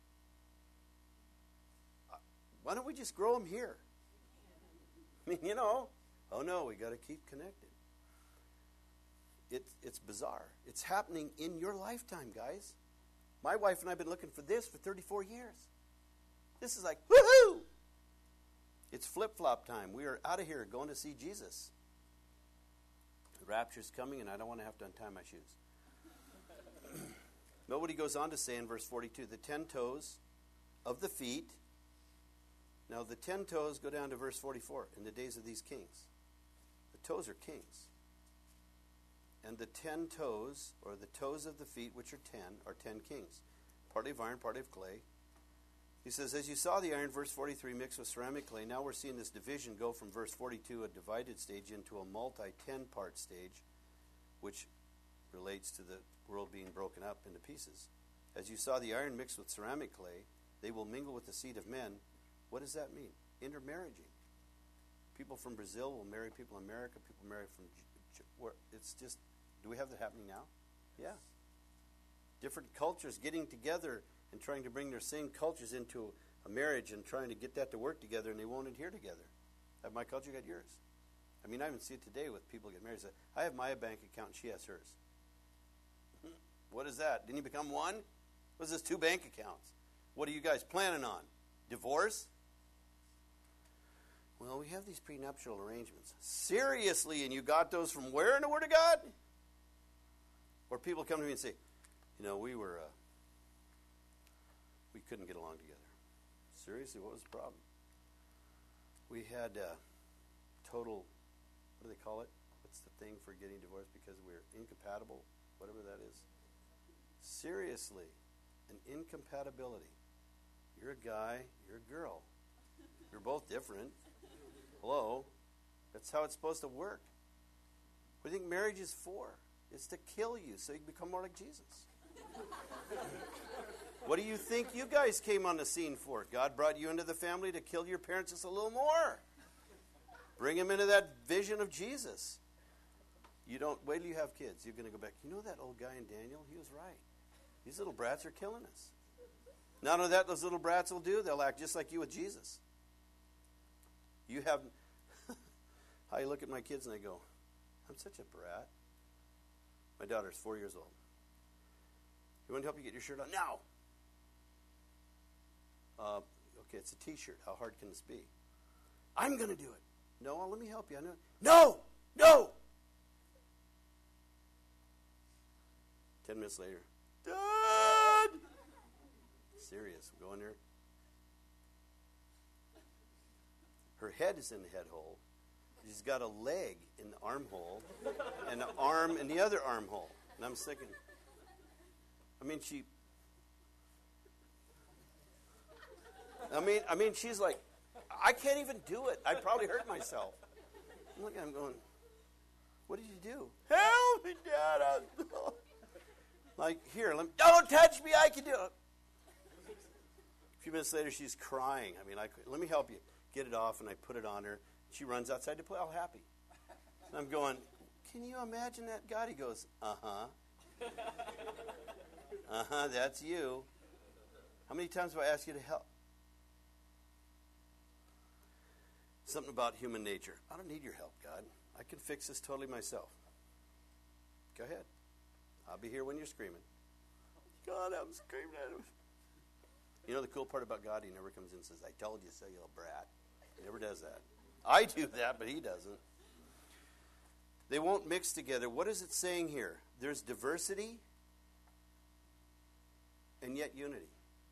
Why don't we just grow them here? I mean, you know, oh no, we got to keep connected. It, it's bizarre. It's happening in your lifetime, guys. My wife and I have been looking for this for thirty-four years. This is like, woohoo! It's flip-flop time. We are out of here going to see Jesus. The rapture's coming, and I don't want to have to untie my shoes. Note what he goes on to say in verse forty-two. The ten toes of the feet. Now, the ten toes go down to verse forty-four. In the days of these kings. The toes are kings. And the ten toes, or the toes of the feet, which are ten, are ten kings. Partly of iron, partly of clay. He says, as you saw the iron, verse forty-three, mixed with ceramic clay, now we're seeing this division go from verse forty-two, a divided stage, into a multi-ten-part stage, which relates to the world being broken up into pieces. As you saw the iron mixed with ceramic clay, they will mingle with the seed of men. What does that mean? Intermarriaging. People from Brazil will marry people in America. People marry from... Where it's just... Do we have that happening now? Yeah. Different cultures getting together and trying to bring their same cultures into a marriage and trying to get that to work together, and they won't adhere together. Have my culture got yours? I mean, I even see it today with people get married. I have my bank account, and she has hers. What is that? Didn't you become one? What's this, two bank accounts? What are you guys planning on? Divorce? Well, we have these prenuptial arrangements. Seriously, and you got those from where in the Word of God? Or people come to me and say, you know, we were, uh, we couldn't get along together. Seriously, what was the problem? We had uh, total, what do they call it? What's the thing for getting divorced because we're incompatible? Whatever that is. Seriously, an incompatibility. You're a guy, you're a girl. You're both different. Hello? That's how it's supposed to work. What do you think marriage is for? It's to kill you so you can become more like Jesus. What do you think you guys came on the scene for? God brought you into the family to kill your parents just a little more. Bring them into that vision of Jesus. You don't, wait till you have kids. You're going to go back, you know that old guy in Daniel? He was right. These little brats are killing us. Not only that, those little brats will do, they'll act just like you with Jesus. You have, I look at my kids and I go, I'm such a brat. My daughter's four years old. You want to help you get your shirt on? No. Uh, okay, it's a T-shirt. How hard can this be? I'm going to do it. No, let me help you. I know. No, no. Ten minutes later, Dad. Serious. Go in there. Her head is in the head hole. She's got a leg in the armhole and an arm in the other armhole. And I'm thinking, I mean, she, I mean, I mean, she's like, I can't even do it. I'd probably hurt myself. I'm looking at him going, what did you do? Help me, Dad. I'm like, here, let me, don't touch me. I can do it. A few minutes later, she's crying. I mean, I, let me help you. Get it off, and I put it on her. She runs outside to play all happy. And I'm going, can you imagine that? God, he goes, uh-huh. Uh-huh, that's you. How many times have I asked you to help? Something about human nature. I don't need your help, God. I can fix this totally myself. Go ahead. I'll be here when you're screaming. God, I'm screaming at him. You know the cool part about God? He never comes in and says, I told you so, you little brat. He never does that. I do that, but he doesn't. They won't mix together. What is it saying here? There's diversity and yet unity.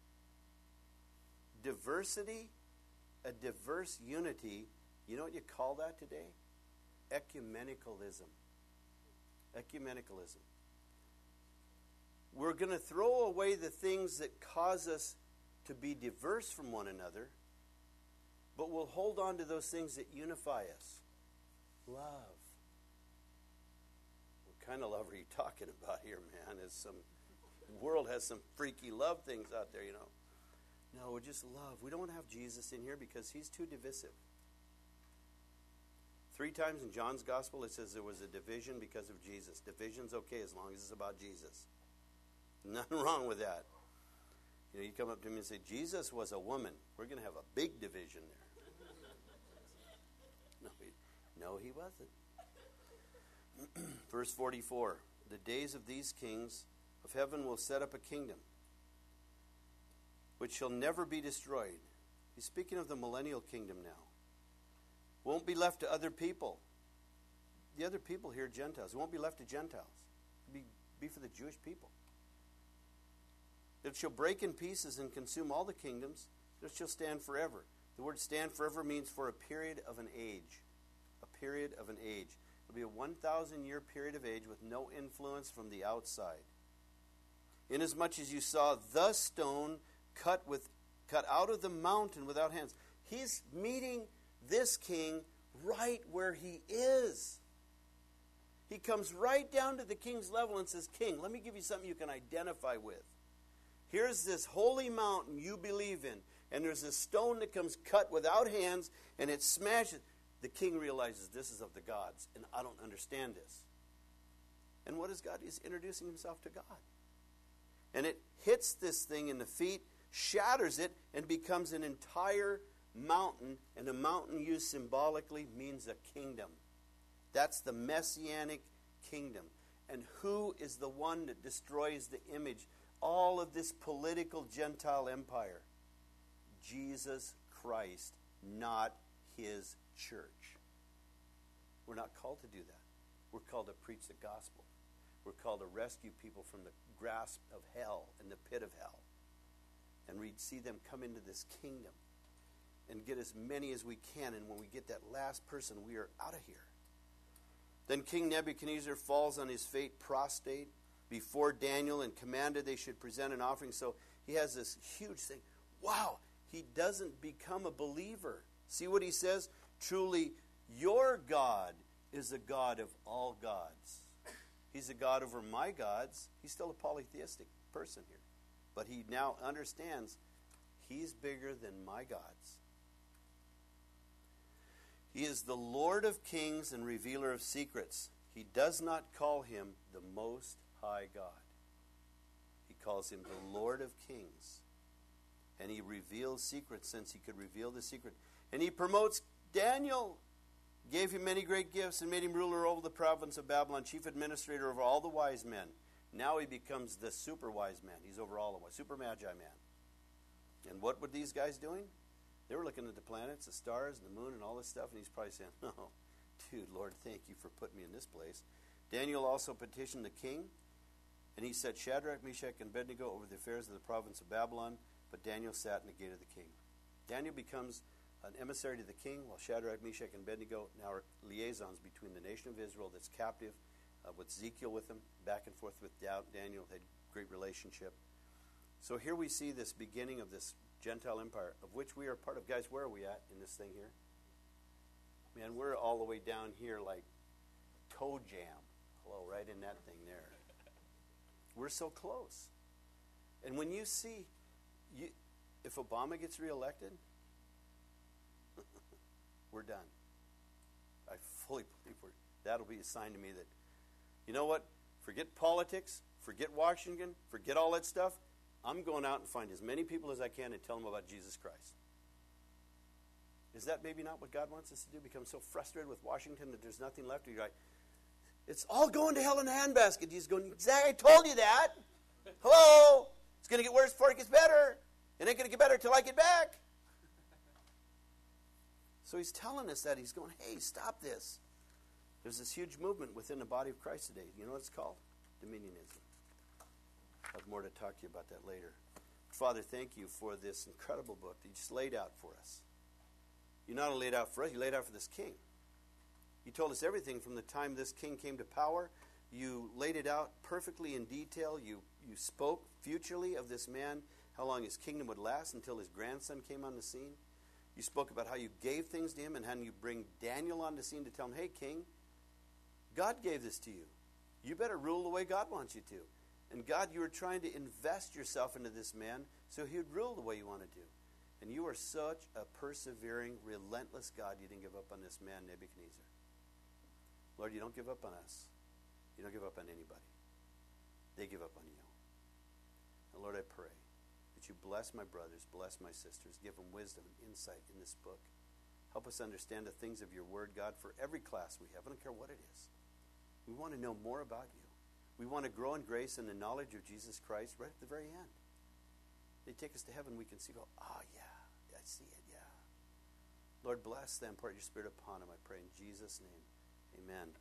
Diversity, a diverse unity. You know what you call that today? Ecumenicalism. Ecumenicalism. We're going to throw away the things that cause us to be diverse from one another, but we'll hold on to those things that unify us. Love. What kind of love are you talking about here, man? Is some the world has some freaky love things out there, you know. No, we're just love. We don't want to have Jesus in here because he's too divisive. Three times in John's gospel it says there was a division because of Jesus. Division's okay as long as it's about Jesus. Nothing wrong with that. You know, you come up to me and say, Jesus was a woman. We're going to have a big division there. No, he, no, he wasn't. Verse forty-four, the days of these kings of heaven will set up a kingdom which shall never be destroyed. He's speaking of the millennial kingdom now. Won't be left to other people. The other people here are Gentiles. It won't be left to Gentiles. It'll be, be for the Jewish people. It shall break in pieces and consume all the kingdoms. It shall stand forever. The word stand forever means for a period of an age. A period of an age. It'll be a one thousand year period of age with no influence from the outside. Inasmuch as you saw the stone cut with cut out of the mountain without hands. He's meeting this king right where he is. He comes right down to the king's level and says, King, let me give you something you can identify with. Here's this holy mountain you believe in, and there's a stone that comes cut without hands, and it smashes. The king realizes this is of the gods, and I don't understand this. And what is God? He's introducing himself to God. And it hits this thing in the feet, shatters it, and becomes an entire mountain. And a mountain used symbolically means a kingdom. That's the Messianic kingdom. And who is the one that destroys the image? All of this political Gentile empire. Jesus Christ, not his church. We're not called to do that. We're called to preach the gospel. We're called to rescue people from the grasp of hell and the pit of hell. And we see them come into this kingdom and get as many as we can. And when we get that last person, we are out of here. Then King Nebuchadnezzar falls on his face prostrate before Daniel and commanded they should present an offering. So he has this huge thing. Wow, he doesn't become a believer. See what he says? Truly, your God is a God of all gods. He's a God over my gods. He's still a polytheistic person here. But he now understands he's bigger than my gods. He is the Lord of kings and revealer of secrets. He does not call him the Most High God. He calls him the Lord of kings. And he reveals secrets since he could reveal the secret. And he promotes Daniel, gave him many great gifts, and made him ruler over the province of Babylon, chief administrator over all the wise men. Now he becomes the super wise man. He's over all the wise, super magi man. And what were these guys doing? They were looking at the planets, the stars, and the moon, and all this stuff, and he's probably saying, oh, dude, Lord, thank you for putting me in this place. Daniel also petitioned the king, and he set Shadrach, Meshach, and Abednego over the affairs of the province of Babylon, but Daniel sat in the gate of the king. Daniel becomes an emissary to the king, while Shadrach, Meshach, and Abednego now are liaisons between the nation of Israel that's captive, uh, with Ezekiel with them, back and forth with Daniel, had great relationship. So here we see this beginning of this Gentile empire, of which we are part of. Guys, where are we at in this thing here? Man, we're all the way down here like toe jam. Hello, right in that thing there. We're so close. And when you see, you, if Obama gets reelected, we're done. I fully believe we're, that'll be a sign to me that, you know what? Forget politics, forget Washington, forget all that stuff. I'm going out and find as many people as I can and tell them about Jesus Christ. Is that maybe not what God wants us to do? Become so frustrated with Washington that there's nothing left? You're like, it's all going to hell in a handbasket. He's going, exactly, I told you that. Hello? It's going to get worse before it gets better. It ain't going to get better until I get back. So he's telling us that. He's going, hey, stop this. There's this huge movement within the body of Christ today. You know what it's called? Dominionism. I'll have more to talk to you about that later. Father, thank you for this incredible book that you just laid out for us. You not only laid out for us, you laid out for this king. You told us everything from the time this king came to power. You laid it out perfectly in detail. You, you spoke futurely of this man, how long his kingdom would last until his grandson came on the scene. You spoke about how you gave things to him and how you bring Daniel on the scene to tell him, hey, king, God gave this to you. You better rule the way God wants you to. And God, you were trying to invest yourself into this man so he would rule the way you wanted to. And you are such a persevering, relentless God, you didn't give up on this man, Nebuchadnezzar. Lord, you don't give up on us. You don't give up on anybody. They give up on you. And Lord, I pray that you bless my brothers, bless my sisters, give them wisdom and insight in this book. Help us understand the things of your word, God, for every class we have. I don't care what it is. We want to know more about you. We want to grow in grace and the knowledge of Jesus Christ right at the very end. They take us to heaven, we can see, go, oh, yeah, I see it, yeah. Lord, bless them, pour your spirit upon them, I pray in Jesus' name. Amen.